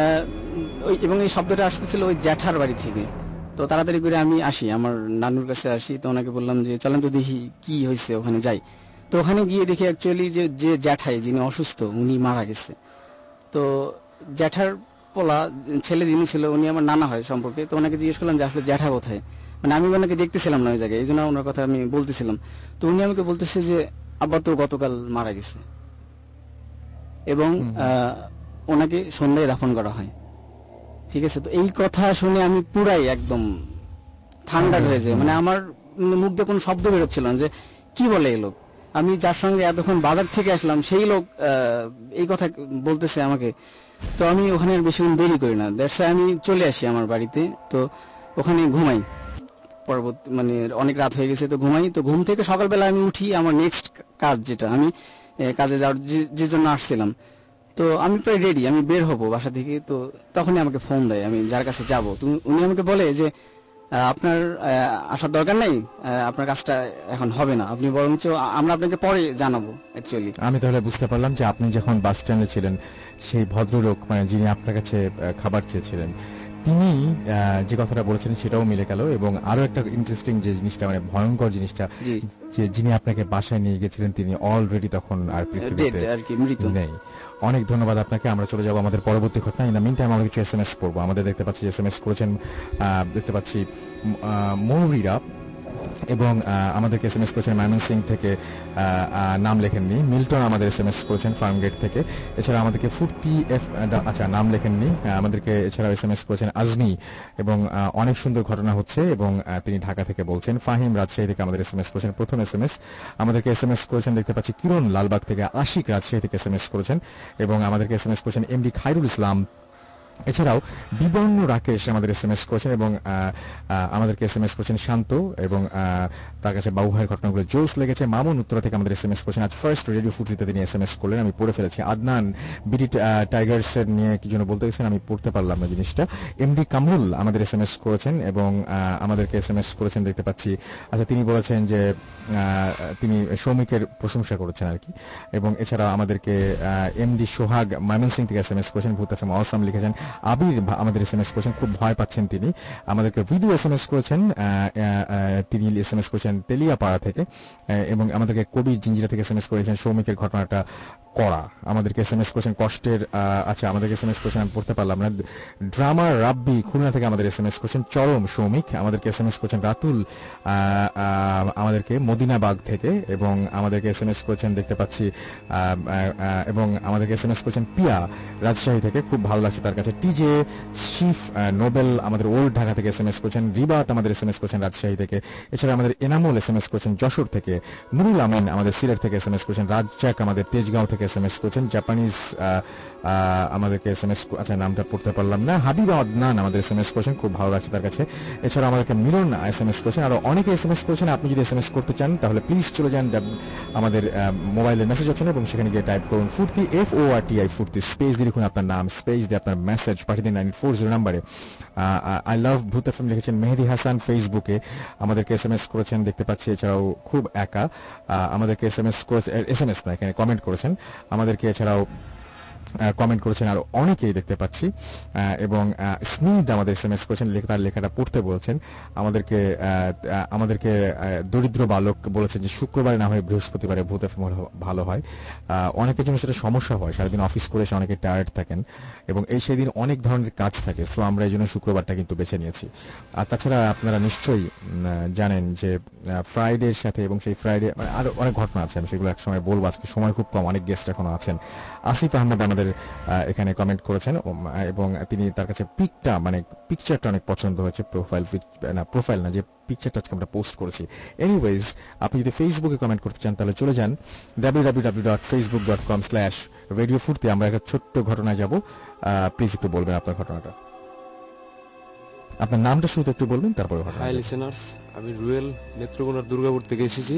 এবং এই শব্দটা আসতেছিল ওই জ্যাঠার বাড়ি থেকে। তো তাড়াতাড়ি করে আমি আসি, আমার নানুর কাছে আসি। তো ওনাকে বললাম যে চলেন তো দেখি কি হয়েছে, ওখানে যাই। তো ওখানে গিয়ে দেখি অ্যাকচুয়ালি যে যে জ্যাঠাই যিনি অসুস্থ উনি মারা গেছে। তো জ্যাঠার পোলা ছেলে যিনি ছিল উনি আমার নানা হয় সম্পর্কে। তো ওনাকে জিজ্ঞেস করলাম যে আসলে জ্যাঠা কোথায়, মানে আমি ওনাকে দেখতেছিলাম না ওই জায়গায়, এই জন্য ওনার কথা আমি বলতেছিলাম। তো উনি আমাকে বলতেছে যে আব্বা তো গতকাল মারা গেছে এবং ওনাকে সন্ধ্যায় দাফন করা হয়। ঠিক আছে। তো এই কথা শুনে আমি পুরাই একদম ঠান্ডা হয়ে যায়, মানে আমার মুখ দিয়ে কোনো শব্দ বেরোচ্ছিল না যে কি বলে এই লোক। আমি যার সঙ্গে এতক্ষণ বাজার থেকে আসলাম সেই লোক এই কথা বলতেছে আমাকে। তো আমি ওখানে বেশিক্ষণ দেরি করি না, দেশে আমি চলে আসি আমার বাড়িতে। তো ওখানে ঘুমাই, পরবর্তী মানে অনেক রাত হয়ে গেছে, তো ঘুমাই। তো ঘুম থেকে সকালবেলা আমি উঠি, আমার নেক্সট কাজ যেটা আমি কাজে যাওয়ার যে জন্য আসছিলাম, তো আমি প্রায় রেডি, আমি বের হবো বাসা থেকে। তো তখনই আমাকে ফোন দেয় আমি যার কাছে যাবো। তো উনি আমাকে বলে যে আপনার আসার দরকার নাই, আপনার কাজটা এখন হবে না, আপনি বরঞ্চ আমরা আপনাকে পরে জানাবো। অ্যাকচুয়ালি আমি তাহলে বুঝতে পারলাম যে আপনি যখন বাস স্ট্যান্ডে ছিলেন সেই ভদ্রলোক মানে যিনি আপনার কাছে খাবার চেয়েছিলেন তিনি যে কথাটা বলেছেন সেটাও মিলে গেল। এবং আরো একটা ইন্টারেস্টিং যে জিনিসটা মানে ভয়ঙ্কর জিনিসটা, যে যিনি আপনাকে বাসায় নিয়ে গেছিলেন তিনি অলরেডি তখন আর পৃথিবীতে নেই। অনেক ধন্যবাদ আপনাকে। আমরা চলে যাবো আমাদের পরবর্তী ঘটনা। ইন দ্য মিন টাইম আমরা কিছু এস এম এস করবো। আমাদের দেখতে পাচ্ছি এস এম এস করেছেন, দেখতে পাচ্ছি মৌরিরা এবং আমাদেরকে এস এম এস করেছেন ময়মনসিং থেকে, নাম লেখেননি। মিল্টন আমাদের এস এম এস করেছেন ফার্মগেট থেকে। এছাড়া আমাদেরকে ফুর্তি এফ আচ্ছা নাম লেখেননি, আমাদেরকে এছাড়া এস এম এস করেছেন আজমি এবং অনেক সুন্দর ঘটনা হচ্ছে এবং তিনি ঢাকা থেকে বলছেন। ফাহিম রাজশাহী থেকে আমাদের এস এম এস করেছেন প্রথম এস এম এস। আমাদেরকে এস এম এস করেছেন দেখতে পাচ্ছি কিরণ লালবাগ থেকে, আশিক রাজশাহী থেকে এস এম এস করেছেন এবং আমাদেরকে এস এম এস করেছেন এমডি খায়রুল ইসলাম। এছাড়াও বিবর্ণ রাকেশ আমাদের এস এম এস করেছেন এবং আমাদেরকে এস এম এস করেছেন শান্ত এবং তার কাছে বাবু ভাইয়ের ঘটনাগুলো জোশ লেগেছে। মামুন উত্তরা থেকে আমাদের এস এম এস করেছেন, আজ ফার্স্ট রেডিও ফুটলিতে তিনি এস এম এস করলেন, আমি পড়ে ফেলেছি। আদনান বিডি টাইগার্স এর নিয়ে কি জন্য বলতে গেছেন আমি পড়তে পারলাম না জিনিসটা। এমডি কামরুল আমাদের এস এম এস করেছেন এবং আমাদেরকে এস এম এস করেছেন দেখতে পাচ্ছি। আচ্ছা তিনি বলেছেন যে তিনি সৌমিকের প্রশংসা করেছেন আর কি। এবং এছাড়া আমাদেরকে এমডি সোহাগ ময়মনসিং থেকে এস এম এস করেছেন, ভূত আসাম অসাম লিখেছেন। আবির আমাদের এস এম এস করেছেন, খুব ভয় পাচ্ছেন তিনি। আমাদেরকে ভিডিও এস এম এস করেছেন, তিনি এস এম এস করেছেন তেলিয়াপাড়া থেকে এবং আমাদেরকে কবি জিঞ্জিরা থেকে এস এম এস করেছেন সৌমিকের ঘটনাটা করা। আমাদেরকে এস এম এস করেছেন কষ্টের, আচ্ছা আমাদেরকে এস এম এস করেছেন আমি পড়তে পারলাম না। ড্রামার রাব্বি খুলনা থেকে আমাদের এস এম এস করেছেন চরম সৌমিক। আমাদেরকে এস এম এস করেছেন রাতুল আমাদেরকে মদিনাবাগ থেকে এবং আমাদেরকে এস এম এস করেছেন দেখতে পাচ্ছি এবং আমাদেরকে এস এম এস করেছেন পিয়া রাজশাহী থেকে, খুব ভালো লাগছে তার কাছে টিজে শিফ নোবেল আমাদের ওল্ড ঢাকা থেকে এসএমএস করেছেন, রিবাত আমাদের এসএমএস করেছেন রাজশাহী থেকে, এছাড়া আমাদের এনামুল এসএমএস করেছেন যশোর থেকে, নুরুল আমিন আমাদের সিলেট থেকে এসএমএস করেছেন, রাজ্জাক আমাদের তেজগাঁও থেকে এসএমএস করেছেন, জাপানিজ আমাদেরকে এসএমএস, আচ্ছা নামটা পড়তে পারলাম না, হাবিব আদনান আমাদের এসএমএস করেছেন, খুব ভালো লাগছে তার কাছে, এছাড়া আমাদেরকে মিলন এসএমএস করেছেন, আরো অনেকে এসএমএস করেছেন। আপনি যদি এসএমএস করতে চান তাহলে প্লিজ চলে যান আমাদের মোবাইলের মেসেজ অপশনে এবং সেখানে গিয়ে টাইপ করুন Foorti, F O R T I Foorti, space দিয়ে লিখুন আপনার নাম, স্পেস দিয়ে আপনার মেসেজ পাঠিয়ে দিন নাইন ফোর জিরো নাম্বারে। আই লাভ ভূত এফএম লিখেছেন মেহেদি হাসান ফেসবুকে, আমাদেরকে এসএমএস করেছেন দেখতে পাচ্ছি। এছাড়াও খুব একা আমাদেরকে এসএমএস করেছেন, এসএমএস না এখানে কমেন্ট করেছেন আমাদেরকে, এছাড়াও কমেন্ট করেছেন আরো অনেকেই দেখতে পাচ্ছি। এবং স্মিথ আমাদের এসএমএস করেছেন, তার লেখাটা পড়তে বলছেন আমাদেরকে। আমাদেরকে দরিদ্র বালক বলেছেন যে শুক্রবারে না হয় বৃহস্পতিবারে ভূত এফএম ভালো হয়। অনেকের জন্য সেটা সমস্যা হয়, সারাদিন অফিস করে এসে অনেকে টায়ার্ড থাকেন এবং এই সেদিন অনেক ধরনের কাজ থাকে, সো আমরা এই জন্য শুক্রবারটা কিন্তু বেছে নিয়েছি। আর তাছাড়া আপনারা নিশ্চয়ই জানেন যে ফ্রাইডের সাথে এবং সেই ফ্রাইডে আরো অনেক ঘটনা আছে, আমি সেগুলো এক সময় বলবো, আজকে সময় খুব কম, অনেক গেস্ট এখনো আছেন। আসিফ আহমেদ আমাদের এখানে কমেন্ট করেছেন এবং তিনি তার কাছে পিকটা মানে পিকচারটা অনেক পছন্দ হয়েছে, প্রোফাইল না প্রোফাইল না যে পিকচারটা আজকে আমরা পোস্ট করেছি। এনিওয়েজ আপনি যদি ফেসবুকে কমেন্ট করতে চান তাহলে চলে যান W W W dot Facebook dot com slash radio Foorti. আমরা একটা ছোট্ট ঘটনায় যাব, প্লিজ একটু বলবেন আপনার ঘটনাটা, আপনার নামটা শুধু একটু বলবেন তারপরে ঘটনা। হাই লিসেনার্স, আমি রুয়েল নেত্রকোনার দুর্গাপুর থেকে এসেছি।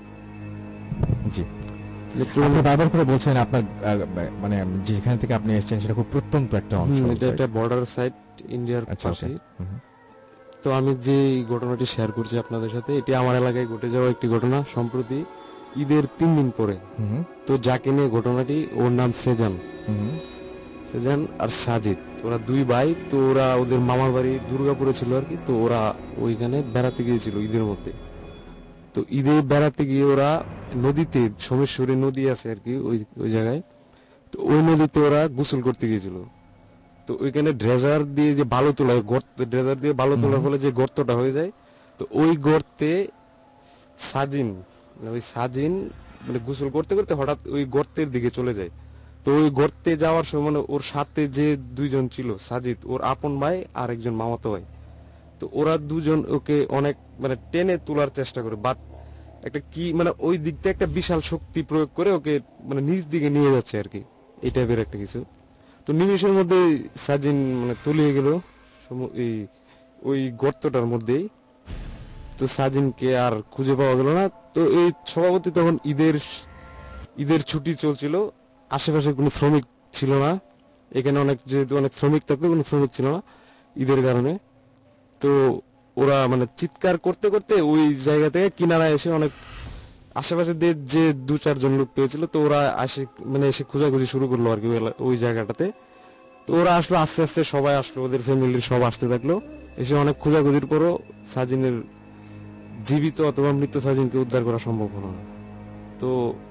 জি, আপনি বারবার করে বলছেন আপনার মানে যেখান থেকে আপনি এসেছেন সেটা খুব প্রত্যন্ত একটা অঞ্চল, এটা একটা বর্ডার সাইড ইন্ডিয়ার পাশে। তো আমি যে ঘটনাটি শেয়ার করছি আপনাদের সাথে, এটি আমার এলাকায় ঘটে যাওয়া একটি ঘটনা সম্প্রতি ঈদের তিন দিন পরে। তো যাকে নিয়ে ঘটনাটি, ওর নাম সেজান সেজান আর সাজিদ, ওরা দুই ভাই। তো ওরা ওদের মামার বাড়ি দুর্গাপুরে ছিল আর কি। তো ওরা ওইখানে বেড়াতে গিয়েছিল ঈদের মধ্যে। তো ঈদে বেড়াতে গিয়ে ওরা নদীতে, সোমেশ্বরী নদী আছে আর কি ওই ওই জায়গায়, তো ওই নদীতে ওরা গোসল করতে গিয়েছিল। তো ওইখানে ড্রেজার দিয়ে যে বালু তোলা, গর্ত ড্রেজার দিয়ে বালু তোলার ফলে যে গর্তটা হয়ে যায়, তো ওই গর্তে সাজিন ওই সাজিন মানে গোসল করতে করতে হঠাৎ ওই গর্তের দিকে চলে যায়। তো ওই গর্তে যাওয়ার সময় মানে ওর সাথে যে দুইজন ছিল, সাজিদ ওর আপন ভাই আর একজন মামাতো ভাই, তো ওরা দুজন ওকে অনেক মানে টেনে তোলার চেষ্টা করে, বাট একটা কি মানে ওই দিক থেকে একটা বিশাল শক্তি প্রয়োগ করে ওকে মানে নিজ দিকে নিয়ে যাচ্ছে আর কি, এই টাইপের একটা কিছু। তো নিমেষের মধ্যে সাজিন মানে তলিয়ে গেল এই ওই গর্তটার মধ্যেই। তো সাজিনকে আর খুঁজে পাওয়া গেল না। তো এই সভাপতি তখন ঈদের ঈদের ছুটি চলছিল, আশেপাশে কোনো শ্রমিক ছিল না, এখানে অনেক যেহেতু অনেক শ্রমিক থাকতো, কোনো শ্রমিক ছিল না ঈদের কারণে। তো ওরা মানে চিৎকার করতে করতে ওই জায়গা থেকে কিনারায় এসে অনেক আশেপাশে যে দু চারজন লোক পেয়েছিল, তো ওরা আসে মানে এসে খোঁজাখুঁজি শুরু করলো আর কি ওই জায়গাটাতে। তো ওরা আসলো, আস্তে আস্তে সবাই আসলো, ওদের ফ্যামিলির সব আসতে থাকলো। এসে অনেক খোঁজাখুঁজির পরও সাজিনের জীবিত অথবা মৃত সাজিনকে উদ্ধার করা সম্ভব হলো না। তো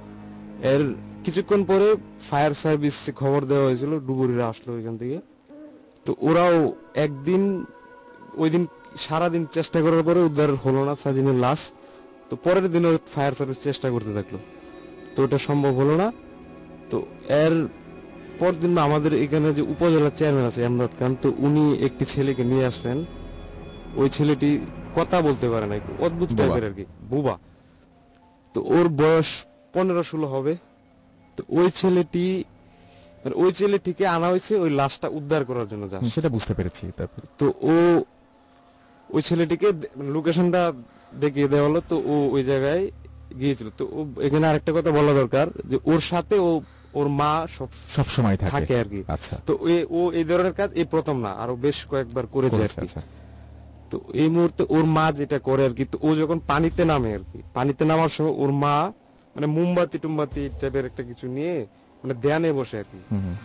এর কিছুক্ষণ পরে ফায়ার সার্ভিস খবর দেওয়া হয়েছিল, ডুবুরিরা আসলো ওইখান থেকে। তো ওরাও একদিন ওই দিন সারাদিন চেষ্টা করার পরে উদ্ধার হলো না সাজিনের লাশ। তো পরের দিনও ফায়ার সার্ভিস চেষ্টা করতে থাকলো, তো ওটা সম্ভব হলো না। তো এর পরদিন আমাদের এখানে যে উপজেলা চেয়ারম্যান আছে এমদাদ খান, তো উনি একটি ছেলেকে নিয়ে আসলেন। ওই ছেলেটি কথা বলতে পারে না, একটু অদ্ভুত টাইপের আর কি, বুবা। তো ওর বয়স পনেরো ষোলো হবে। তো ওই ছেলেটি মানে ওই ছেলেটিকে আনা হয়েছে ওই লাশটা উদ্ধার করার জন্য, সেটা বুঝতে পেরেছি। তো ও ওই ছেলেটিকে লোকেশনটা দেখিয়ে দেওয়া হলো, তো ও ওই জায়গায় গিয়েছিল। তো এখানে আরেকটা কথা বলা দরকার যে ওর সাথে ও ওর মা সব সব সময় থাকে আর কি। আচ্ছা, তো ও এই ধরনের কাজ এই প্রথম না, আরো বেশ কয়েকবার করেছে আর কি। তো এই মুহূর্তে ওর মা যেটা করে আর কি, তো ও যখন পানিতে নামে আর কি, পানিতে নামার সময় ওর মা মানে মোমবাতি টুমবাতি টাইপের একটা কিছু নিয়ে মানে ধ্যানে বসে আর কি।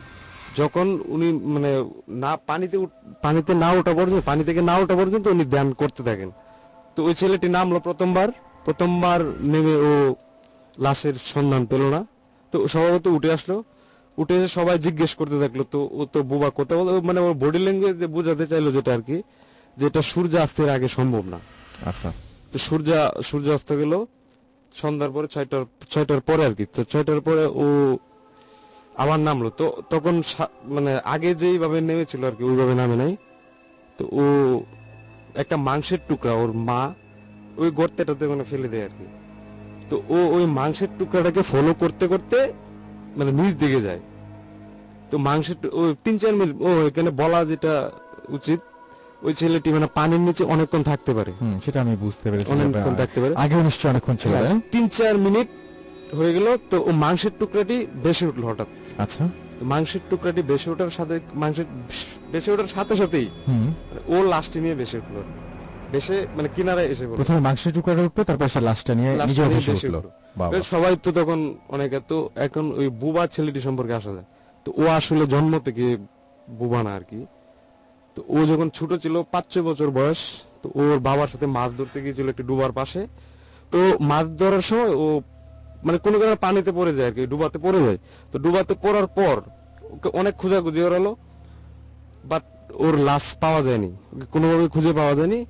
যখন উনি মানে না পানিতে পানিতে না ওঠা পর্যন্ত, পানি থেকে না ওঠা পর্যন্ত উনি ধ্যান করতে থাকেন। তো ওই ছেলেটি নামলো প্রথমবার, প্রথমবার নেমে ও লাশের সন্ধান পেল না। তো সভাপতি উঠে আসলো, উঠে সবাই জিজ্ঞেস করতে থাকলো। তো ও তো বোবা কথা বলে, মানে ওর বডি ল্যাঙ্গুয়েজ বোঝাতে চাইলো যেটা আর কি, যেটা সূর্যাস্তের আগে সম্ভব না। আচ্ছা, তো সূর্য সূর্যাস্ত গেল সন্ধ্যার পরে, ছয়টার ছয়টার পরে আর কি। তো ছয়টার পরে ও আবার নামলো। তো তখন মানে আগে যেইভাবে নেমেছিল আর কি ওইভাবে নামে নাই। তো ও একটা মাংসের টুকরা ওর মা ওই গর্তেটাতে মানে ফেলে দেয় আর কি। তো ও ওই মাংসের টুকরাটাকে ফলো করতে করতে মানে নিচ দিকে যায়। তো মাংসের ওই তিন চার মিনিট ও এখানে বলা যেটা উচিত ওই ছেলেটি মানে পানির নিচে অনেকক্ষণ থাকতে পারে। সেটা আমি বুঝতে পেরেছি, অনেকক্ষণ থাকতে পারে, আগে নিশ্চয়ই অনেকক্ষণ ছিল। তিন চার মিনিট হয়ে গেল। তো ও মাংসের টুকরাটি ভেসে উঠলো হঠাৎ। আচ্ছা, মাংসের টুকরাটি ভেসে ওঠার সাথে মাংসের ভেসে ওঠার সাথে সাথেই ও লাশটি নিয়ে ভেসে উঠলো। ভেসে মানে কিনারায় এসে পড়লো। প্রথমে মাংসের টুকরাটা উঠলো, তারপর সে লাশটা নিয়ে নিজে ভেসে উঠলো। সবাই তো তখন অনেক, তো এখন ওই বুবা ছেলেটি সম্পর্কে আসা যায়। তো ও আসলে জন্ম থেকে বুবা না আর কি। তো ও যখন ছোট ছিল, পাঁচ ছয় বছর বয়স, তো ওর বাবার সাথে মাছ ধরতে গিয়েছিল একটি ডুবার পাশে। তো মাছ ধরার সময় ও মানে কোনো কারণে পানিতে পড়ে যায় আর কি, ডুবাতে পড়ে যায়। তো ডুবাতে পড়ার পর ওকে অনেক খোঁজাখুঁজি করালো, বাট ওর লাশ পাওয়া যায়নি, কোনোভাবে খুঁজে পাওয়া যায়নি।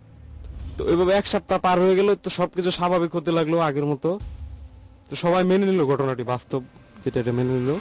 তো এইভাবে এক সপ্তাহ পার হয়ে গেল। তো সবকিছু স্বাভাবিক হতে লাগলো আগের মতো। তো সবাই মেনে নিল ঘটনাটি, বাস্তব যেটা এটা মেনে নিল।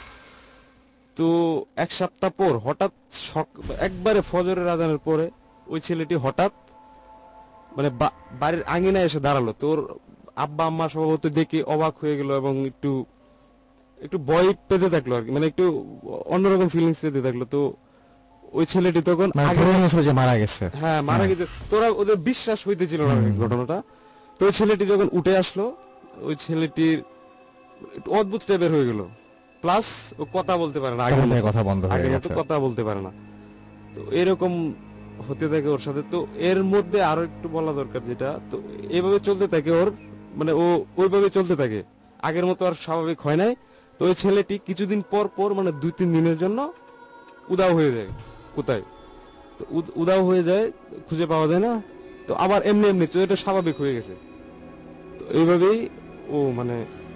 তো এক সপ্তাহ পর হঠাৎ একবারে ফজরের আজানের পরে ওই ছেলেটি হঠাৎ মানে বাড়ির আঙিনায় এসে দাঁড়ালো। তোর আব্বা আম্মা স্বভাবত দেখে অবাক হয়ে গেল এবং একটু একটু ভয় পেতে থাকলো আর কি, মানে একটু অন্যরকম ফিলিংস পেতে থাকলো। তো ওই ছেলেটি তখন মারা গেছে, হ্যাঁ মারা গেছে, তোরা ওদের বিশ্বাস হইতেছিল না ঘটনাটা। তো ওই ছেলেটি যখন উঠে আসলো, ওই ছেলেটির একটু অদ্ভুত টাইপের হয়ে গেল, প্লাস ও কথা বলতে পারে না, আগের মতো কথা বন্ধ হয়ে গেছে, কথা বলতে পারে না। তো এরকম হতে থাকে ওর সাথে। তো এর মধ্যে আরো একটু বলা দরকার যেটা, তো এইভাবে চলতে থাকে ওর, মানে ও ওইভাবে চলতে থাকে, আগের মতো আর স্বাভাবিক হয় নাই। তো ওই ছেলেটি কিছুদিন পর পর মানে দুই তিন দিনের জন্য উদাও হয়ে যায়। কোথায় তো উদাও হয়ে যায়, খুঁজে পাওয়া যায় না। তো আবার এমনি এমনি তো এটা স্বাভাবিক হয়ে গেছে। তো এইভাবেই ও মানে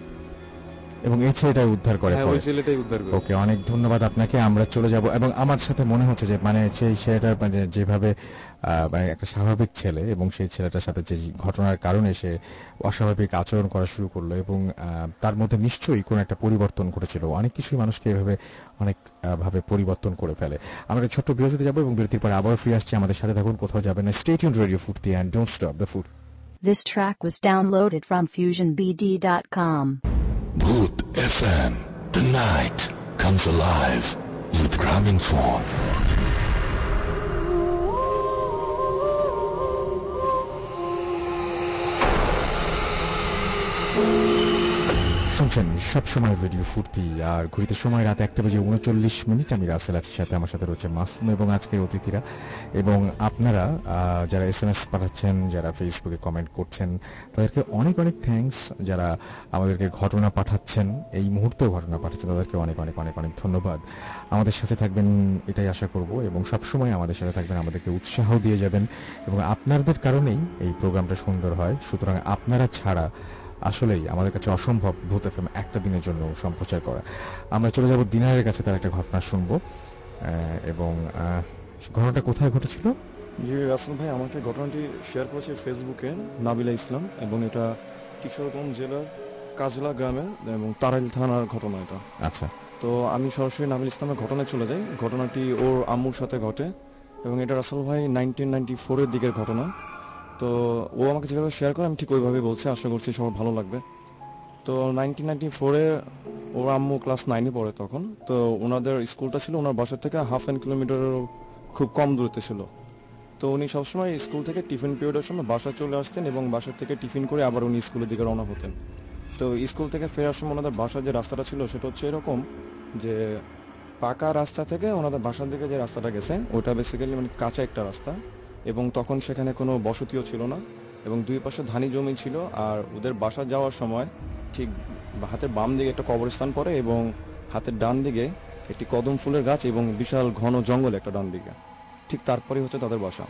এবং এই ছেলেটাই উদ্ধার করে। হ্যাঁ, ওই ছেলেটাই উদ্ধার করে। ওকে, অনেক ধন্যবাদ আপনাকে। আমরা চলে যাব, এবং আমার সাথে মনে হচ্ছে যে মানে সেই ছেলেটার মানে যেভাবে মানে একটা স্বাভাবিক ছেলে, এবং সেই ছেলেটার সাথে যে ঘটনার কারণে সে অস্বাভাবিক আচরণ করা শুরু করলো, এবং তার মধ্যে নিশ্চয়ই কোনো একটা পরিবর্তন ঘটেছিল। অনেক কিছুই মানুষকে এভাবে অনেক ভাবে পরিবর্তন করে ফেলে। আমরা ছোট্ট বিরতিতে যাব, এবং বিরতির পরে আবার ফিরে আসছি। আমাদের সাথে থাকুন, কোথাও যাবেন না। Stay tuned radio Foorti and don't stop the food. This track was downloaded from fusion b d dot com. Bhoot F M, the night comes alive with Gramophone. শুনছেন সবসময় রেডিও ফুর্তি, আর ঘড়িতে সময় রাত একটা বেজে উনচল্লিশ মিনিট। আমি রাসেল আছি, সাথে আমার সাথে রয়েছে মাসুম এবং আজকের অতিথিরা। এবং আপনারা যারা এস এম এস পাঠাচ্ছেন, যারা ফেসবুকে কমেন্ট করছেন, তাদেরকে অনেক অনেক থ্যাঙ্কস। যারা আমাদেরকে ঘটনা পাঠাচ্ছেন, এই মুহূর্তেও ঘটনা পাঠাচ্ছেন, তাদেরকে অনেক অনেক অনেক অনেক ধন্যবাদ। আমাদের সাথে থাকবেন এটাই আশা করব, এবং সবসময় আমাদের সাথে থাকবেন, আমাদেরকে উৎসাহ দিয়ে যাবেন, এবং আপনাদের কারণেই এই প্রোগ্রামটা সুন্দর হয়। সুতরাং আপনারা ছাড়া আসলেই আমাদের কাছে অসম্ভব ভূত এফএম একটা দিনের জন্য সম্প্রচার করা। আমরা চলে যাব দিনারের কাছে, তার একটা ঘটনা শুনবো। এবং ঘটনাটা কোথায় ঘটেছিল? জি রাসেল ভাই, আমাকে ঘটনাটি শেয়ার করেছে ফেসবুকে নাবিলা ইসলাম, এবং এটা কিশোরগঞ্জ জেলার কাজলা গ্রামের এবং তারাইল থানার ঘটনা এটা। আচ্ছা, তো আমি সরাসরি নাবিল ইসলামের ঘটনায় চলে যাই। ঘটনাটি ওর আম্মুর সাথে ঘটে, এবং এটা রাসেল ভাই নাইনটিন নাইনটি ফোর এর দিকের ঘটনা। তো ও আমাকে যেভাবে শেয়ার করে আমি ঠিক ওইভাবে বলছি, আশা করছি সবার ভালো লাগবে। তো নাইনটিন নাইনটি ফোরে ওর আম্মু ক্লাস নাইনে পড়ে তখন। তো ওনাদের স্কুলটা ছিল ওনার বাসা থেকে হাফ অ্যান কিলোমিটারের খুব কম দূরত্বে ছিল। তো উনি সবসময় স্কুল থেকে টিফিন পিরিয়ডের সময় বাসা চলে আসতেন, এবং বাসা থেকে টিফিন করে আবার উনি স্কুলের দিকে রওনা হতেন। তো স্কুল থেকে ফেরার সময় ওনাদের বাসার যে রাস্তাটা ছিল সেটা হচ্ছে এরকম যে পাকা রাস্তা থেকে ওনাদের বাসার দিকে যে রাস্তাটা গেছে ওটা বেসিক্যালি মানে কাঁচা একটা রাস্তা, এবং তখন সেখানে কোনো বসতিও ছিল না, এবং দুই পাশে ধানি জমি ছিল। আর ওদের বাসা যাওয়ার সময় ঠিক হাতের বাম দিকে একটা কবরস্থান পড়ে, এবং হাতের ডান দিকে একটি কদম ফুলের গাছ এবং বিশাল ঘন জঙ্গল একটা ডান দিকে, ঠিক তারপরে হচ্ছে তাদের বাসা।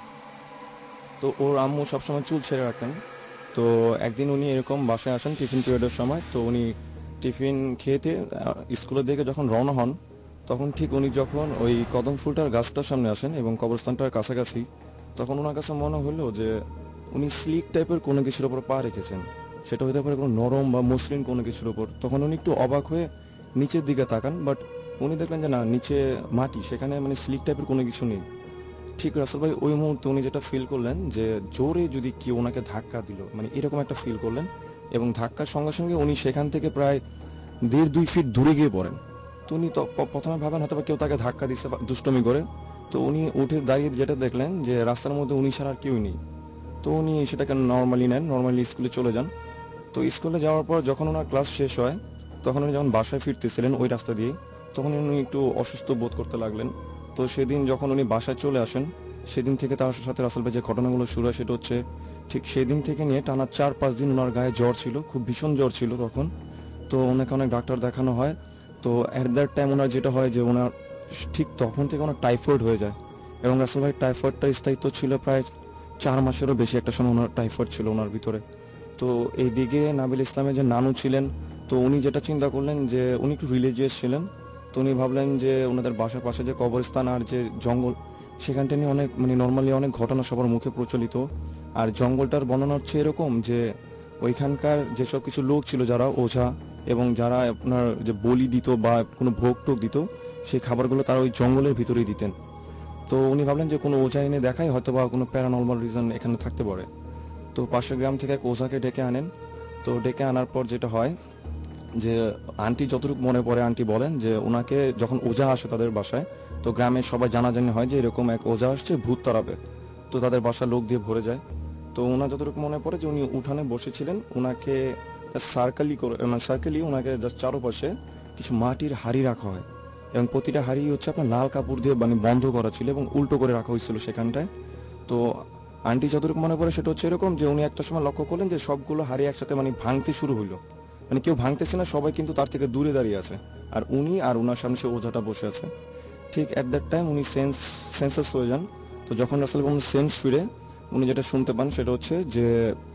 তো ওর আম্মু সবসময় চুল ছেড়ে রাখতেন। তো একদিন উনি এরকম বাসায় আসেন টিফিন পিরিয়ডের সময়। তো উনি টিফিন খেতে স্কুলের দিকে যখন রওনা হন, তখন ঠিক উনি যখন ওই কদম ফুলটার গাছটার সামনে আসেন এবং কবরস্থানটার কাছাকাছি, তখন ওনার কাছে মনে হলো যে উনি স্লিক টাইপের কোনো কিছুর উপর পা রেখেছেন, সেটা হতে পারে কোনো নরম বা মসৃণ কোনো কিছুর উপর। তখন উনি একটু অবাক হয়ে নিচের দিকে তাকান, বাট উনি দেখলেন যে না নিচে মাটি, সেখানে মানে স্লিক টাইপের কোনো কিছু নেই। ঠিক রাসেল ভাই ওই মুহূর্তে উনি যেটা ফিল করলেন যে জোরে যদি কেউ ওনাকে ধাক্কা দিল, মানে এরকম একটা ফিল করলেন, এবং ধাক্কার সঙ্গে সঙ্গে উনি সেখান থেকে প্রায় দেড় দুই ফিট দূরে গিয়ে পড়েন। তো উনি প্রথমে ভাবেন হয়তো কেউ তাকে ধাক্কা দিচ্ছে দুষ্টমি করে। তো উনি উঠে দাঁড়িয়ে যেটা দেখলেন যে রাস্তার মধ্যে উনি ছাড়া আর কেউই নেই। তো উনি সেটাকে নর্মালি নেন, নর্মালি স্কুলে চলে যান। তো স্কুলে যাওয়ার পর যখন ওনার ক্লাস শেষ হয়, তখন উনি যখন বাসায় ফিরতেছিলেন ওই রাস্তা দিয়ে, তখন উনি একটু অসুস্থ বোধ করতে লাগলেন। তো সেদিন যখন উনি বাসায় চলে আসেন, সেদিন থেকে তার সাথে রাসেল ভাই যে ঘটনাগুলো শুরু হয় সেটা হচ্ছে ঠিক সেদিন থেকে নিয়ে টানা চার পাঁচ দিন ওনার গায়ে জ্বর ছিল, খুব ভীষণ জ্বর ছিল তখন। তো ওনাকে অনেক ডাক্তার দেখানো হয়। তো অ্যাট দ্যাট টাইম ওনার যেটা হয় যে ওনার ঠিক তখন থেকে ওনার টাইফয়েড হয়ে যায়, এবং রাসেল ভাই টাইফয়েডটা স্থায়িত্ব ছিল প্রায় চার মাসেরও বেশি একটা সময় ওনার টাইফয়েড ছিল ওনার ভিতরে। তো এইদিকে নাবিল ইসলামের যে নানু ছিলেন, তো উনি যেটা চিন্তা করলেন যে উনি একটু রিলিজিয়াস ছিলেন। তো উনি ভাবলেন যে ওনাদের বাসার পাশে যে কবরস্থান আর যে জঙ্গল, সেখানটা নিয়ে অনেক মানে নর্মালি অনেক ঘটনা সবার মুখে প্রচলিত। আর জঙ্গলটার বর্ণনা হচ্ছে এরকম যে ওইখানকার যেসব কিছু লোক ছিল যারা ওঝা এবং যারা আপনার যে বলি দিত বা কোনো ভোগ টোক দিত, সেই খাবারগুলো তারা ওই জঙ্গলের ভিতরেই দিতেন। তো উনি ভাবলেন যে কোনো ওঝা এনে দেখায় হয়তো বা কোনো প্যারানর্মাল রিজন এখানে থাকতে পারে। তো পাশের গ্রাম থেকে এক ওঝাকে ডেকে আনেন। তো ডেকে আনার পর যেটা হয় যে আন্টি যতটুকু মনে পড়ে আন্টি বলেন যে ওনাকে যখন ওঝা আসে তাদের বাসায়, তো গ্রামের সবাই জানাজানি হয় যে এরকম এক ওঝা আসছে ভূত তাড়াবে। তো তাদের বাসা লোক দিয়ে ভরে যায়। তো ওনার যতটুকু মনে পড়ে যে উনি উঠানে বসেছিলেন, ওনাকে সার্কেলি করে মানে সার্কেলি ওনাকে চারপাশে কিছু মাটির হাড়ি রাখা হয়, এবং প্রতিটা হাড়ি হচ্ছে আপনার লাল কাপড় দিয়ে মানে বন্ধ করা ছিল এবং উল্টো করে রাখা হয়েছিল সেখানটায়। তো আন্টি যতটুকু মনে পড়ে সেটা হচ্ছে এরকম যে উনি একটা সময় লক্ষ্য করলেন যে সবগুলো হাড়ি একসাথে মানে ভাঙতে শুরু হইলো, মানে কেউ ভাঙতেছে না, সবাই কিন্তু তার থেকে দূরে দাঁড়িয়ে আছে, আর উনি আর ওনার সামনে সে ওঝাটা বসে আছে। ঠিক অ্যাট দ্যাট টাইম উনি সেন্স সেন্সাস হয়ে যান। তো যখন রাসেল ভাই সেন্স ফিরে উনি যেটা শুনতে পান সেটা হচ্ছে যে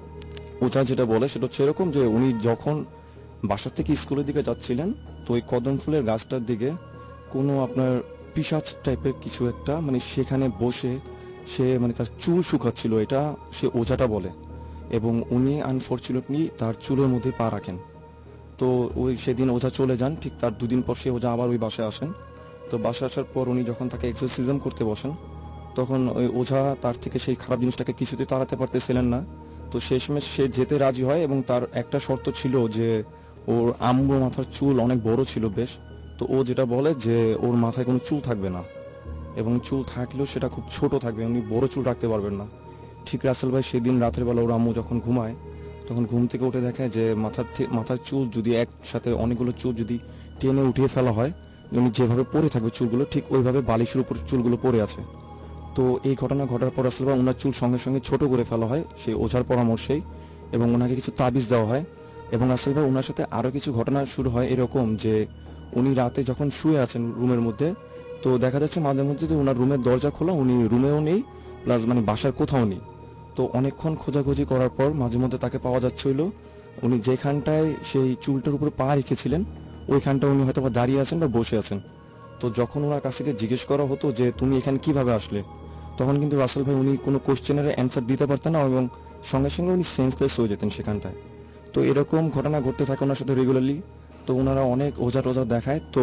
ওঝা যেটা বলে সেটা হচ্ছে এরকম যে উনি যখন বাসা থেকে স্কুলের দিকে যাচ্ছিলেন, তো ওই কদম ফুলের গাছটার দিকে কোনো আপনার পিশাচ টাইপের কিছু একটা মানে সেখানে বসে সে মানে তার চুল শুকাচ্ছিল, এটা সে ওঝাটা বলে, এবং উনি আনফরচুনেটলি তার চুলের মধ্যে পা রাখেন। তো ওই সেদিন ওঝা চলে যান, ঠিক তার দুদিন পর সে ওঝা আবার ওই বাসায় আসেন। তো বাসায় আসার পর উনি যখন তাকে এক্সারসাইজ করতে বসেন, তখন ওই ওঝা তার থেকে সেই খারাপ জিনিসটাকে কিছুতে তাড়াতে পারতেছিলেন না। তো শেষমেশ সে যেতে রাজি হয়, এবং তার একটা শর্ত ছিল যে ওর আম্মুর মাথার চুল অনেক বড় ছিল বেশ। তো ও যেটা বলে যে ওর মাথায় কোনো চুল থাকবে না, এবং চুল থাকলেও সেটা খুব ছোট থাকবে, উনি বড় চুল রাখতে পারবেন না। ঠিক রাসেল ভাই সেদিন রাতের বেলা ওর আম্মু যখন ঘুমায়, তখন ঘুম থেকে উঠে দেখে যে মাথার মাথার চুল যদি একসাথে অনেকগুলো চুল যদি টেনে উঠিয়ে ফেলা হয়, উনি যেভাবে পড়ে থাকবে চুলগুলো ঠিক ওইভাবে বালিশের উপর চুলগুলো পড়ে আছে। তো এই ঘটনা ঘটার পর রাসেল ভাই ওনার চুল সঙ্গে সঙ্গে ছোট করে ফেলা হয় সেই ওঝার পরামর্শেই, এবং ওনাকে কিছু তাবিজ দেওয়া হয়। এবং রাসেল ভাই ওনার সাথে আরো কিছু ঘটনা শুরু হয় এরকম যে উনি রাতে যখন শুয়ে আছেন রুমের মধ্যে, তো দেখা যাচ্ছে মাঝে মধ্যে যে ওনার রুমের দরজা খোলা, উনি রুমেও নেই প্লাস মানে বাসার কোথাও নেই। তো অনেকক্ষণ খোঁজাখুঁজি করার পর মাঝে মধ্যে তাকে পাওয়া যাচ্ছিল উনি যেখানটায় সেই চুলটার উপরে পা রেখেছিলেন ওইখানটা উনি হয়তো বা দাঁড়িয়ে আছেন বা বসে আছেন। তো যখন ওনার কাছ থেকে জিজ্ঞেস করা হতো যে তুমি এখানে কিভাবে আসলে, তখন কিন্তু রাসেল ভাই উনি কোনো কোশ্চেনের অ্যান্সার দিতে পারতেন না, এবং সঙ্গে সঙ্গে উনি সেন্সলেস হয়ে যেতেন সেখানটায়। তো এরকম ঘটনা ঘটতে থাকে ওনার সাথে রেগুলারলি। তো ওনারা অনেক ওঝা টোঝা দেখায়। তো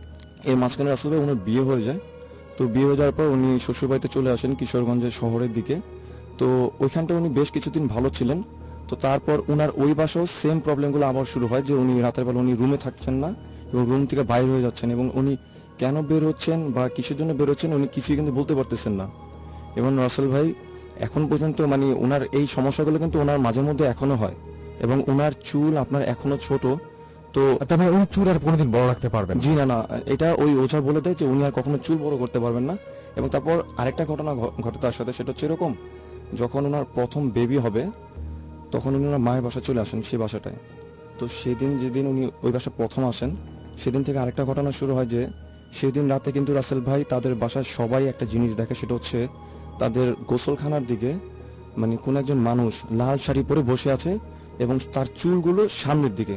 এর মাঝখানে রাসেল ভাই ওনার বিয়ে হয়ে যায়। তো বিয়ে হয়ে যাওয়ার পর উনি শ্বশুরবাড়িতে চলে আসেন কিশোরগঞ্জের শহরের দিকে। তো ওইখানটা উনি বেশ কিছুদিন ভালো ছিলেন। তো তারপর ওনার ওই বাসাও সেম প্রবলেমগুলো আবার শুরু হয় যে উনি রাতের বেলা উনি রুমে থাকছেন না এবং রুম থেকে বাইরে হয়ে যাচ্ছেন, এবং উনি কেন বের হচ্ছেন বা কিসের জন্য বের হচ্ছেন উনি কিছুই কিন্তু বলতে পারতেছেন না। এবং রাসেল ভাই এখন পর্যন্ত মানে ওনার এই সমস্যাগুলো কিন্তু ওনার মাঝে মধ্যে এখনো হয়, এবং ওনার চুল আপনার এখনো ছোট। তো তবে উনি চুল আর কোনোদিন বড় রাখতে পারবেন? জি না না, এটা ওই ওঝা বলে দেয় যে উনি আর কখনো চুল বড় করতে পারবেন না। এবং তারপর আরেকটা ঘটনা ঘটে তার সাথে, সেটা হচ্ছে এরকম যখন ওনার প্রথম বেবি হবে তখন উনি ওনার মায়ের বাসা চলে আসেন সেই বাসাটায়। তো সেদিন যেদিন উনি ওই বাসা প্রথম আসেন সেদিন থেকে আরেকটা ঘটনা শুরু হয় যে সেদিন রাতে কিন্তু রাসেল ভাই তাদের বাসায় সবাই একটা জিনিস দেখে, সেটা হচ্ছে তাদের গোসলখানার দিকে মানে কোন একজন মানুষ লাল শাড়ি পরে বসে আছে এবং তার চুলগুলো সামনের দিকে,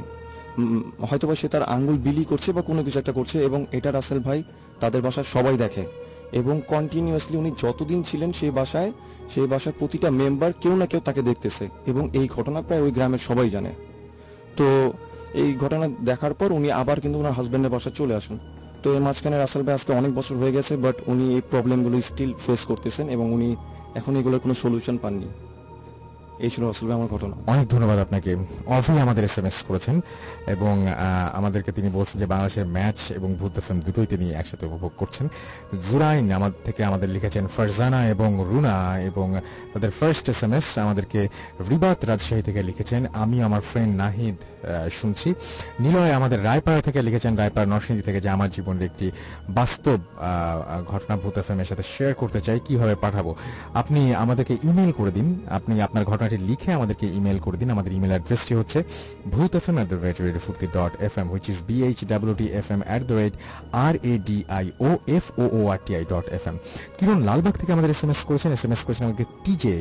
হয়তোবা সে তার আঙ্গুল বিলি করছে বা কোনো কিছু একটা করছে, এবং এটা রাসেল ভাই তাদের বাসায় সবাই দেখে। এবং কন্টিনিউয়াসলি উনি যতদিন ছিলেন সেই বাসায় সেই বাসায় প্রতিটা মেম্বার কেউ না কেউ তাকে দেখতেছে, এবং এই ঘটনা প্রায় ওই গ্রামের সবাই জানে। তো এই ঘটনা দেখার পর উনি আবার কিন্তু ওনার হাজবেন্ডের বাসায় চলে আসেন। তো এই মাঝখানে রাসেল ভাই আজকে অনেক বছর হয়ে গেছে, বাট উনি এই প্রবলেমগুলো স্টিল ফেস করতেছেন এবং উনি এখন এগুলোর কোনো সলিউশন পাননি। এই ছিল আসলে আমার ঘটনা। অনেক ধন্যবাদ আপনাকে। অফি আমাদের এসএমএস করেছেন এবং আমাদেরকে তিনি বলছেন যে বাংলাদেশের ম্যাচ এবং ভূত এফএম দুটোই তিনি একসাথে উপভোগ করছেন। জুরাইন আমাদের থেকে আমাদের লিখেছেন ফারজানা এবং রুনা, এবং তাদের ফার্স্ট এসএমএস আমাদেরকে রিবাত রাজশাহী থেকে লিখেছেন আমি আমার ফ্রেন্ড নাহিদ শুনছি। নিলয় আমাদের রায়পাড়া থেকে লিখেছেন, রায়পাড়া নরসিংদী থেকে, যে আমার জীবনের একটি বাস্তব ঘটনা ভূত এফএম এর সাথে শেয়ার করতে চাই, কিভাবে পাঠাবো? আপনি আমাদেরকে ইমেল করে দিন, আপনি আপনার ঘটনাটি লিখে আমাদেরকে ইমেল করে দিন। আমাদের ইমেল অ্যাড্রেসটি হচ্ছে Bhoot FM at the rate radio Foorti dot F M, which is B H W T F M at the rate R A D I O F O O R T I dot F M. Kiran Lalbagh থেকে আমাদের SMS করেছেন, SMS করেছেন আমাদেরকে TJ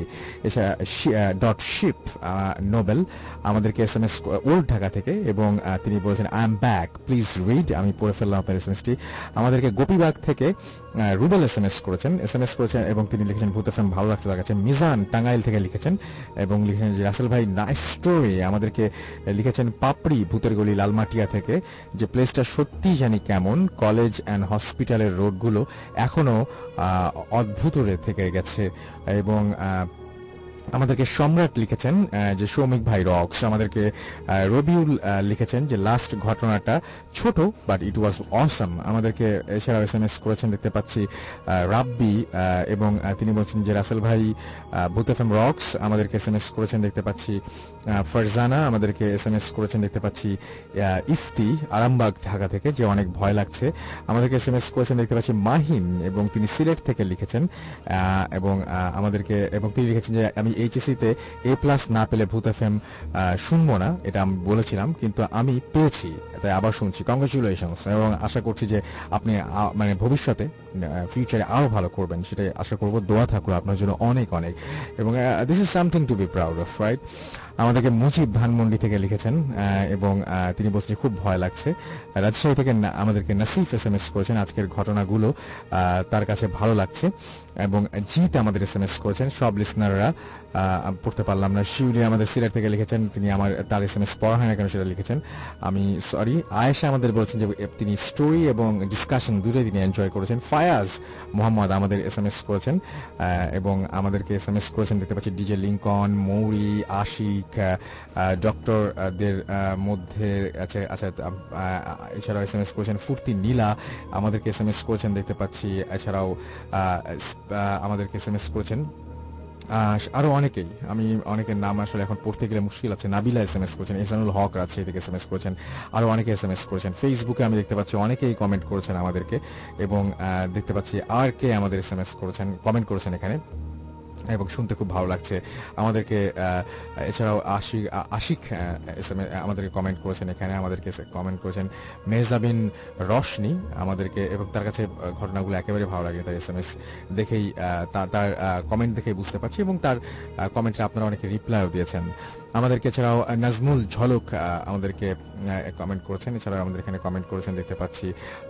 dot ship Nobel আমাদেরকে SMS old Dhaka থেকে, এবং তিনি বলেছেন I'm back, please read. আমি পড়ে ফেললাম আপনার এসএমএসটি। আমাদেরকে গোপীবাগ থেকে রুবেল এসএমএস করেছেন এসএমএস করেছেন এবং তিনি লিখেছেন ভূত এফএম ভালো লাগতে লাগাচ্ছে। মিজান টাঙ্গাইল থেকে লিখেছেন এবং লিখেছেন যে রাসেল ভাই নাইস স্টোরি। আমাদেরকে লিখেছেন পাপড়ি ভূতের গলি লালমাটিয়া থেকে, যে প্লেসটা সত্যি জানি কেমন, কলেজ অ্যান্ড হসপিটালের রোডগুলো এখনো অদ্ভুত থেকে গেছে। এবং আমাদেরকে সম্রাট লিখেছেন যে সৌমিক ভাই রক্স। আমাদেরকে রবিউল লিখেছেন যে লাস্ট ঘটনাটা ছোট বাট ইট ওয়াজ অসম। আমাদেরকে এছাড়াও এসএমএস করেছেন দেখতে পাচ্ছি রাব্বি, এবং তিনি বলছেন যে রাসেল ভাই ভূত এফএম রক্স। আমাদেরকে এসএমএস করেছেন দেখতে পাচ্ছি ফারজানা, আমাদেরকে এসএমএস করেছেন দেখতে পাচ্ছি ইফতি আরামবাগ ঢাকা থেকে, যে অনেক ভয় লাগছে। আমাদেরকে এসএমএস করেছেন দেখতে পাচ্ছি মাহিন, এবং তিনি সিলেট থেকে লিখেছেন, এবং আমাদেরকে এবং তিনি লিখেছেন যে আমি এইচএসসি তে এ প্লাস না পেলে ভূত এফএম শুনবো না, এটা আমি বলেছিলাম, কিন্তু আমি পেয়েছি, তাই আবার শুনছি। কংগ্রেচুলেশনস, এবং আশা করছি যে আপনি মানে ভবিষ্যতে ফিউচারে আরো ভালো করবেন, সেটাই আশা করবো। দোয়া থাকলো আপনার জন্য অনেক অনেক, এবং this is something to be proud of, right? আমাদেরকে মুজিব ধানমন্ডি থেকে লিখেছেন এবং তিনি বলছেন খুব ভয় লাগছে। রাজশাহী থেকে আমাদেরকে নাসিফ এসএমএস করেছেন, আজকের ঘটনাগুলো তার কাছে ভালো লাগছে। এবং জিত আমাদের এসএমএস করেছেন, সব লিসনাররা পড়তে পারলাম না। শিউলি আমাদের সিলেট থেকে লিখেছেন, তিনি আমার তার এসএমএস পড়া হয় না কেন সেটা লিখেছেন, আমি সরি। আয়েশা আমাদের বলেছেন যে তিনি স্টোরি এবং ডিসকাশন দুটোই তিনি এনজয় করেছেন। ফায়াজ মোহাম্মদ আমাদের এসএমএস করেছেন এবং আমাদেরকে এসএমএস করেছেন দেখতে পাচ্ছি ডিজে লিঙ্কন, মৌরি, আশিক, ডক্টরদের মধ্যে আছে। আচ্ছা, এছাড়াও এসএমএস করেছেন ফুর্তি নীলা, আমাদেরকে এসএমএস করেছেন দেখতে পাচ্ছি। এছাড়াও আমাদেরকে এসএমএস করেছেন আরো অনেকেই, আমি অনেকের নাম আসলে এখন পড়তে গেলে মুশকিল আছে। নাবিলা এসএমএস করেছেন, এহসানুল হক রাজশাহী থেকে এসএমএস করেছেন, আরো অনেকে এসএমএস করেছেন। ফেসবুকে আমি দেখতে পাচ্ছি অনেকেই কমেন্ট করেছেন আমাদেরকে, এবং দেখতে পাচ্ছি আর কে আমাদের এসএমএস করেছেন, কমেন্ট করেছেন এখানে, এবং শুনতে খুব ভালো লাগছে আমাদেরকে। এছাড়াও আশিক আশিক আমাদেরকে কমেন্ট করেছেন এখানে, আমাদেরকে কমেন্ট করেছেন মেহজাবিন রশনি আমাদেরকে, এবং তার কাছে ঘটনাগুলো একেবারে ভালো লাগে। তার এসএমএস দেখেই তার কমেন্ট দেখেই বুঝতে পারছি, এবং তার কমেন্টে আপনারা অনেকে রিপ্লাইও দিয়েছেন আমাদেরকে। এছাড়াও নাজমুল ঝলক আমাদেরকে কমেন্ট করেছেন, এছাড়াও আমাদের এখানে কমেন্ট করেছেন দেখতে পাচ্ছি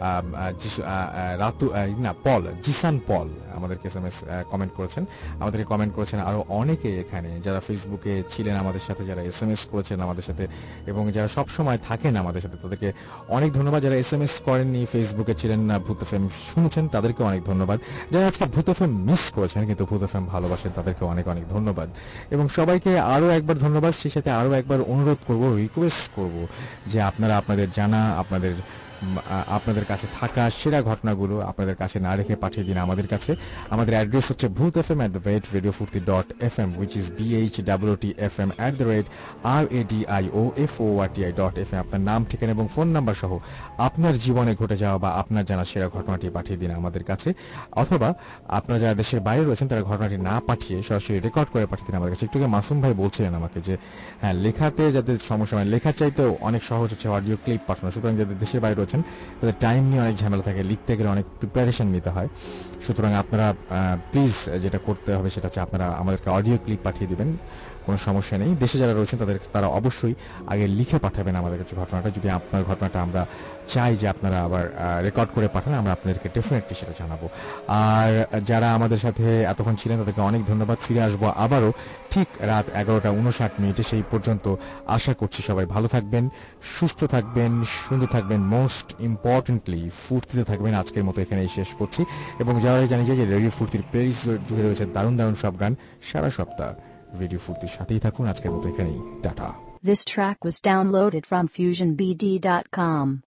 রাতু না পল জিসান পল আমাদেরকে এসএমএস কমেন্ট করেছেন, আমাদেরকে কমেন্ট করেছেন আরো অনেকে এখানে যারা ফেসবুকে ছিলেন আমাদের সাথে, যারা এসএমএস করেছেন আমাদের সাথে, এবং যারা সব সময় থাকেন আমাদের সাথে, তাদেরকে অনেক ধন্যবাদ। যারা এসএমএস করেননি, ফেসবুকে ছিলেন না, ভূত এফএম শুনেছেন, তাদেরকে অনেক ধন্যবাদ। যারা আজকে ভূত এফএম মিস করেছেন কিন্তু ভূত এফএম ভালোবাসেন, তাদেরকে অনেক অনেক ধন্যবাদ। এবং সবাইকে আরো একবার ধন্যবাদ। সেই সাথে আরো একবার অনুরোধ করব, রিকোয়েস্ট করব যে আপনারা আপনাদের জানা, আপনাদের আপনাদের কাছে থাকা সেরা ঘটনাগুলো আপনাদের কাছে না রেখে পাঠিয়ে দিন আমাদের কাছে। আমাদের অ্যাড্রেস হচ্ছে Bhoot FM at the rate radio Foorti dot F M, which is B H W T F M at the rate R A D I O F O R T I dot F M. আপনার নাম, ঠিকানা এবং phone number সহ আপনার জীবনে ঘটে যাওয়া বা আপনার জানা সেরা ঘটনাটি পাঠিয়ে দিন আমাদের কাছে, অথবা আপনারা যারা দেশের বাইরে রয়েছেন তারা ঘটনাটি না পাঠিয়ে সরাসরি রেকর্ড করে পাঠিয়ে দিন আমাদের কাছে। একটু মাসুম ভাই বলছিলেন আমাকে যে হ্যাঁ, লেখাতে যাদের সমস্যা হয়, লেখা চাইতেও অনেক সহজ হচ্ছে অডিও ক্লিপ পাঠানো। সুতরাং যাদের দেশের বাইরে রয়েছেন তাদের টাইম নিয়ে অনেক ঝামেলা থাকে, লিখতে গেলে অনেক প্রিপারেশন নিতে হয়। সুতরাং আপনারা প্লিজ যেটা করতে হবে সেটা হচ্ছে আপনারা আমাদেরকে অডিও ক্লিপ পাঠিয়ে দিবেন, কোনো সমস্যা নেই। দেশে যারা রয়েছেন তাদের তারা অবশ্যই আগে লিখে পাঠাবেন আমাদের কাছে ঘটনাটা। যদি আপনার ঘটনাটা আমরা চাই যে আপনারা আবার রেকর্ড করে পাঠান, আমরা আপনাদেরকে ডেফিনেটলি সেটা জানাবো। আর যারা আমাদের সাথে এতক্ষণ ছিলেন তাদেরকে অনেক ধন্যবাদ। ফিরে আসবো আবারও ঠিক রাত এগারোটা উনষাট মিনিটে। সেই পর্যন্ত আশা করছি সবাই ভালো থাকবেন, সুস্থ থাকবেন, সুন্দর থাকবেন। মোস্ট মোস্ট ইম্পর্টেন্টলি ফুর্তিতে থাকবেন। আজকের মতো এখানেই শেষ করছি, এবং যারা জানি যে রেডিও ফুর্তির প্লেলিস্ট জুড়ে রয়েছে দারুণ দারুণ সব গান। সারা সপ্তাহ রেডিও ফুর্তির সাথেই থাকুন। আজকের মতো এখানেই tata. This track was downloaded from fusion b d dot com.